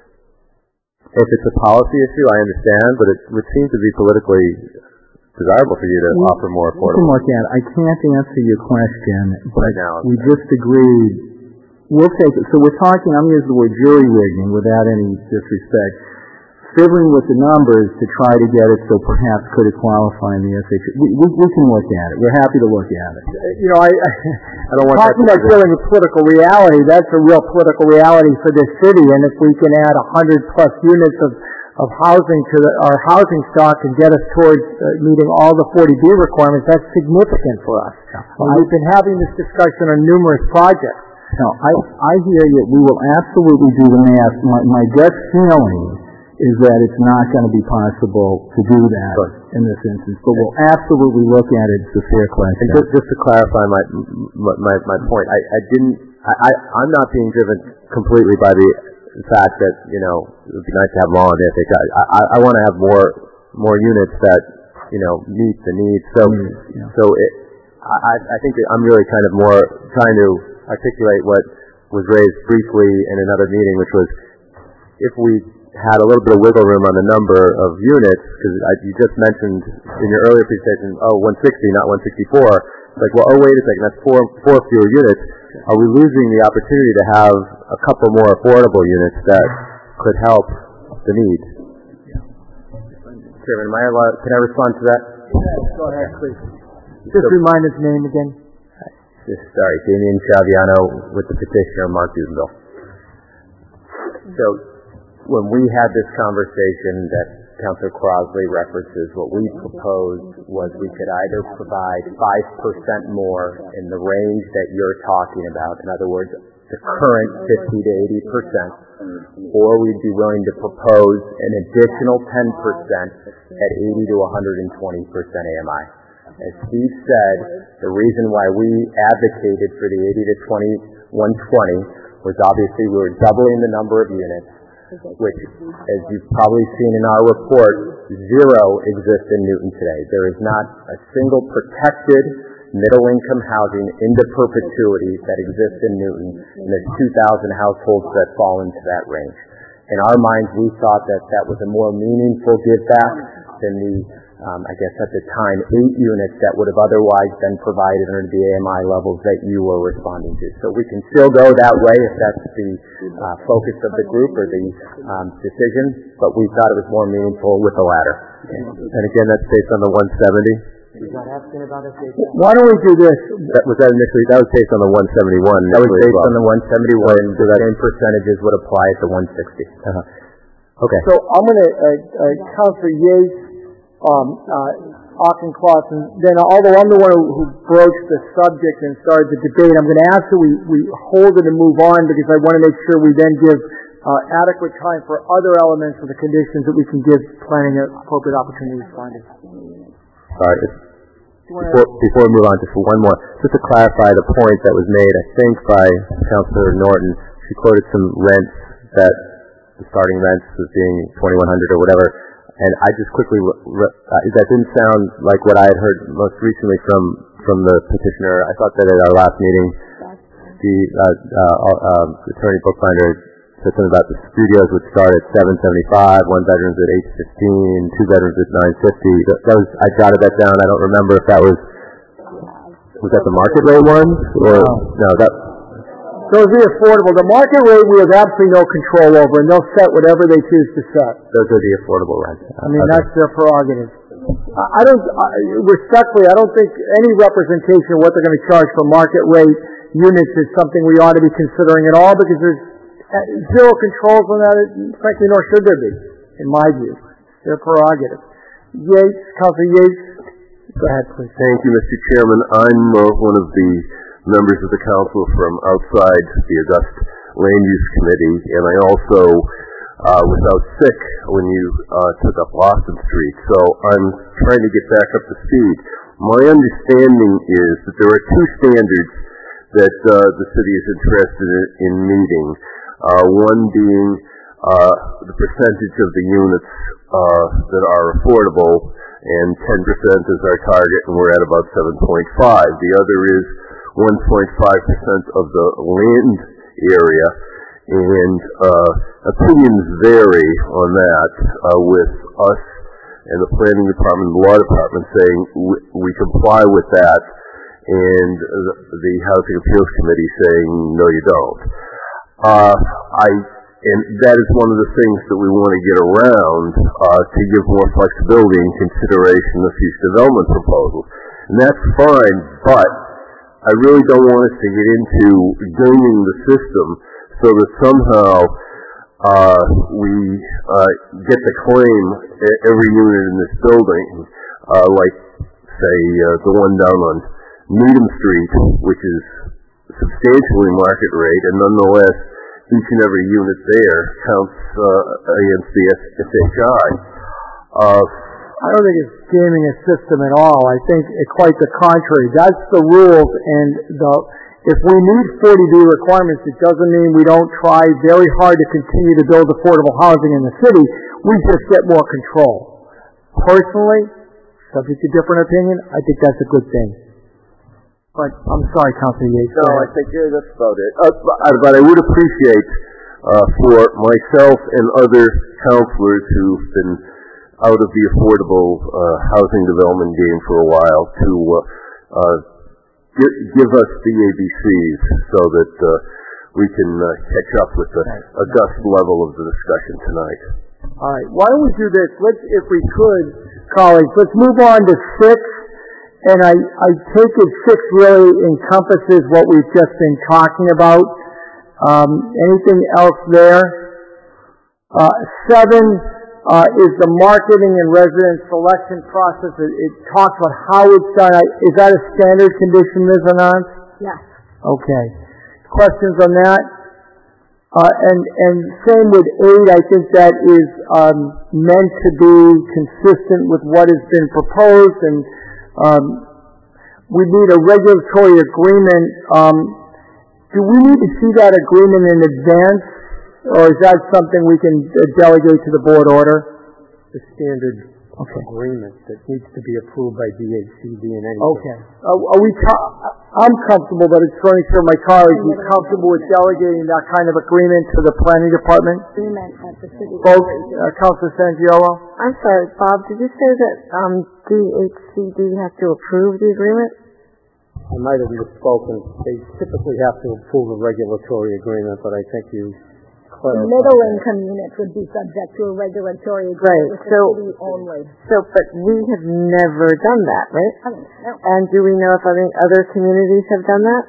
if it's a policy issue, I understand, but it would seem to be politically desirable for you to we, offer more affordable. Look at, I can't answer your question, but right now, we just agreed. We'll take it. So we're talking, I'm using the word jury rigging without any disrespect, fiddling with the numbers to try to get it so perhaps could it qualify in the S H. We, we, we can look at it. We're happy to look at it. You know, I, I don't want talking about dealing with political reality, that's a real political reality for this city, and if we can add one hundred plus units of, of housing to the, our housing stock and get us towards uh, meeting all the forty B requirements, that's significant for us. Yeah. Well, we've been having this discussion on numerous projects. No, I, I hear you. We will absolutely do the math. My, my gut feeling is that it's not going to be possible to do that sure. in this instance, but we'll absolutely look at it. It's a fair question. And just, just to clarify my my my point, I, I didn't. I, I I'm not being driven completely by the fact that you know it would be nice to have them all in the S H I. I, I, I want to have more more units that you know meet the needs. So mm, yeah. so it, I I think that I'm really kind of more trying to articulate what was raised briefly in another meeting, which was if we had a little bit of wiggle room on the number of units, because you just mentioned in your earlier presentation, oh, one sixty, not one sixty-four. It's like, well, oh, wait a second, that's four, four fewer units. Are we losing the opportunity to have a couple more affordable units that could help the need? Chairman, am I allowed, can I respond to that? Yes, go ahead, please. Just so, remind his name again. Sorry, Damian Chaviano with the petitioner, Mark Dudenville. So when we had this conversation that Councilor Crosley references, what we proposed was we could either provide five percent more in the range that you're talking about, in other words, the current fifty to eighty percent, or we'd be willing to propose an additional ten percent at eighty to one hundred twenty percent A M I. As Steve said, the reason why we advocated for the eighty to one twenty was obviously we were doubling the number of units, which, as you've probably seen in our report, zero exists in Newton today. There is not a single protected middle-income housing into perpetuity that exists in Newton, and there's two thousand households that fall into that range. In our minds, we thought that that was a more meaningful give back than the Um, I guess at the time, eight units that would have otherwise been provided under the A M I levels that you were responding to. So we can still go that way if that's the uh, focus of the group or the um, decision, but we thought it was more meaningful with the latter. And again, that's based on the one seventy. Why don't we do this? That was that initially. That was based on the one seventy-one. That was based well. on the one seventy-one. So the same percentages would apply at the one sixty. Uh-huh. Okay. So I'm going to, uh, uh, Councilor Yates, Um, uh, Auchincloss, and then although I'm the one who, who broached the subject and started the debate, I'm going to ask that we, we hold it and move on because I want to make sure we then give uh, adequate time for other elements of the conditions that we can give planning an appropriate opportunity to respond to. Sorry, before, before we move on, just one more, just to clarify the point that was made, I think by Councilor Norton, she quoted some rents that the starting rents as being twenty-one hundred or whatever. And I just quickly, uh, that didn't sound like what I had heard most recently from, from the petitioner. I thought that at our last meeting, the uh, uh, uh, attorney bookbinder said something about the studios would start at seven seventy-five, one bedrooms at eight fifteen, two bedrooms at nine fifty. That, that was, I jotted that down. I don't remember if that was, was that the market rate ones? Or, no, no that... Those are the affordable. The market rate we have absolutely no control over, and they'll set whatever they choose to set. Those are the affordable rents. I mean, okay. That's their prerogative. I don't, I, respectfully, I don't think any representation of what they're going to charge for market rate units is something we ought to be considering at all, because there's zero controls on that, frankly, nor should there be, in my view. Their prerogative. Yates, Councilor Yates, go ahead, please. Thank you, Mister Chairman. I'm uh, one of the members of the council from outside the august land use committee, and I also uh, was out sick when you uh, took up Lawson Street, so I'm trying to get back up to speed. My understanding is that there are two standards that uh, the city is interested in, in meeting, uh, one being uh, the percentage of the units uh, that are affordable, and ten percent is our target, and we're at about seven point five. The other is one point five percent of the land area, and uh, opinions vary on that, uh, with us and the planning department and the law department saying we, we comply with that, and the, the Housing Appeals Committee saying no, you don't. Uh, I and that is one of the things that we want to get around uh, to give more flexibility and consideration of these development proposals, and that's fine. But I really don't want us to get into gaming the system so that somehow uh, we uh, get to claim every unit in this building, uh, like, say, uh, the one down on Needham Street, which is substantially market rate, and nonetheless, each and every unit there counts uh, against the S H I. Uh, I don't think it's gaming a system at all. I think it's quite the contrary. That's the rules, and the if we need forty B requirements, it doesn't mean we don't try very hard to continue to build affordable housing in the city. We just get more control. Personally, subject to different opinion, I think that's a good thing. But I'm sorry, Councilor Yates. No, I think yeah, that's about it. Uh, but I would appreciate uh, for myself and other councilors who've been out of the affordable uh, housing development game for a while to uh, uh, give, give us the A B Cs so that uh, we can uh, catch up with the august level of the discussion tonight. All right. Why don't we do this? Let's, if we could, colleagues, let's move on to six. And I, I take it six really encompasses what we've just been talking about. Um, anything else there? Uh, seven uh, is the marketing and resident selection process. It, it talks about how it's done. I, is that a standard condition, Miz Anand? Yes. Okay. Questions on that? Uh, and, and same with eight. I think that is um, meant to be consistent with what has been proposed, and Um, we need a regulatory agreement. Um, do we need to see that agreement in advance, or is that something we can uh, delegate to the board order? The standard okay. agreement that needs to be approved by D H C D and anything. Okay. Uh, are we? Co- I'm comfortable, but it's running through my colleagues. Are you comfortable with delegating that kind of agreement to the planning department? Agreement at the city. Both, uh, Councilor Sangiolo? I'm sorry, Bob, did you say that um, D H C D has to approve the agreement? I might have misspoken. They typically have to approve a regulatory agreement, but I think you clarified. The middle income units would be subject to a regulatory agreement right. with the so, city only. So, but we have never done that, right? I mean, no. And do we know if any other communities have done that?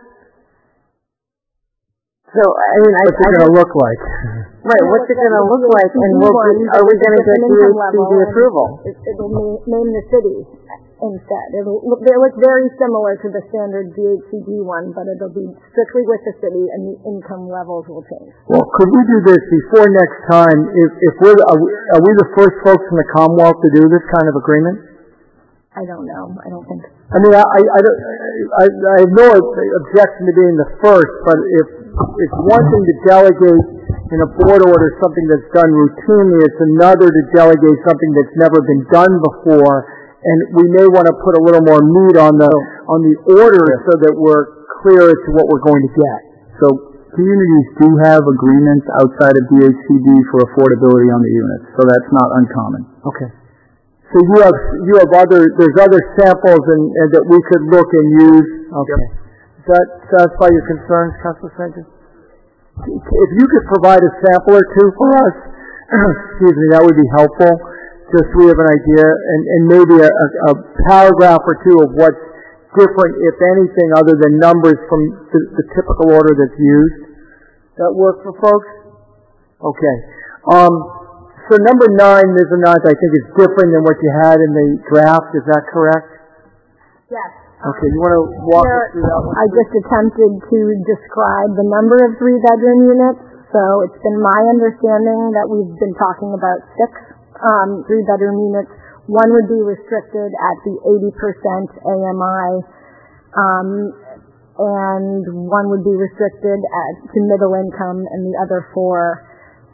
So, I mean, what's I, it going to look like? Right, what's it going to look like, and we'll be, are we going to get D H C D approval? It, it'll name, name the city instead. It'll look, it looks very similar to the standard D H C D one, but it'll be strictly with the city, and the income levels will change. Well, could we do this before next time? If, if we're, are we, are we the first folks in the Commonwealth to do this kind of agreement? I don't know. I don't think. I mean, I, I, I, I, I have no objection to being the first, but if it's one thing to delegate in a board order something that's done routinely, it's another to delegate something that's never been done before, and we may want to put a little more meat on the on the order so that we're clear as to what we're going to get. So communities do have agreements outside of D H C D for affordability on the units, so that's not uncommon. Okay. So you have you have other there's other samples and, and that we could look and use. Okay. Yep. Does that satisfy your concerns, Councilor Sanchez? If you could provide a sample or two for us, excuse me, that would be helpful. Just so we have an idea, and, and maybe a, a, a paragraph or two of what's different, if anything, other than numbers from the, the typical order that's used. That work for folks? Okay. Um, so number nine, Miz Anand, I think is different than what you had in the draft. Is that correct? Yes. Okay, you want to walk Here, us through that one? I just attempted to describe the number of three-bedroom units. So it's been my understanding that we've been talking about six um, three-bedroom units. One would be restricted at the eighty percent A M I, um, and one would be restricted at, to middle income, and the other four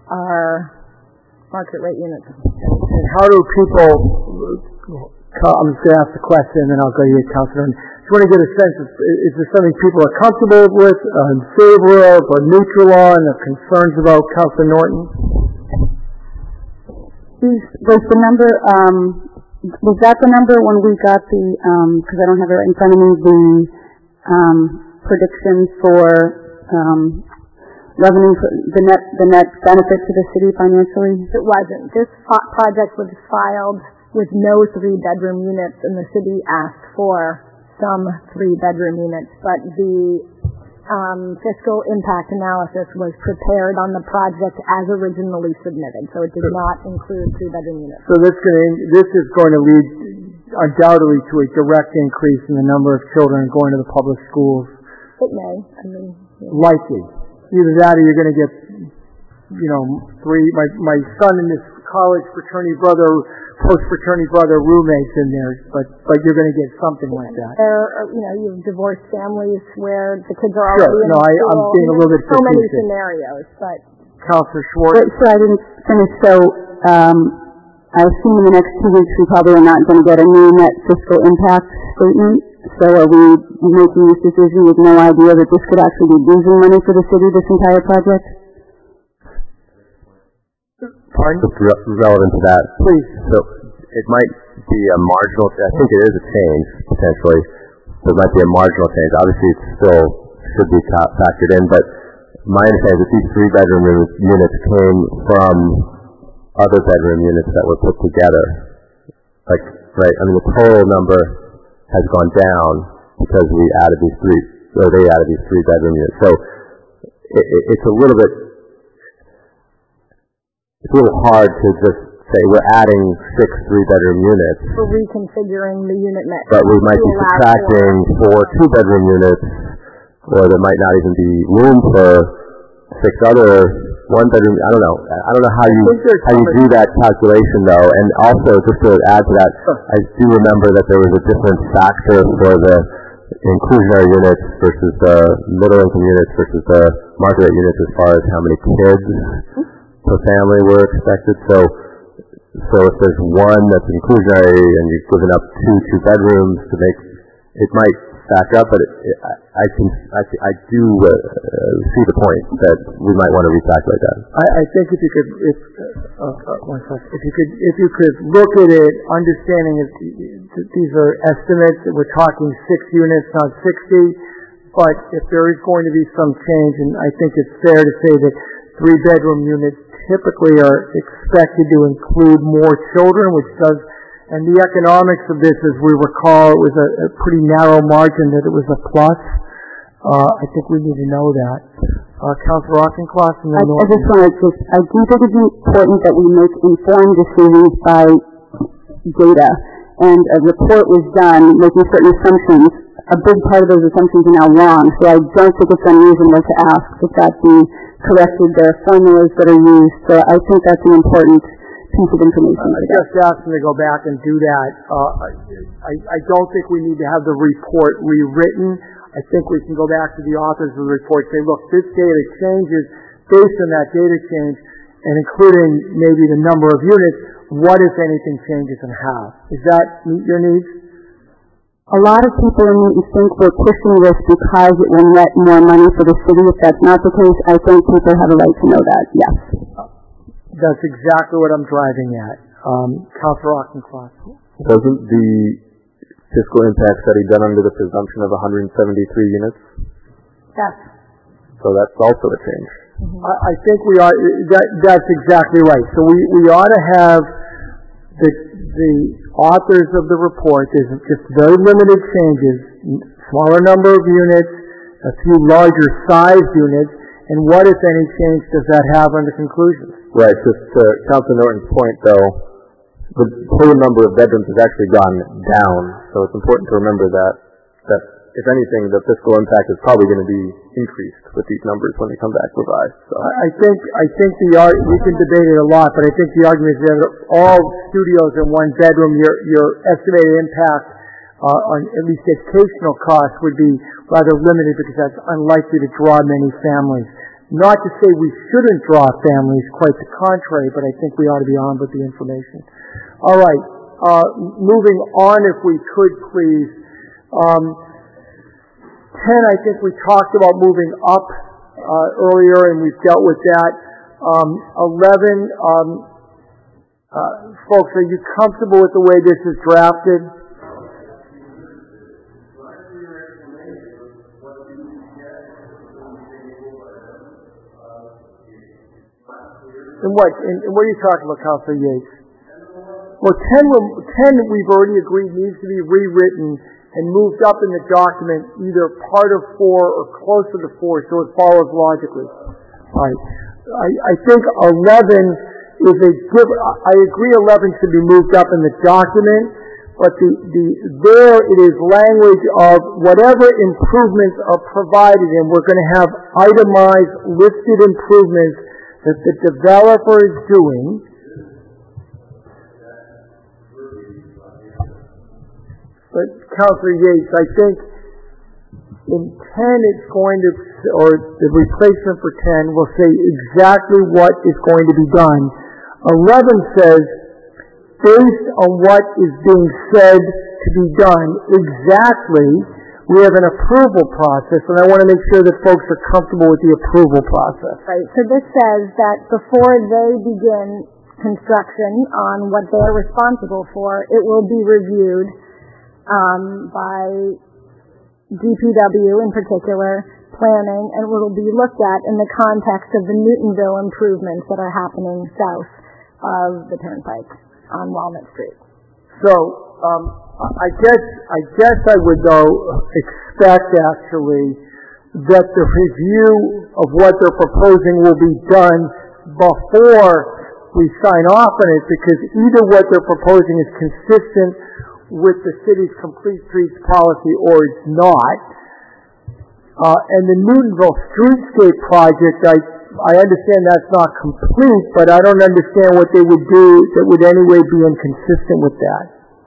are market rate units. And how do people, I'm just going to ask the question and then I'll go to you, Councilor. I just want to get a sense of, is this something people are comfortable with, uh, in favor of, or neutral on, or concerns about? Councilor Norton? Is, was the number, um, was that the number when we got the, because um, I don't have it right in front of me, the um, predictions for um, revenue, for the net the net benefit to the city financially? It wasn't. This pro- project was filed with no three-bedroom units, and the city asked for some three-bedroom units, but the um, fiscal impact analysis was prepared on the project as originally submitted, so it did not include three-bedroom units. So this, going to, this is going to lead undoubtedly to a direct increase in the number of children going to the public schools. It may. I mean, yeah. Likely. Either that or you're going to get, you know, three, my, my son and his college fraternity brother, post-fraternity brother roommates in there, but, but you're going to get something like that. There are, you know, you have divorced families where the kids are sure. already in no, I, school. I'm being a little bit so many confusing. scenarios, but... Councilor Schwartz? Wait, so I didn't finish. So, um, I assume in the next two weeks we probably are not going to get a new net fiscal impact statement. So are we making this decision with no idea that this could actually be losing money for the city, this entire project? Pardon? Just re- relevant to that. Please. So it might be a marginal, I think it is a change, potentially. So it might be a marginal change. Obviously it still should be ca- factored in, but my understanding is that these three-bedroom units came from other bedroom units that were put together. Like, right, I mean the total number has gone down because we added these three, or they added these three-bedroom units. So it, it, it's a little bit, it's a little hard to just say we're adding six three-bedroom units. We're reconfiguring the unit mix. But we might be subtracting four two-bedroom units, or there might not even be room for six other one-bedroom. I don't know. I don't know how you how you do that calculation though. And also, just to add to that, I do remember that there was a different factor for the inclusionary units versus the middle-income units versus the market rate units as far as how many kids per family were expected. So, so if there's one that's inclusionary and you've given up two two bedrooms to make, it might stack up, but it, it, I, I can I, I do uh, see the point that we might want to recalculate that. I, I think if you could, if uh, uh, one second, if you could, if you could look at it, understanding that these are estimates, that we're talking six units, not sixty, but if there is going to be some change, and I think it's fair to say that three-bedroom units typically are expected to include more children, which does. And the economics of this, as we recall, it was a, a pretty narrow margin that it was a plus. Uh, I think we need to know that. Uh, Councilor Auchincloss and then I, I just want to just, I do think it's important that we make informed decisions by data. And a report was done making certain assumptions. A big part of those assumptions are now wrong. So I don't think it's unreasonable to ask that that be corrected. There are formulas that are used. So I think that's an important piece of information. I just asked them to go back and do that. Uh, I, I don't think we need to have the report rewritten. I think we can go back to the authors of the report and say, look, this data changes based on that data change, and including maybe the number of units, what, if anything, changes and how. Does that meet your needs? A lot of people in Newton think we're pushing this because it will net more money for the city. If that's not the case, I think people have a right to know that, yes. That's exactly what I'm driving at. Um, Councilor Auchincloss. Wasn't the fiscal impact study done under the presumption of one hundred seventy-three units? Yes. So that's also a change. Mm-hmm. I, I think we are, that, that's exactly right. So we, we ought to have the, the authors of the report, there's just very limited changes, smaller number of units, a few larger sized units, and what, if any, change does that have on the conclusions? Right. Just to Councilor Norton's point, though, the total number of bedrooms has actually gone down. So it's important to remember that, that if anything, the fiscal impact is probably going to be increased with these numbers when they come back revised. So. I think I think the we can debate it a lot, but I think the argument is that all studios in one bedroom, your your estimated impact uh, on at least educational costs would be rather limited because that's unlikely to draw many families. Not to say we shouldn't draw families, quite the contrary, but I think we ought to be armed with the information. All right, uh, moving on, if we could, please. Um, ten, I think we talked about moving up uh, earlier, and we've dealt with that. Um, eleven, um, uh, folks, are you comfortable with the way this is drafted? And what, and what are you talking about, Councilor Yates? Well, ten, ten, we've already agreed needs to be rewritten and moved up in the document, either part of four or closer to four, so it follows logically. All right. I, I think eleven is a give. I agree eleven should be moved up in the document, but the, the there it is language of whatever improvements are provided, and we're going to have itemized listed improvements that the developer is doing. But Councilor Yates, I think in ten it's going to, or the replacement for ten will say exactly what is going to be done. eleven says, based on what is being said to be done, exactly, we have an approval process, and I want to make sure that folks are comfortable with the approval process. Right, so this says that before they begin construction on what they're responsible for, it will be reviewed um, by D P W in particular, planning, and it will be looked at in the context of the Newtonville improvements that are happening south of the Turnpike on Walnut Street. So, um, I guess I guess I would though expect actually that the review of what they're proposing will be done before we sign off on it, because either what they're proposing is consistent with the city's complete streets policy or it's not. Uh, and the Newtonville Streetscape project, I I understand that's not complete, but I don't understand what they would do that would anyway be inconsistent with that.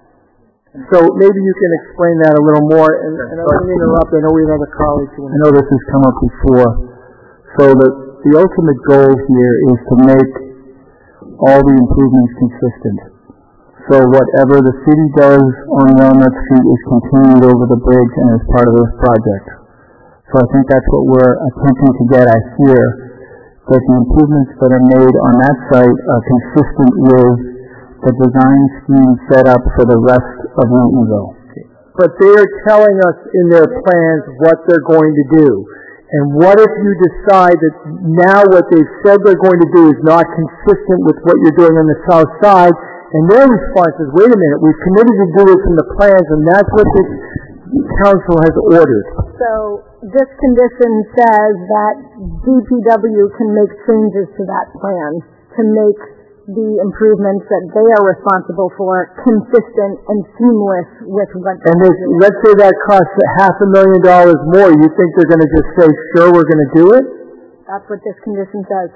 So maybe you can explain that a little more, and, and I don't interrupt, I know we have other colleagues who want I know this has come up before. So the, the ultimate goal here is to make all the improvements consistent. So whatever the city does on Walnut Street is continued over the bridge and is part of this project. So I think that's what we're attempting to get at here, that the improvements that are made on that site are consistent with the design scheme set up for the rest of Newtonville. But they are telling us in their plans what they're going to do. And what if you decide that now what they've said they're going to do is not consistent with what you're doing on the south side, and their response is, wait a minute, we've committed to do this in the plans, and that's what this council has ordered. So this condition says that D P W can make changes to that plan to make the improvements that they are responsible for consistent and seamless with what and this, let's say that costs half a million dollars more. You think they're going to just say, sure, we're going to do it? That's what this condition says.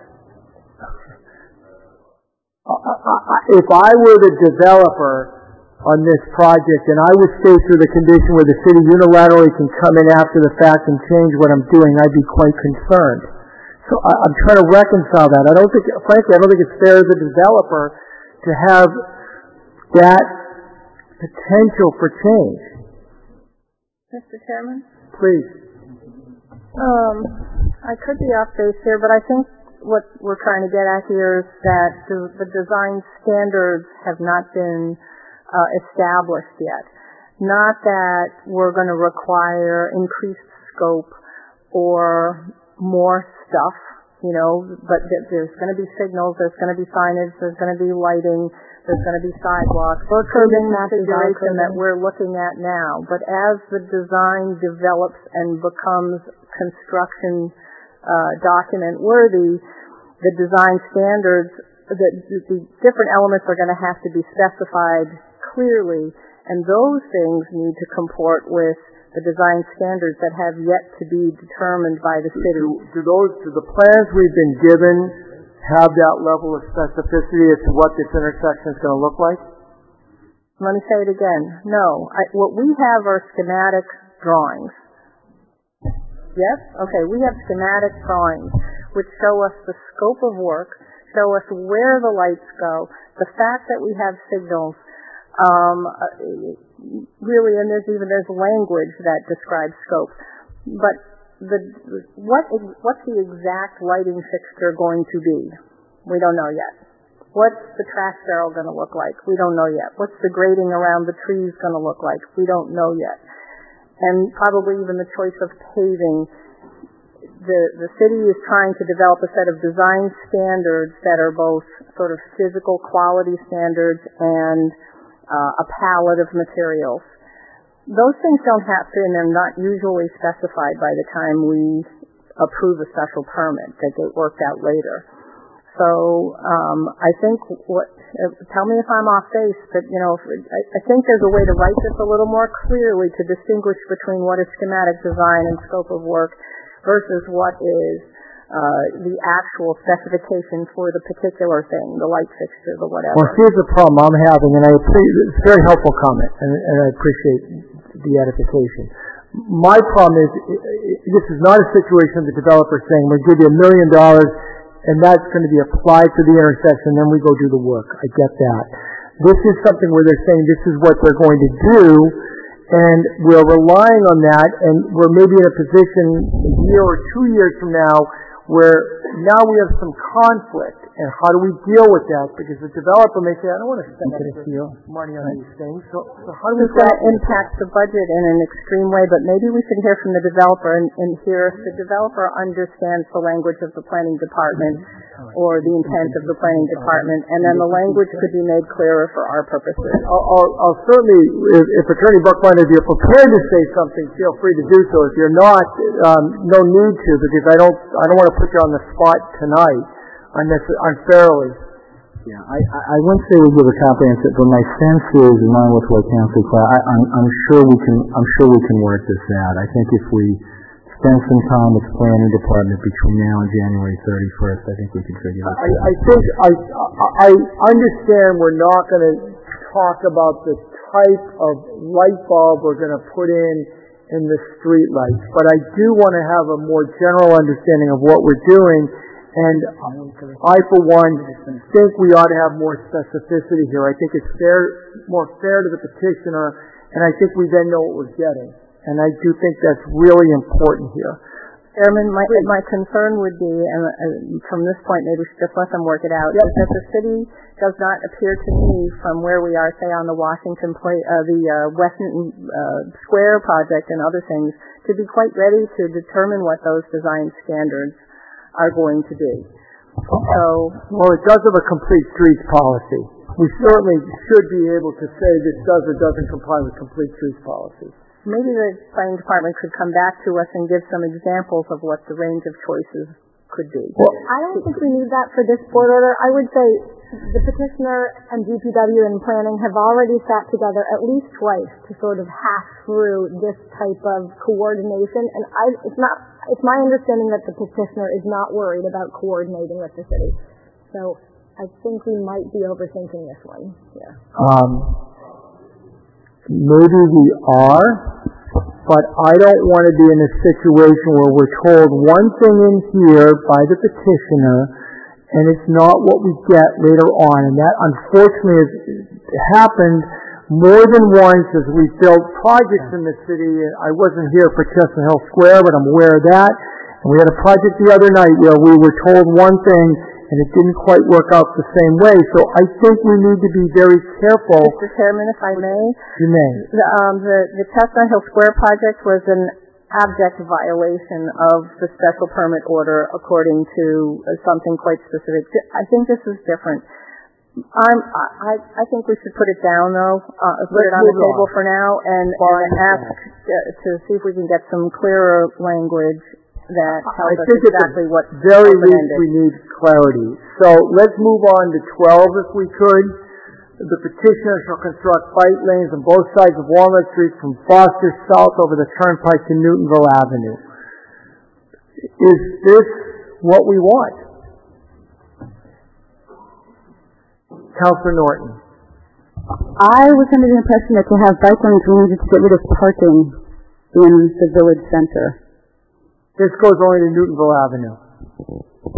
Uh, if I were the developer on this project and I was faced with a condition where the city unilaterally can come in after the fact and change what I'm doing, I'd be quite concerned. So I, I'm trying to reconcile that. I don't think, frankly, I don't think it's fair as a developer to have that potential for change. Mister Chairman? Please. Um, I could be off base here, but I think what we're trying to get at here is that the, the design standards have not been uh, established yet. Not that we're going to require increased scope or more stuff, you know, but th- there's going to be signals, there's going to be signage, there's going to be lighting, there's going to be sidewalks. Or curbing, that configuration that we're looking at now. But as the design develops and becomes construction uh, document worthy, the design standards, the, the different elements are going to have to be specified clearly, and those things need to comport with the design standards that have yet to be determined by the city. Do, do those, do the plans we've been given have that level of specificity as to what this intersection is going to look like? Let me say it again. No. I, what we have are schematic drawings. Yes? Okay, we have schematic drawings. which show us the scope of work, show us where the lights go, the fact that we have signals, um, really, and there's even there's language that describes scope. But the what what's the exact lighting fixture going to be? We don't know yet. What's the trash barrel going to look like? We don't know yet. What's the grading around the trees going to look like? We don't know yet. And probably even the choice of paving. The, the city is trying to develop a set of design standards that are both sort of physical quality standards and uh, a palette of materials. Those things don't happen and are not usually specified by the time we approve a special permit. They get worked out later. So um, I think what uh, tell me if I'm off base, but you know, I, I think there's a way to write this a little more clearly to distinguish between what is schematic design and scope of work versus what is uh, the actual specification for the particular thing, the light fixture, the whatever. Well, here's the problem I'm having, and I appreciate, it's a very helpful comment, and, and I appreciate the edification. My problem is, this is not a situation of the developer saying, we'll give you a million dollars, and that's going to be applied to the intersection, then we go do the work. I get that. This is something where they're saying this is what they're going to do, and we're relying on that, and we're maybe in a position a year or two years from now where now we have some conflict, and how do we deal with that? Because the developer may say, I don't want to spend money on these things, so, so how do we It's going to impact the budget in an extreme way, but maybe we should hear from the developer and, and hear if the developer understands the language of the planning department or the intent of the planning department, and then the language could be made clearer for our purposes. I'll, I'll, I'll certainly, if, if Attorney Buckline, if you're prepared to say something, feel free to do so. If you're not, um, no need to, because I don't, I don't want to put you on the spot tonight unfairly. Yeah, I, I wouldn't say we give a comprehensive, but my sense is, in line with what Councilor Clark, I, I'm, I'm sure we can, I'm sure we can work this out. I think if we spend some time with the planning department between now and January thirty-first, I think we can figure this out. I, I think I, I understand we're not going to talk about the type of light bulb we're going to put in in the street lights, but I do want to have a more general understanding of what we're doing. And I, for one, think we ought to have more specificity here. I think it's fair, more fair to the petitioner, and I think we then know what we're getting. And I do think that's really important here. Chairman, my, my concern would be, and uh, from this point, maybe we should just let them work it out, yep. is that the city does not appear to me, from where we are, say, on the Washington, play, uh, the uh, Washington uh, Square project and other things, to be quite ready to determine what those design standards are going to be. So, well, it does have a complete streets policy. We certainly should be able to say this does or doesn't comply with complete streets policy. Maybe the planning department could come back to us and give some examples of what the range of choices could be. Well, I don't think we need that for this board order. I would say the petitioner and D P W and planning have already sat together at least twice to sort of hash through this type of coordination, and I, it's not, it's my understanding that the petitioner is not worried about coordinating with the city. So I think we might be overthinking this one here. Um, maybe we are, but I don't want to be in a situation where we're told one thing in here by the petitioner and it's not what we get later on. And that, unfortunately, has happened more than once as we built projects in the city. I wasn't here for Chestnut Hill Square, but I'm aware of that. And we had a project the other night where we were told one thing and it didn't quite work out the same way. So I think we need to be very careful. Mister Chairman, if I may. You may. The, um, the, the Chestnut Hill Square project was an abject violation of the special permit order according to uh, something quite specific. I think this is different. I'm, I, I think we should put it down, though, uh, put it on the table for now, and, and ask uh, to see if we can get some clearer language that tells us exactly what very least we need clarity. So let's move on to twelve if we could. The petitioner shall construct bike lanes on both sides of Walnut Street from Foster south over the Turnpike to Newtonville Avenue. Is this what we want? Councilor Norton. I was under the impression that to have bike lanes we needed to get rid of parking in the village center. This goes only to Newtonville Avenue.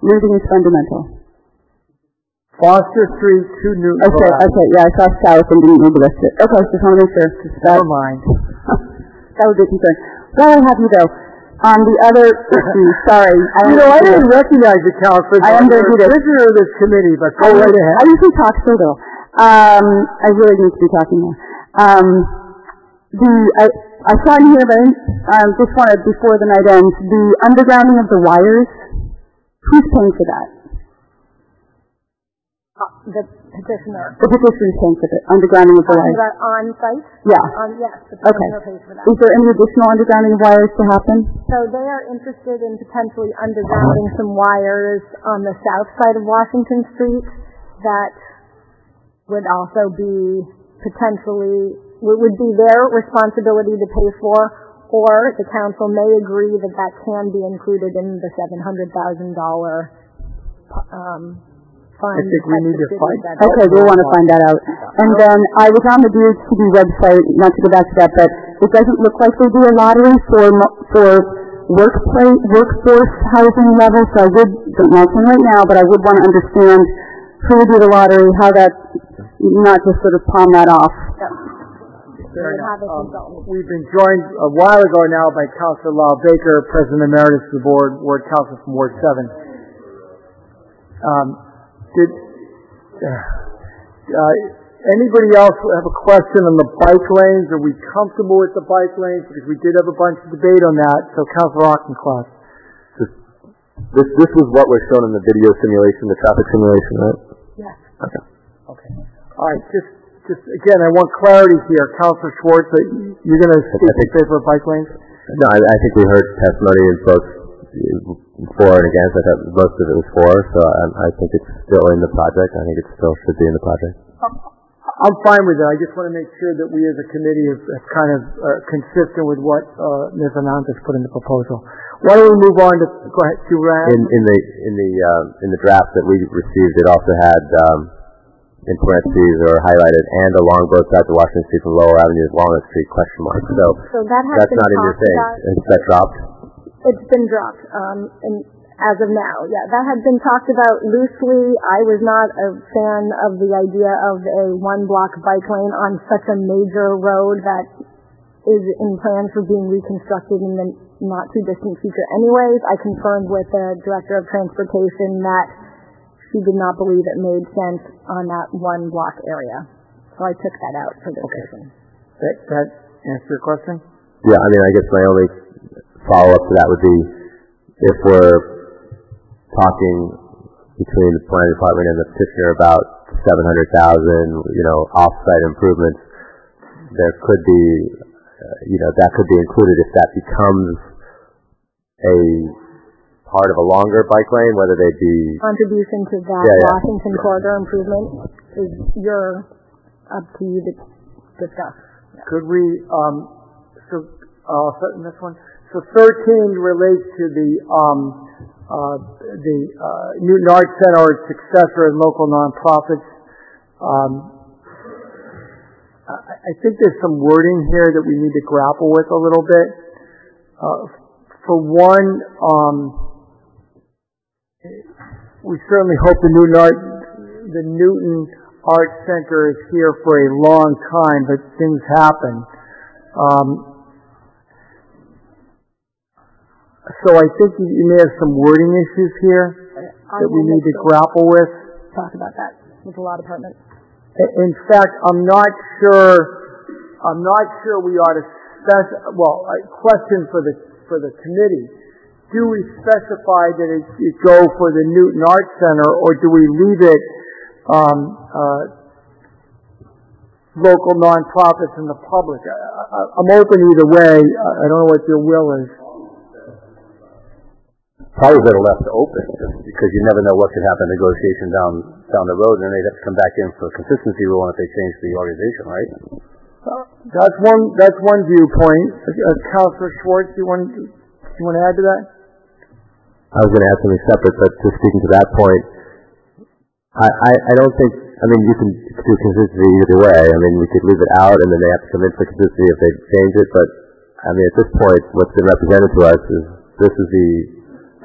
Moving is fundamental. Foster Street to Newton. Okay, okay, yeah, I saw south and didn't maybe list it. Okay, just want to make sure. Never mind. That would be a concern. Well, I have you though. On the other issue, sorry. I you know, I didn't recognize the Counselor. I am going to do this. Prisoner of this committee, but go right ahead. I usually talk so little. Um, I really need to be talking more. Um, the, I, I saw in here, but I um, just wanted, before the night ends, the undergrounding of the wires. Who's paying for that? The petitioner. The petitioner is paying for the undergrounding of the wires. On site? Yeah. Um, yes, the okay. petitioner pays for that. Is there any additional undergrounding of wires to happen? So they are interested in potentially undergrounding some wires on the south side of Washington Street that would also be potentially, would be their responsibility to pay for, or the council may agree that that can be included in the seven hundred thousand dollars um, fund. I think we need to find that out. Okay, we'll want to find that out. And then I was on the D H C D website, not to go back to that, but it doesn't look like they do a lottery for for workplace, workforce housing level, so I would, don't know right now, but I would want to understand who would do the lottery, how that, not just sort of palm that off. Um, we've been joined a while ago now by Councilor Lyle Baker, President Emeritus of the Board, Ward Council from Ward seven. Um, did uh, uh, anybody else have a question on the bike lanes? Are we comfortable with the bike lanes? Because we did have a bunch of debate on that. So, Councilor Auchincloss. This this was what was shown in the video simulation, the traffic simulation, right? Yes. Okay. Okay. All right. Just just again, I want clarity here, Councilor Schwartz. You're going to speak in favor of bike lanes? No, I, I think we heard testimony in both for and against. I thought most of it was for, so I, I think it's still in the project. I think it still should be in the project. I'm fine with it. I just want to make sure that we as a committee have, have kind of uh, consistent with what uh, Miz Anand has put in the proposal. Why don't we move on to go ahead to Rand? In, in the in the uh, in the draft that we received, it also had um, in parentheses or highlighted and along both sides of Washington Street from Lower Avenue to Walnut Street question mark. So, so that has that's been not in your thing. About. Is that dropped? It's been dropped. Um, and as of now, yeah, that had been talked about loosely. I was not a fan of the idea of a one-block bike lane on such a major road that is in plans for being reconstructed in the not-too-distant future anyways. I confirmed with the Director of Transportation that she did not believe it made sense on that one-block area. So I took that out for this okay. reason. That, that answer your question? Yeah, I mean, I guess my only follow-up to that would be if we're talking between the planning department and the petitioner about seven hundred thousand, you know, off-site improvements, there could be, uh, you know, that could be included if that becomes a part of a longer bike lane, whether they be contribution to that yeah, yeah. Washington corridor improvement is your up to you to discuss. Yeah. Could we? Um, so, uh, this one. So thirteen relates to the um, uh, the uh, Newton Arts Center or its successor and local nonprofits. Um, I, I think there's some wording here that we need to grapple with a little bit. Uh, for one, um, we certainly hope the Newton Art, the Newton Arts Center is here for a long time, but things happen. Um, So I think you may have some wording issues here that we need to grapple with. Talk about that with the law department. In fact, I'm not sure. I'm not sure we ought to spec. Well, a question for the for the committee: do we specify that it, it go for the Newton Arts Center, or do we leave it um, uh, local nonprofits and the public? I, I, I'm open either way. I don't know what your will is. Probably better left open, just because you never know what could happen in negotiation down down the road, and then they'd have to come back in for a consistency rule if they change the organization, right? Uh, that's one. That's one viewpoint. Uh, Councilor Schwartz, you want you want to add to that? I was going to add something separate, but just speaking to that point, I, I, I don't think. I mean, you can do consistency either way. I mean, we could leave it out, and then they have to come in for consistency if they change it. But I mean, at this point, what's been represented to us is this is the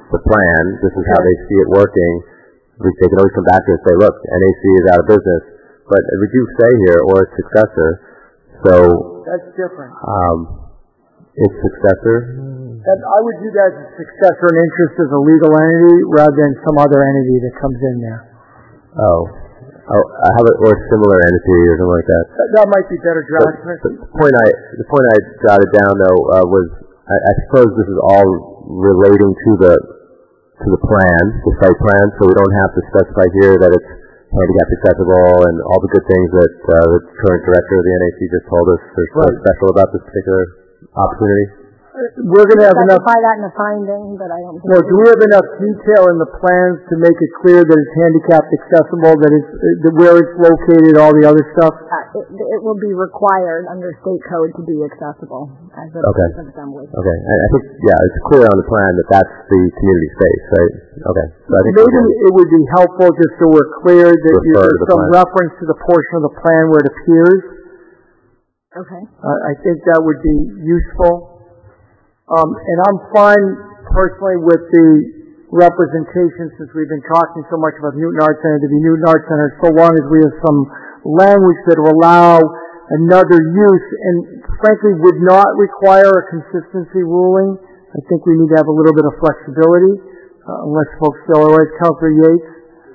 the plan, this is how they see it working, we, they can always come back to it and say, look, N A C is out of business. But we do say here, or its successor, so... That's different. Um, its successor? That, I would view that as a successor in interest as a legal entity rather than some other entity that comes in there. Oh. Oh, I have it, or a similar entity or something like that. That, that might be better draftsmanship. The, the point I, the point I jotted down though uh, was, I, I suppose this is all relating to the to the plan, the site plan, so we don't have to specify here that it's handicap accessible and all the good things that uh, the current director of the N A C just told us are so right. special about this particular opportunity. We're going to have enough. Specify that in the finding, but I don't think. Well, do we have enough detail in the plans to make it clear that it's handicapped accessible, that it's that where it's located, all the other stuff? Uh, it, it will be required under state code to be accessible as a okay. assembly. Okay, I, I think yeah, it's clear on the plan that that's the community space, right? Okay, so I think maybe it would be helpful just so we're clear that you, there's the some plan. reference to the portion of the plan where it appears. Okay. Uh, I think that would be useful. Um, and I'm fine personally with the representation, since we've been talking so much about Newton Arts Center, to be Newton Arts Center, so long as we have some language that will allow another use and frankly would not require a consistency ruling. I think we need to have a little bit of flexibility, uh, unless folks feel otherwise. Councilor Yates?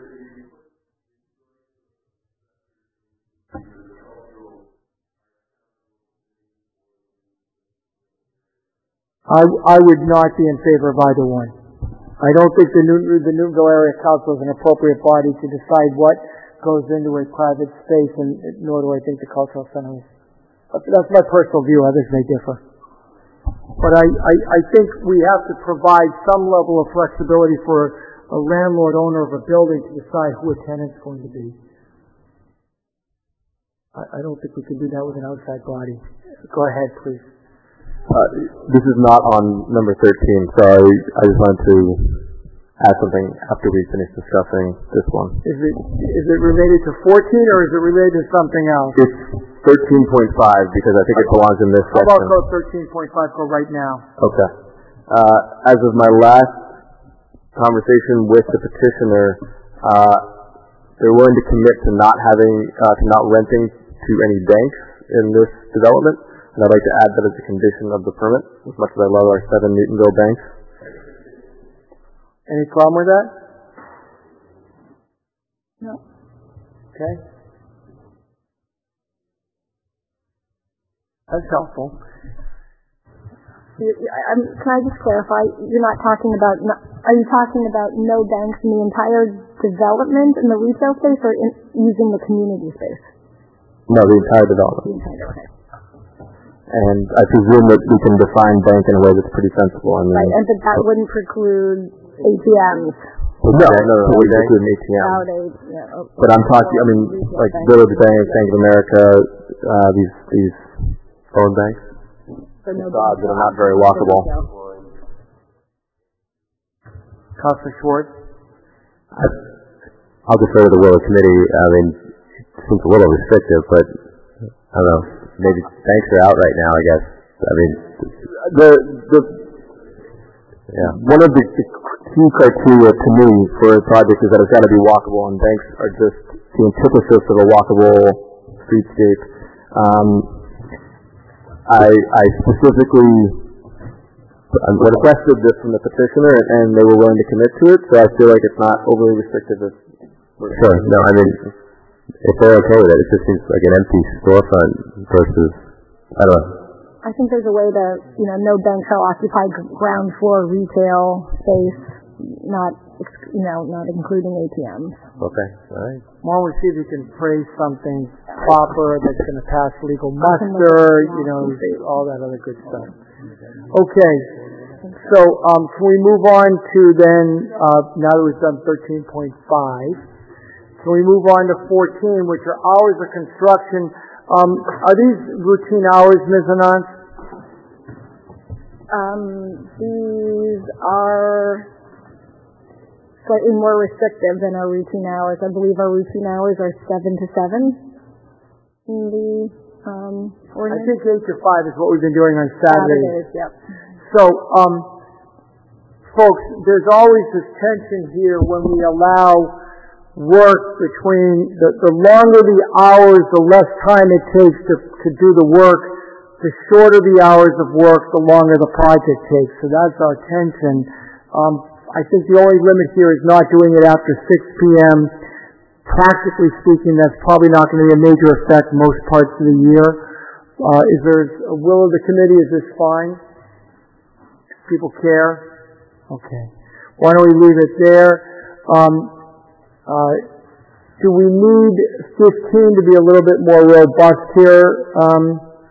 I, I would not be in favor of either one. I don't think the, Newton, the Newtonville Area Council is an appropriate body to decide what goes into a private space, and nor do I think the Cultural Center is. That's my personal view. Others may differ. But I, I, I think we have to provide some level of flexibility for a landlord owner of a building to decide who a tenant's going to be. I, I don't think we can do that with an outside body. Go ahead, please. Uh, this is not on number thirteen, so I, I just wanted to add something after we finish discussing this one. Is it is it related to fourteen or is it related to something else? It's thirteen point five because I think it belongs in this How section. about go thirteen point five for right now? Okay. Uh, as of my last conversation with the petitioner, uh, they're willing to commit to not having, uh, to not renting to any banks in this development. And I'd like to add that as a condition of the permit, as much as I love our seven Newtonville banks. Any problem with that? No. Okay. That's helpful. You, I, can I just clarify? You're not talking about, no, are you talking about no banks in the entire development in the retail space or in, using the community space? No, the entire development. The entire, okay. And I presume that we can define bank in a way that's pretty sensible. I mean, right, and but that wouldn't preclude A T Ms. No, no, no, no, we don't do an A T M. Nowadays, yeah. Oh, but I'm talking, I mean, like Village Bank, Bank of America, uh, these these phone banks. So no uh, that are not very walkable. Councilor Schwartz? I, I'll defer to the will of committee. I mean, it seems a little restrictive, but I don't know. Maybe banks are out right now, I guess. I mean, the the yeah. One of the, the key criteria to me for a project is that it's got to be walkable, and banks are just the antithesis of a walkable streetscape. Um, I I specifically requested this from the petitioner, and they were willing to commit to it. So I feel like it's not overly restrictive. If we're sure. No, I mean. If they're okay with it, it just seems like an empty storefront versus, I don't know. I think there's a way to, you know, no bank shall occupy ground floor retail space, not, you know, not including A T Ms. Okay, all right. Why don't we see if we can phrase something proper that's going to pass legal muster, you know, all that other good stuff. Okay, so um, can we move on to then, uh, now that we've done thirteen point five, can we move on to fourteen, which are hours of construction? Um, are these routine hours, Miz Anand? Um, these are slightly more restrictive than our routine hours. I believe our routine hours are seven to seven in the um, ordinance. I think eight to five is what we've been doing on Saturdays. Saturdays, yep. So, um, folks, there's always this tension here when we allow work between, the, the longer the hours, the less time it takes to, to do the work. The shorter the hours of work, the longer the project takes. So that's our tension. Um, I think the only limit here is not doing it after six p.m. Practically speaking, that's probably not going to be a major effect most parts of the year. Uh, is there a will of the committee? Is this fine? People care? Okay. Why don't we leave it there? Um, uh, do we need fifteen to be a little bit more robust here? Um,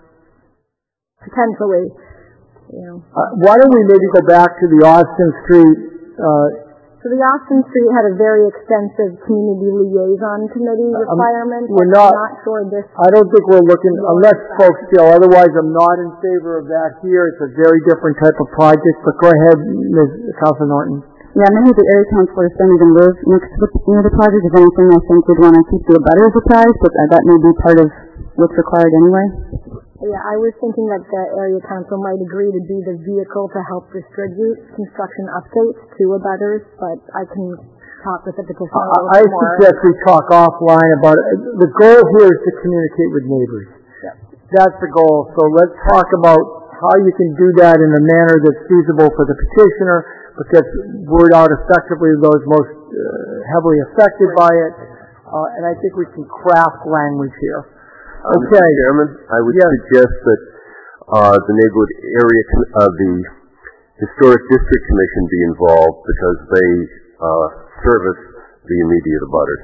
Potentially. You know. uh, why don't we maybe go back to the Austin Street? Uh, so the Austin Street had a very extensive community liaison committee requirement. Um, we're not, I'm not sure this. I don't think we're looking, unless folks feel otherwise, I'm not in favor of that here. It's a very different type of project. But go ahead, Miz Councilor Norton. Yeah, many of the area councilors don't even live next to the, near the project. If anything, I think we'd want to keep the abutters apprised, but that may be part of what's required anyway. Yeah, I was thinking that the area council might agree to be the vehicle to help distribute construction updates to abutters, but I can talk with the petitioner a little I more. suggest we talk offline about it. The goal here is to communicate with neighbors. Yeah. That's the goal. So let's talk about how you can do that in a manner that's feasible for the petitioner, but gets word out effectively to those most uh, heavily affected by it. Uh, and I think we can craft language here. Uh, Okay. Mister Chairman, I would yes. suggest that uh, the neighborhood area, uh, the Historic District Commission be involved because they uh, service the immediate abutters.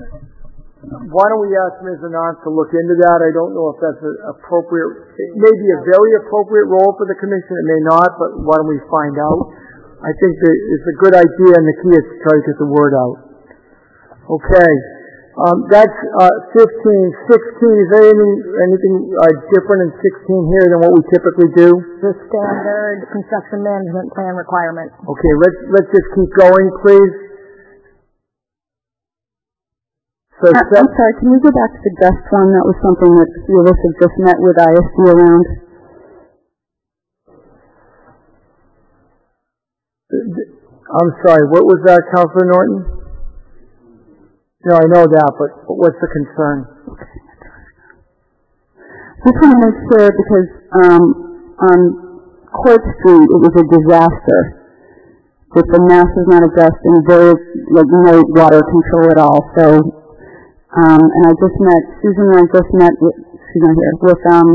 Why don't we ask Miz Anand to look into that? I don't know if that's an appropriate, it may be a very appropriate role for the commission, it may not, but why don't we find out? I think that it's a good idea, and the key is to try to get the word out. Okay. Um, that's uh, fifteen. sixteen, is there anything, anything uh, different in sixteen here than what we typically do? The standard construction management plan requirement. Okay, let's let's just keep going, please. So uh, I'm sorry, can we go back to the guest one? That was something that a few of us have just met with I S D around. I'm sorry, what was that, Councilor Norton? No, I know that, but, but what's the concern? Just want to make sure because um, on Court Street it was a disaster. With the mass is not addressed and very like no water control at all. So, um, and I just met Susan. And I just met with she's not here with um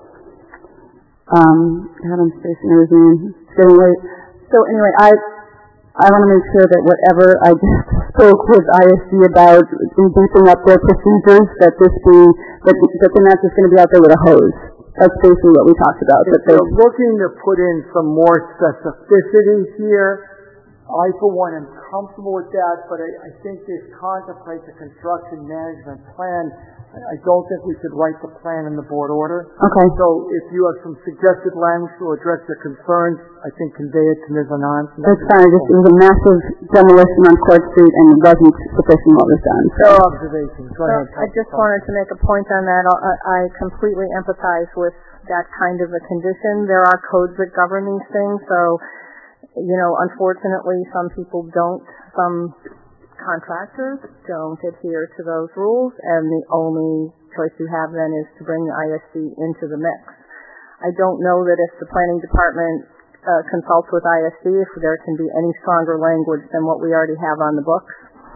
um. God, I'm spacing her name. It's getting late. So anyway, I. I want to make sure that whatever I just spoke with I S D about in beefing up their procedures, that this be, that, that they're not just going to be out there with a hose. That's basically what we talked about. If they're looking to put in some more specificity here, I, for one, am comfortable with that, but I, I think this contemplates a construction management plan. I don't think we should write the plan in the board order. Okay. So if you have some suggested language to address their concerns, I think convey it to Miz Anand. That's fine. It was a massive demolition on Court Street and it wasn't sufficient what was done. So. Fair observation. Go ahead. So I just wanted to make a point on that. I completely empathize with that kind of a condition. There are codes that govern these things, so, you know, unfortunately some people don't, some contractors don't adhere to those rules, and the only choice you have then is to bring the I S D into the mix. I don't know that if the planning department uh, consults with I S D, if there can be any stronger language than what we already have on the books.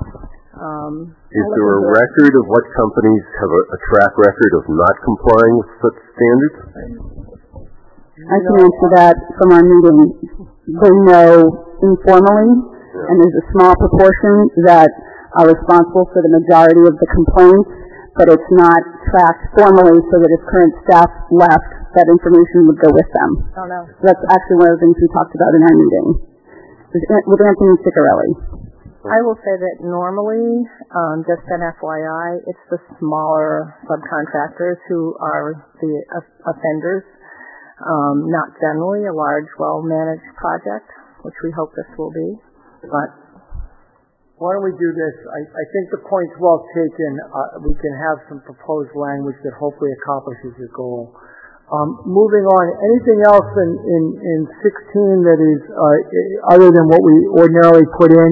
Um, is there a record of what companies have a, a track record of not complying with such standards? I can answer that from our meeting. They know informally. And there's a small proportion that are responsible for the majority of the complaints, but it's not tracked formally so that if current staff left, that information would go with them. Oh, no. So that's actually one of the things we talked about in our meeting with Anthony Ciccarelli. I will say that normally, um, just an F Y I, it's the smaller subcontractors who are the offenders, um, not generally a large, well-managed project, which we hope this will be. But why don't we do this? I, I think the point's well taken. Uh, we can have some proposed language that hopefully accomplishes your goal. Um, moving on, anything else in, in, in sixteen that is uh, other than what we ordinarily put in?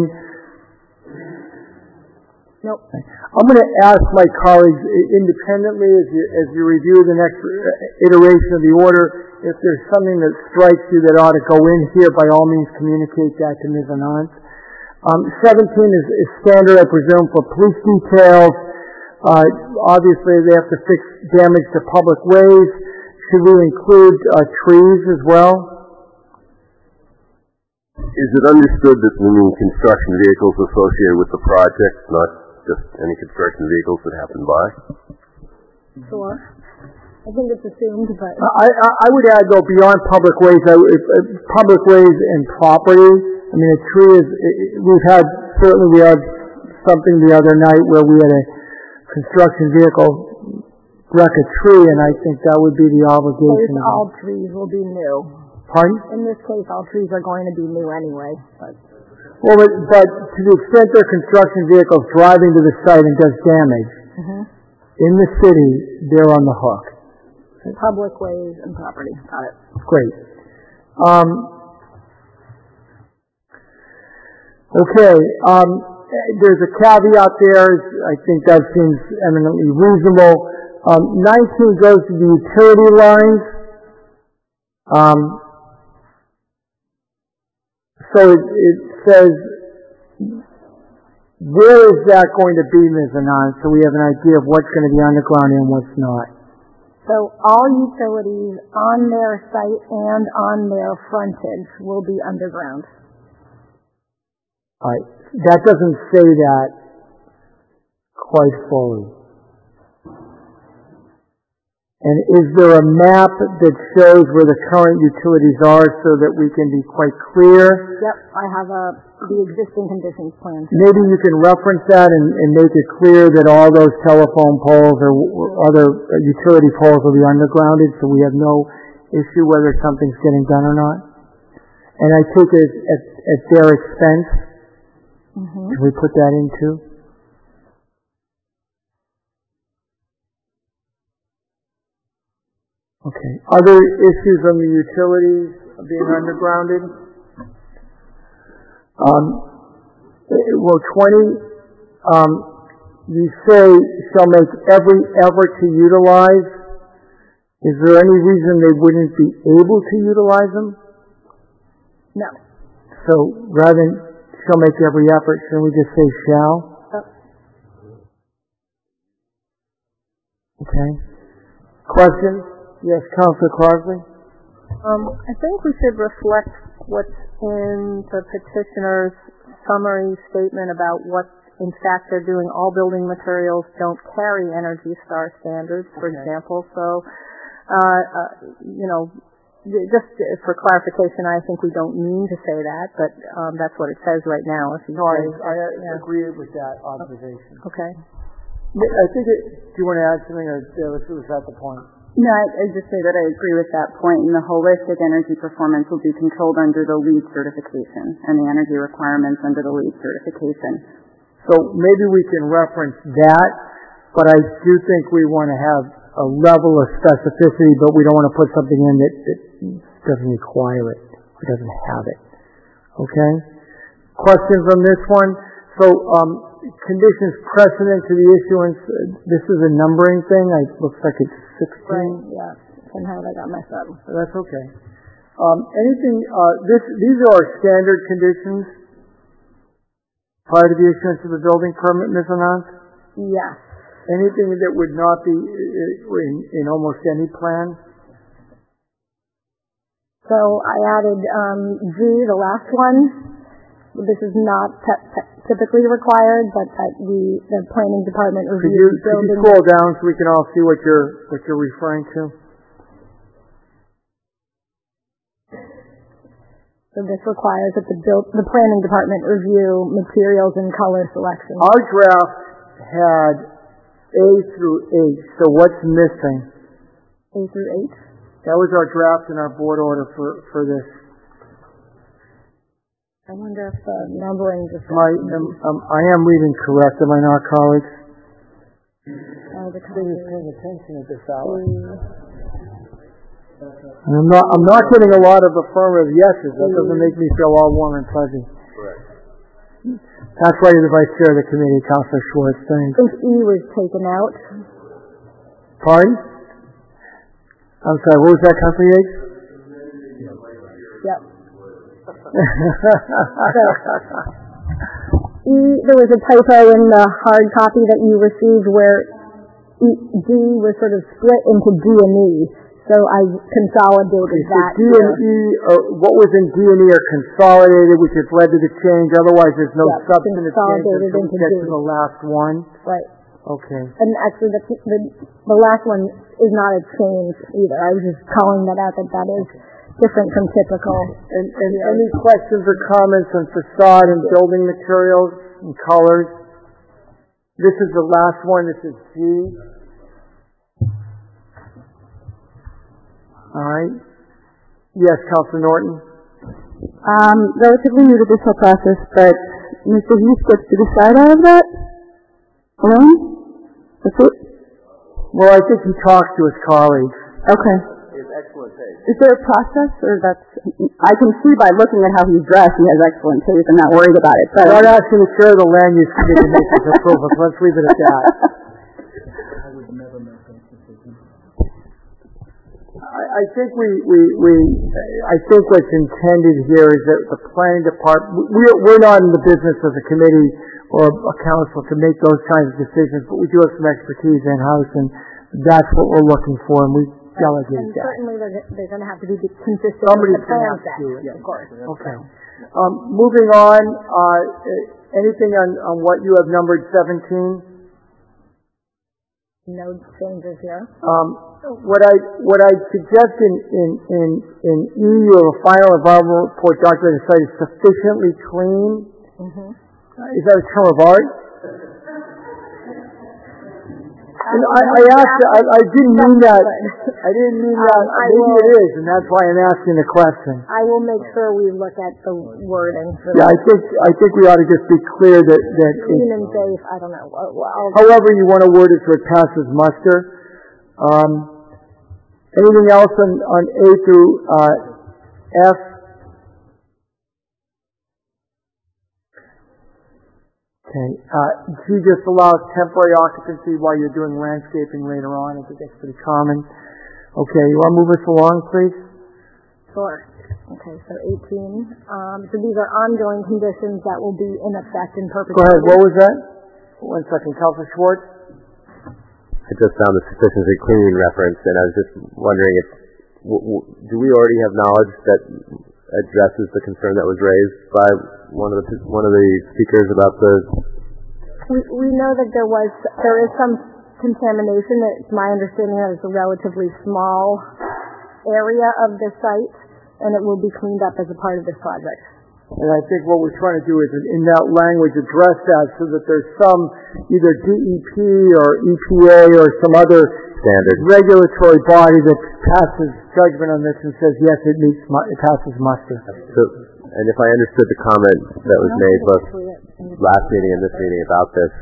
Nope. I'm going to ask my colleagues independently as you, as you review the next iteration of the order, if there's something that strikes you that ought to go in here, by all means communicate that to Miz Anand. Um, seventeen is, is standard, I presume, for police details. Uh, obviously, they have to fix damage to public ways. Should we include uh, trees as well? Is it understood that we mean construction vehicles associated with the project, not just any construction vehicles that happen by? Sure. I think it's assumed, but... I, I, I would add, though, beyond public ways, I, if, uh, public ways and property. I mean, a tree is... It, we've had, certainly we had something the other night where we had a construction vehicle wreck a tree, and I think that would be the obligation. In all trees will be new. Pardon? In this case, all trees are going to be new anyway. But. Well, but, but to the extent they're construction vehicles driving to the site and does damage, mm-hmm. in the city, they're on the hook. Public ways and property. Got it. Great. Um, okay. Um, there's a caveat there. I think that seems eminently reasonable. Um, nineteen goes to the utility lines. Um, so it, it says, where is that going to be, Miz Anand? So we have an idea of what's going to be underground and what's not. So all utilities on their site and on their frontage will be underground. All right. That doesn't say that quite fully. And is there a map that shows where the current utilities are so that we can be quite clear? Yep, I have a, the existing conditions plan. Maybe you can reference that and, and make it clear that all those telephone poles or, or other utility poles will be undergrounded, so we have no issue whether something's getting done or not. And I take it at, at their expense. Mm-hmm. Can we put that in too? Okay. Other issues on the utilities being undergrounded? Um, well, twenty, um, you say shall make every effort to utilize. Is there any reason they wouldn't be able to utilize them? No. So rather than shall make every effort, shouldn't we just say shall? Oh. Okay. Questions? Yes, Councilor Crosby? Um, I think we should reflect what's in the petitioner's summary statement about what, in fact, they're doing. All building materials don't carry Energy Star standards, for okay. example. So, uh, uh, you know, just for clarification, I think we don't mean to say that, but um, that's what it says right now. If you no, say, I, I yeah. agree with that observation. Okay. I think it, do you want to add something, or was that the point? No, I, I just say that I agree with that point, and the holistic energy performance will be controlled under the LEED certification and the energy requirements under the LEED certification. So maybe we can reference that, but I do think we want to have a level of specificity, but we don't want to put something in that, that doesn't require it, or doesn't have it. Okay? Questions on this one? So, um, conditions precedent to the issuance, uh, this is a numbering thing. It looks like it's sixteen. Right, yeah. Somehow that got messed up. That's okay. Um, anything, uh, this, these are our standard conditions prior to the issuance of the building permit, Miz Anand? Yes. Anything that would not be in, in almost any plan? So I added um, G, the last one. This is not te- te- typically required, but that we, the planning department reviews could you, building. Could you scroll down so we can all see what you're what you're referring to? So this requires that the build, the planning department review materials and color selection. Our draft had A through H. So what's missing? A through H. That was our draft and our board order for for this. I wonder if the numbering just... Am I, am, um, I am reading correct, am I not, colleagues? Oh, the Please paying attention at this hour. And I'm not, I'm not getting a lot of affirmative yeses. That doesn't make me feel all warm and fuzzy. Correct. That's why you're the vice chair of the committee, Councilor Schwartz. Thanks. I think E was taken out. Pardon? I'm sorry, what was that, Councilor Yates? Yep. So, E, there was a typo in the hard copy that you received where E, D was sort of split into D and E. So I consolidated okay, so that. D and E, uh, what was in D and E are consolidated, which has led to the change. Otherwise, there's no yep, substantive change until we get D. to the last one. Right. Okay. And actually, the, the the last one is not a change either. I was just calling that out that that is different from typical. And, and any questions or comments on facade and building materials and colors? This is the last one. This is G. All right. Yes, Councilor Norton. Um, relatively new to this whole process, but Mister Hughes gets to decide all of that alone? That's it? Well, I think he talks to his colleagues. Okay. He has excellent taste. Is there a process, or that's? I can see by looking at how he's dressed, he has excellent taste. I'm not worried about it. But I'm not asking the chair of the land use committee to make this approval. Let's leave it at that. I think we, we, we, I think what's intended here is that the planning department, we're, we're not in the business as a committee or a council to make those kinds of decisions, but we do have some expertise in-house, and that's what we're looking for, and we delegate and that. certainly they're, they're going to have to be consistent Somebody's with the plan have to set, do it. of course. Okay. Um, moving on, uh, anything on, on what you have numbered seventeen? No changes here. Um, what I what I suggest in in in, in E, or a final environmental report document, the site is sufficiently clean. Mm-hmm. Uh, is that a term of art? Um, I, I asked. I, I didn't mean that. I didn't mean that. Um, I Maybe will, it is, and that's why I'm asking the question. I will make sure we look at the wording. For Yeah, I think I think we ought to just be clear that that. Clean and safe. I don't know. Well, however you want to word it so it passes muster. Um, anything else on on A through uh, F? Okay. Uh, G just allows temporary occupancy while you're doing landscaping later on. I think that's pretty common. Okay, you want to move us along, please? Sure. Okay, so eighteen. Um, so these are ongoing conditions that will be in effect in perpetuity. Go ahead. What was that? One second. Councilor Schwartz? I just found the sufficiently clean reference, and I was just wondering if, w- w- do we already have knowledge that addresses the concern that was raised by one of the one of the speakers about the? We we know that there was there is some contamination. It's my understanding that it's a relatively small area of the site, and it will be cleaned up as a part of this project. And I think what we're trying to do is, in that language, address that so that there's some either D E P or E P A or some other standard regulatory body that passes judgment on this and says yes, it meets it passes muster. So, and if I understood the comment that was made both last meeting and this meeting about this,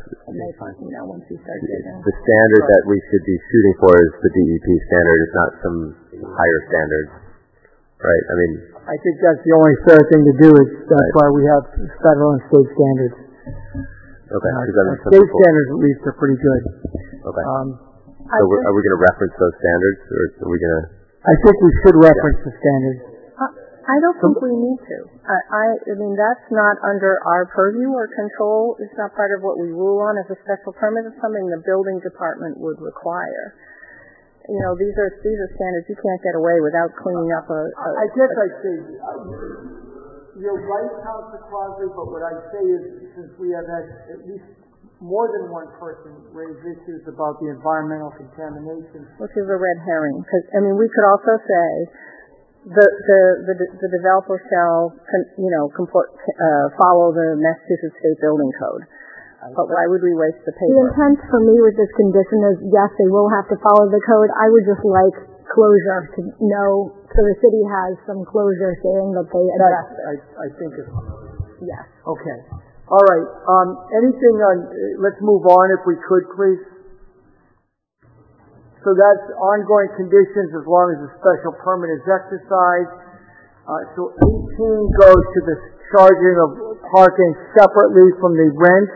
the standard that we should be shooting for is the D E P standard. It's not some higher standard, right? I mean. I think that's the only fair thing to do. Is that's right. Why we have federal and state standards. Okay. Uh, state standards, at least, are pretty good. Okay. Um, so we're, are we going to reference those standards, or are we going to? I think we should reference yeah. the standards. Uh, I don't think we need to. I, I, I mean, that's not under our purview or control. It's not part of what we rule on as a special permit. It's something the building department would require. You know, these are these are standards you can't get away without cleaning up a. a I guess a, I say you're right, Councilor Crosby, but what I say is, since we have had at least more than one person raise issues about the environmental contamination, which is a red herring, because I mean, we could also say the the the, the developer shall, you know, comport, uh, follow the Massachusetts State Building Code. But why would we waste the paper? The intent for me with this condition is, yes, they will have to follow the code. I would just like closure to know, so the city has some closure saying that they address it. I, I think it's... Yes. Okay. All right. Um, anything on... Uh, let's move on if we could, please. So that's ongoing conditions as long as the special permit is exercised. Uh, so eighteen goes to the charging of parking separately from the rents.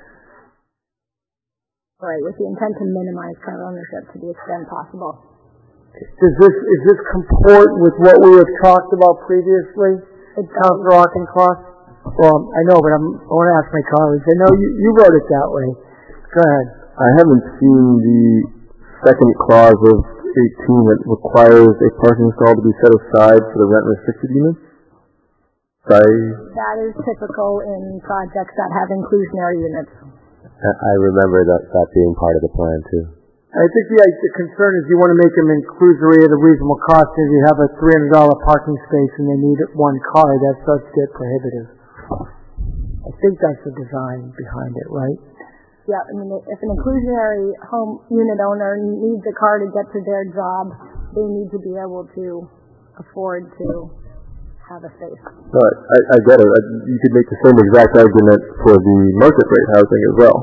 Right, with the intent to minimize car ownership to the extent possible. Does this, is this comport with what we have talked about previously, Councilor Auchincloss? Well, I know, but I'm, I want to ask my colleagues. I know you, you wrote it that way. Go ahead. I haven't seen the second clause of eighteen that requires a parking stall to be set aside for the rent-restricted units. Sorry. That is typical in projects that have inclusionary units. I remember that, that being part of the plan, too. I think the, the concern is you want to make them inclusory at a reasonable cost. If you have a three hundred dollars parking space and they need one car, that starts to get prohibitive. I think that's the design behind it, right? Yeah, I mean, if an inclusionary home unit owner needs a car to get to their job, they need to be able to afford to have a space. No, I, I get it. You could make the same exact argument for the market rate housing as well.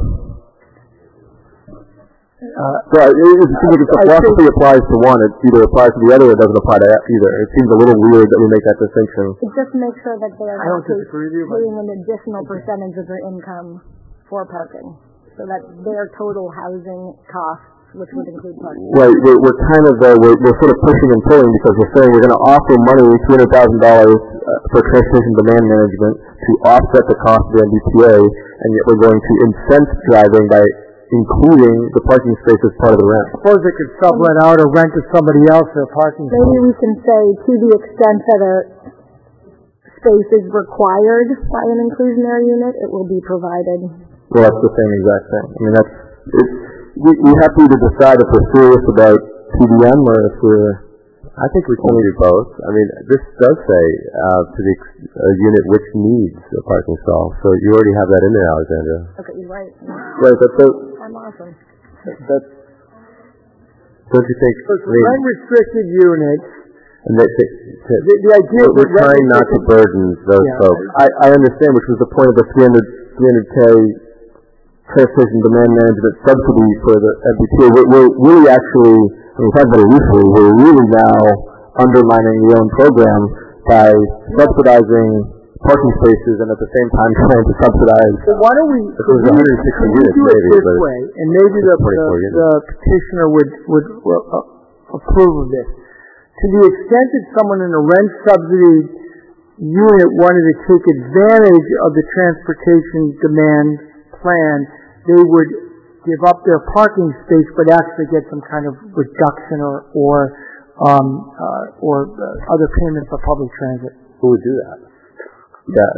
Uh, well, it, it seems like if the philosophy applies to one, it either applies to the other or it doesn't apply to either. It seems a little weird that we make that distinction. It just makes sure that they are I not don't disagree with you, but paying an additional percentage of their income for parking, so that their total housing costs, which would include parking. Right, we're, we're kind of, uh, we're, we're sort of pushing and pulling because we're saying we're going to offer money, two hundred thousand dollars uh, for transportation demand management to offset the cost of the M B T A, and yet we're going to incent driving by including the parking space as part of the rent. Suppose they could sublet out or rent to somebody else their parking space. Maybe we can say to the extent that a space is required by an inclusionary unit, it will be provided. Well, that's the same exact thing. I mean, that's, it's, we, we have to either decide if we're serious about P D M or if we're... I think we can do both. I mean, this does say uh, to the a unit which needs a parking stall, so you already have that in there, Alexandra. Okay, you're right. Right, that's a... I'm awesome. That's... Don't you think... So I mean, rent-restricted units... And they, they, to, the, the idea we're, we're trying not to burden those yeah, folks. I, I understand, which was the point of the three hundred K transportation demand management subsidy for the M B T A. We're, we're really actually... we talked about it recently, we're really now undermining the own program by subsidizing parking spaces and at the same time trying to subsidize. So why don't we, it was one hundred sixty units, do it maybe, this way, and maybe the, the, the petitioner would, would uh, approve of this. To the extent that someone in a rent subsidy unit wanted to take advantage of the transportation demand plan, they would give up their parking space, but actually get some kind of reduction or or um, uh, or uh, other payment for public transit. Who would do that? Yeah.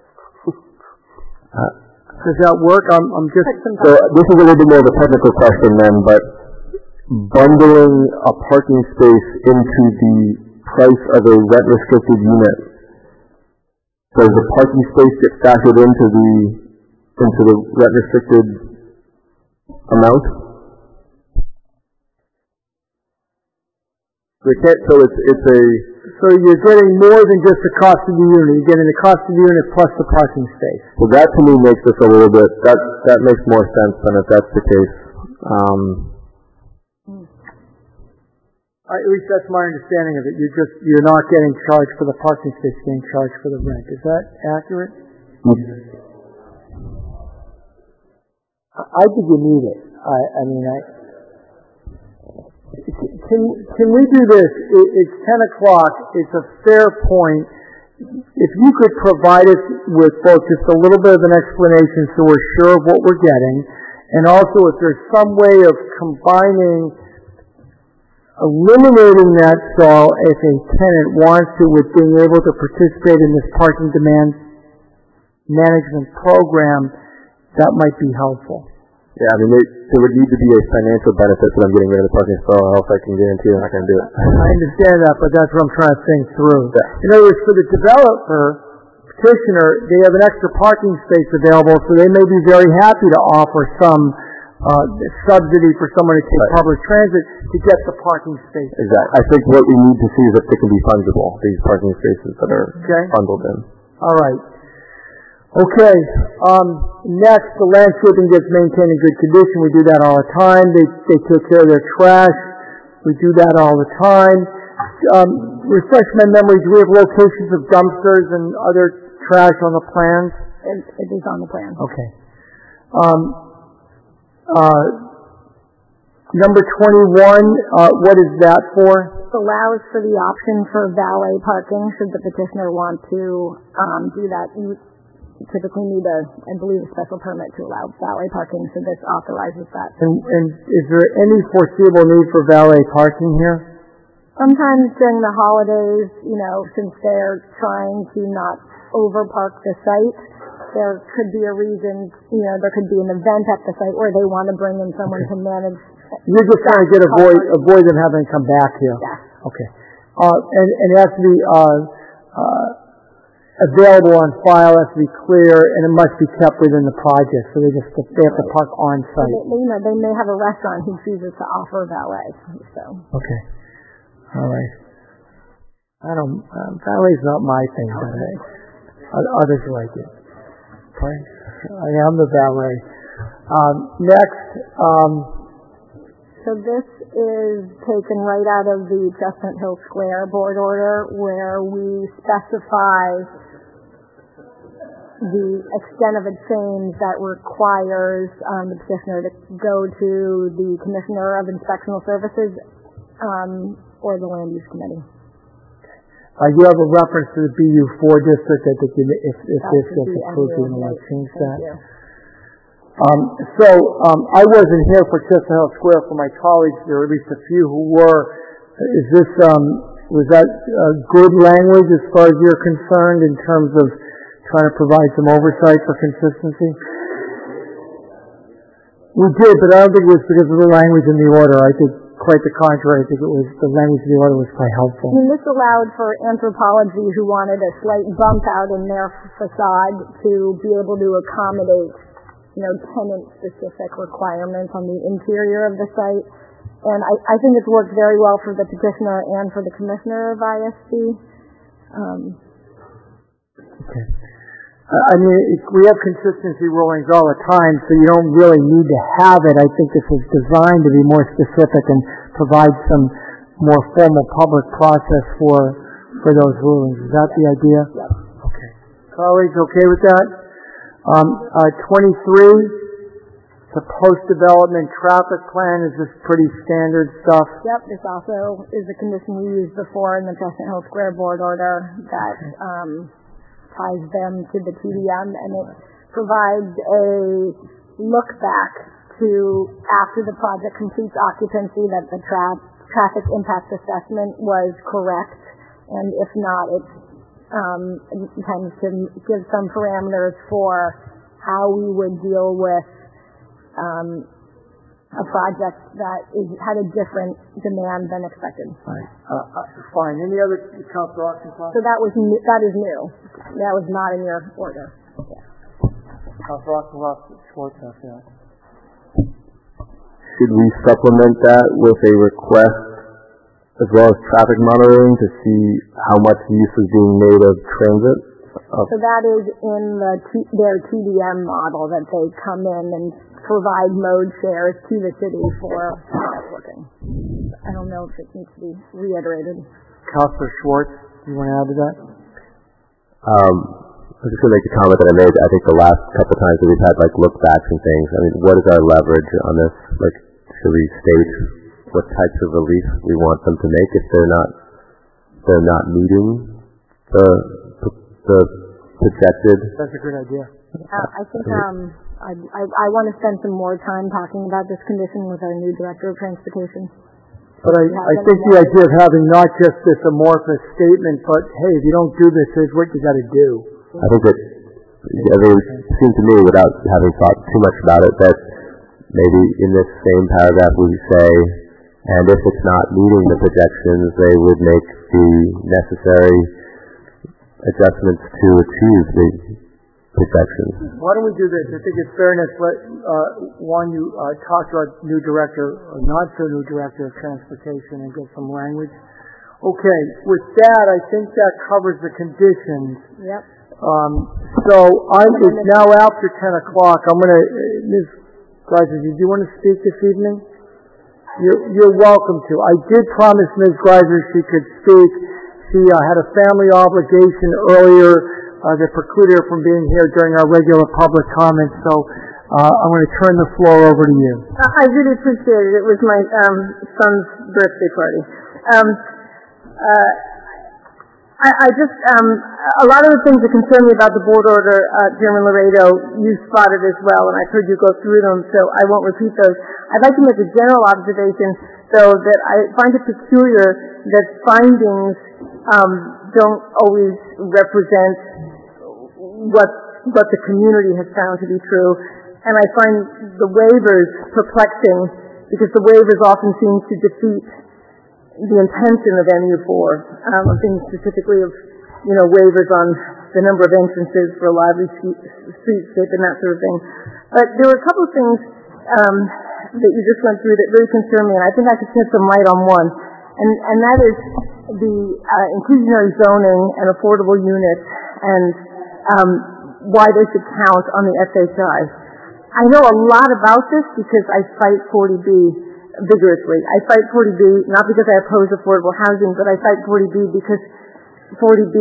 Uh, Does that work? I'm, I'm just. So this is a little bit more of a technical question then, but bundling a parking space into the price of a rent-restricted unit, does the parking space get factored into the into the rent-restricted amount? We can't, so it's, it's a... So you're getting more than just the cost of the unit. You're getting the cost of the unit plus the parking space. Well, that to me makes this a little bit, that, that makes more sense than if that's the case. Um, uh, at least that's my understanding of it. You're just, you're not getting charged for the parking space, you're getting charged for the rent. Is that accurate? Mm-hmm. I think you need it. I, I mean, I, can can we do this? It, it's ten o'clock. It's a fair point. If you could provide us with both just a little bit of an explanation so we're sure of what we're getting, and also if there's some way of combining, eliminating that stall if a tenant wants to with being able to participate in this parking demand management program, that might be helpful. Yeah, I mean, there, there would need to be a financial benefit for them getting rid of the parking stall, or else I can guarantee they're not going to do it. I understand that, but that's what I'm trying to think through. Yeah. In other words, for the developer, petitioner, they have an extra parking space available, so they may be very happy to offer some uh, subsidy for someone to take right. public transit to get the parking space. Exactly. I think what we need to see is if they can be fungible, these parking spaces that are okay. bundled in. All right. Okay, um, next, the landscaping gets maintained in good condition. We do that all the time. They they take care of their trash. We do that all the time. Um, refresh my memory, do we have locations of dumpsters and other trash on the plans? It, it is on the plan. Okay. Um, uh, number twenty-one, uh, what is that for? It allows for the option for valet parking should the petitioner want to um, do that. You typically need a, I believe, a special permit to allow valet parking, so this authorizes that. And, and is there any foreseeable need for valet parking here? Sometimes during the holidays, you know, since they're trying to not overpark the site, there could be a reason, you know, there could be an event at the site where they want to bring in someone okay. to manage. You're just trying to get avoid avoid them having to come back here. Yeah. Okay. Uh, and, and it has to be uh, uh, available on file, has to be clear, and it must be kept within the project. So they just they have to park on site. So they, you know, they may have a restaurant who chooses to offer valet. So. Okay. All right. I don't. Um, valet's not my thing, but I, others like it. Okay. I am the valet. Um, next. Um, so this is taken right out of the Chestnut Hill Square board order, where we specify the extent of a change that requires um, the petitioner to go to the Commissioner of Inspectional Services um, or the Land Use Committee. Uh, you have a reference to the B U four district. I think you, if, if this gets approved, you're going to change that. Um, so um, I wasn't here for Chestnut Hill Square for my colleagues. There were at least a few who were. Is this um, was that uh, good language as far as you're concerned in terms of trying to provide some oversight for consistency? We did, but I don't think it was because of the language in the order. I think quite the contrary. I think it was the language in the order was quite helpful. I mean, this allowed for Anthropologie, who wanted a slight bump out in their facade, to be able to accommodate, you know, tenant-specific requirements on the interior of the site. And I, I think it's worked very well for the petitioner and for the commissioner of I S B. Um, okay. I mean, we have consistency rulings all the time, so you don't really need to have it. I think this is designed to be more specific and provide some more formal public process for for those rulings. Is that the idea? Yep. Okay. Colleagues, okay with that? Um, uh, twenty-three, the post-development traffic plan. Is this pretty standard stuff? Yep. This also is a condition we used before in the Chestnut Hill Square board order that um, ties them to the T D M, and it provides a look back to after the project completes occupancy that the tra- traffic impact assessment was correct, and if not, it um, intends to give some parameters for how we would deal with um, a project that is, had a different demand than expected. Right. Uh, uh, fine. Any other, Councilor Austin? So that was new, that is new. That was not in your order. Yeah. Councilor Austin, Schwartz, yeah. Should we supplement that with a request as well as traffic monitoring to see how much use is being made of transit? Uh, so that is in the T- their T D M model that they come in and provide mode shares to the city for networking. I don't know if it needs to be reiterated. Councilor Schwartz, do you want to add to that? Um, I was just going to make a comment that I made, I think, the last couple of times that we've had, like, look-backs and things. I mean, what is our leverage on this? Like, should we state what types of relief we want them to make if they're not they're not meeting the the projected? That's a good idea. Uh, I think um, I, I, I want to spend some more time talking about this condition with our new Director of Transportation. But I, I think the idea of having not just this amorphous statement, but, hey, if you don't do this, here's what you got to do. I think that, I mean, it seems to me, without having thought too much about it, that maybe in this same paragraph we say, and if it's not meeting the projections, they would make the necessary adjustments to achieve the projections. Why don't we do this? I think it's fairness. Let uh, one, you uh, talk to our new director, or not so new director of transportation, and get some language. Okay. With that, I think that covers the conditions. Yep. Um, so I'm it's now after ten o'clock. I'm going to, uh, Miz Greiser, did you want to speak this evening? You're, you're welcome to. I did promise Miz Greiser she could speak. She uh, had a family obligation earlier uh, that precluded her from being here during our regular public comments, so uh, I'm going to turn the floor over to you. I really appreciate it. It was my um, son's birthday party. Um, uh, I, I just, um, a lot of the things that concern me about the board order, uh, Chairman Laredo, you spotted as well, and I've heard you go through them, so I won't repeat those. I'd like to make a general observation, though, that I find it peculiar that findings um, don't always represent what what the community has found to be true, and I find the waivers perplexing because the waivers often seem to defeat the intention of M U four. Um, I'm thinking specifically of, you know, waivers on the number of entrances for a lively streetscape and that sort of thing. But there were a couple of things um, that you just went through that really concern me, and I think I could shed some light on one, and, and that is the uh, inclusionary zoning and affordable units and um, why they should count on the S H I. I know a lot about this because I fight forty B vigorously. I fight forty B not because I oppose affordable housing, but I fight forty B because forty B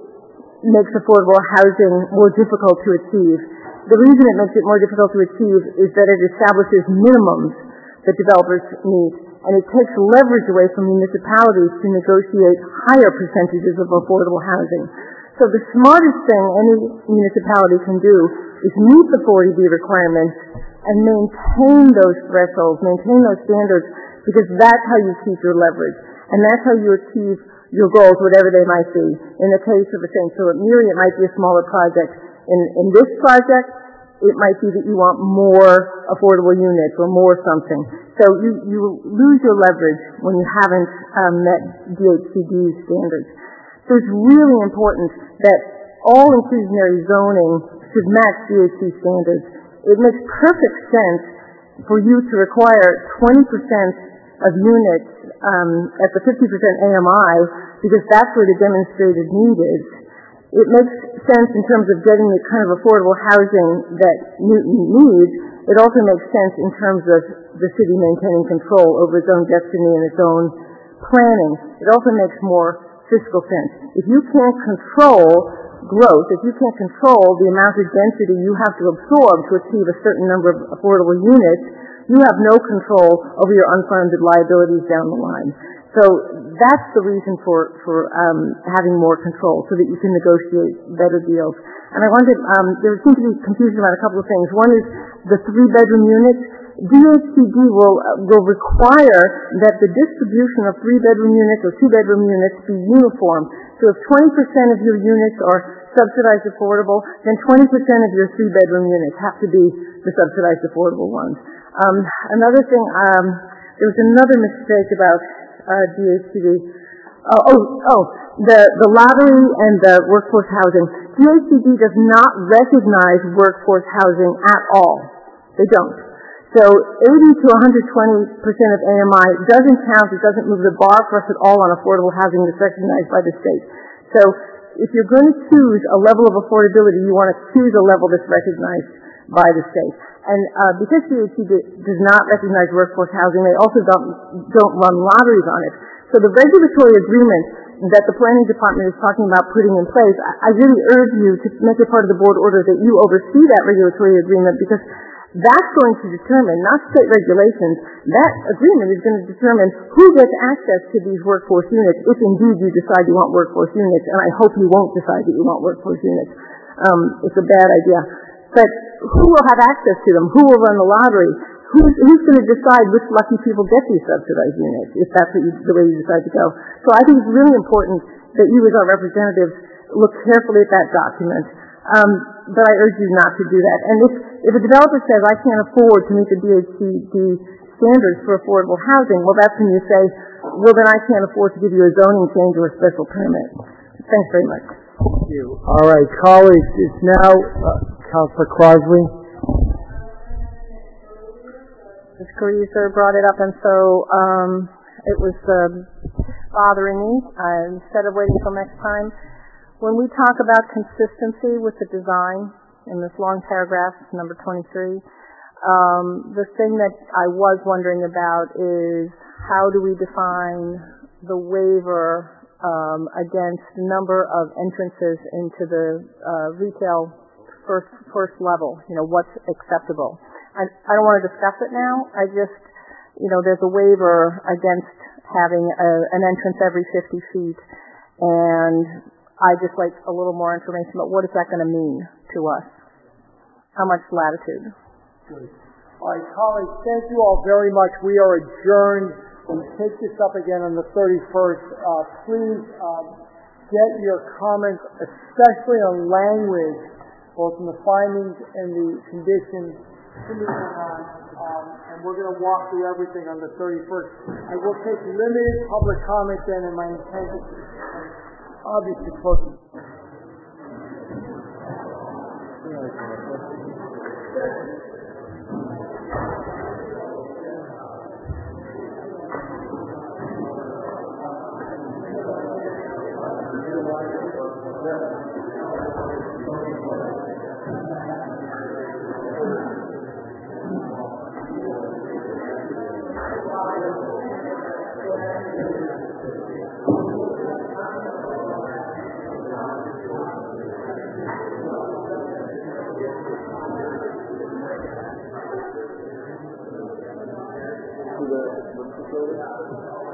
makes affordable housing more difficult to achieve. The reason it makes it more difficult to achieve is that it establishes minimums that developers need, and it takes leverage away from municipalities to negotiate higher percentages of affordable housing. So the smartest thing any municipality can do is meet the forty B requirements and maintain those thresholds, maintain those standards, because that's how you keep your leverage. And that's how you achieve your goals, whatever they might be. In the case of the Saint Philip Miri, it might be a smaller project. In, in this project, it might be that you want more affordable units or more something. So you, you lose your leverage when you haven't um, met D H C D's standards. So it's really important that all inclusionary zoning should match D H C standards. It makes perfect sense for you to require twenty percent of units um, at the fifty percent A M I because that's where the demonstrated need is. It makes sense in terms of getting the kind of affordable housing that Newton needs. It also makes sense in terms of the city maintaining control over its own destiny and its own planning. It also makes more fiscal sense. If you can't control growth, if you can't control the amount of density you have to absorb to achieve a certain number of affordable units, you have no control over your unfunded liabilities down the line. So that's the reason for, for um, having more control, so that you can negotiate better deals. And I wanted, um, there seems to be confusion about a couple of things. One is the three-bedroom units. D H C D will, uh, will require that the distribution of three-bedroom units or two-bedroom units be uniform. So if twenty percent of your units are subsidized affordable, then twenty percent of your three-bedroom units have to be the subsidized affordable ones. Um, another thing, um, there was another mistake about uh, D H C D. Uh, oh, oh, the, the lottery and the workforce housing. D H C D does not recognize workforce housing at all. They don't. So eighty to one hundred twenty percent of A M I doesn't count. It doesn't move the bar for us at all on affordable housing that's recognized by the state. So if you're going to choose a level of affordability, you want to choose a level that's recognized by the state. And uh, because D H C D does not recognize workforce housing, they also don't, don't run lotteries on it. So the regulatory agreement that the planning department is talking about putting in place, I, I really urge you to make it part of the board order that you oversee that regulatory agreement, because that's going to determine, not state regulations, that agreement is going to determine who gets access to these workforce units, if indeed you decide you want workforce units, and I hope you won't decide that you want workforce units. Um, it's a bad idea. But who will have access to them? Who will run the lottery? Who's, who's going to decide which lucky people get these subsidized units, if that's what you, the way you decide to go? So I think it's really important that you as our representatives look carefully at that document. Um, but I urge you not to do that. And if, if a developer says, I can't afford to meet the D H C D standards for affordable housing, well, that's when you say, well, then I can't afford to give you a zoning change or a special permit. Thanks very much. Thank you. All right, colleagues, it's now uh, Councilor Crosby. Miz Carissa brought it up, and so um, it was um, bothering me. Uh, instead of waiting until next time, when we talk about consistency with the design in this long paragraph, number twenty-three, Um, the thing that I was wondering about is how do we define the waiver um, against the number of entrances into the uh, retail first first level? You know, what's acceptable? I, I don't want to discuss it now. I just, you know, there's a waiver against having a, an entrance every fifty feet, and I just like a little more information about what is that going to mean to us? How much latitude? Good. All right, colleagues, thank you all very much. We are adjourned. We take this up again on the thirty-first. Uh, please um, get your comments, especially on language, both in the findings and the conditions, to me on, um, and we're going to walk through everything on the thirty-first. I will take limited public comment then, and my intent is obviously close. To the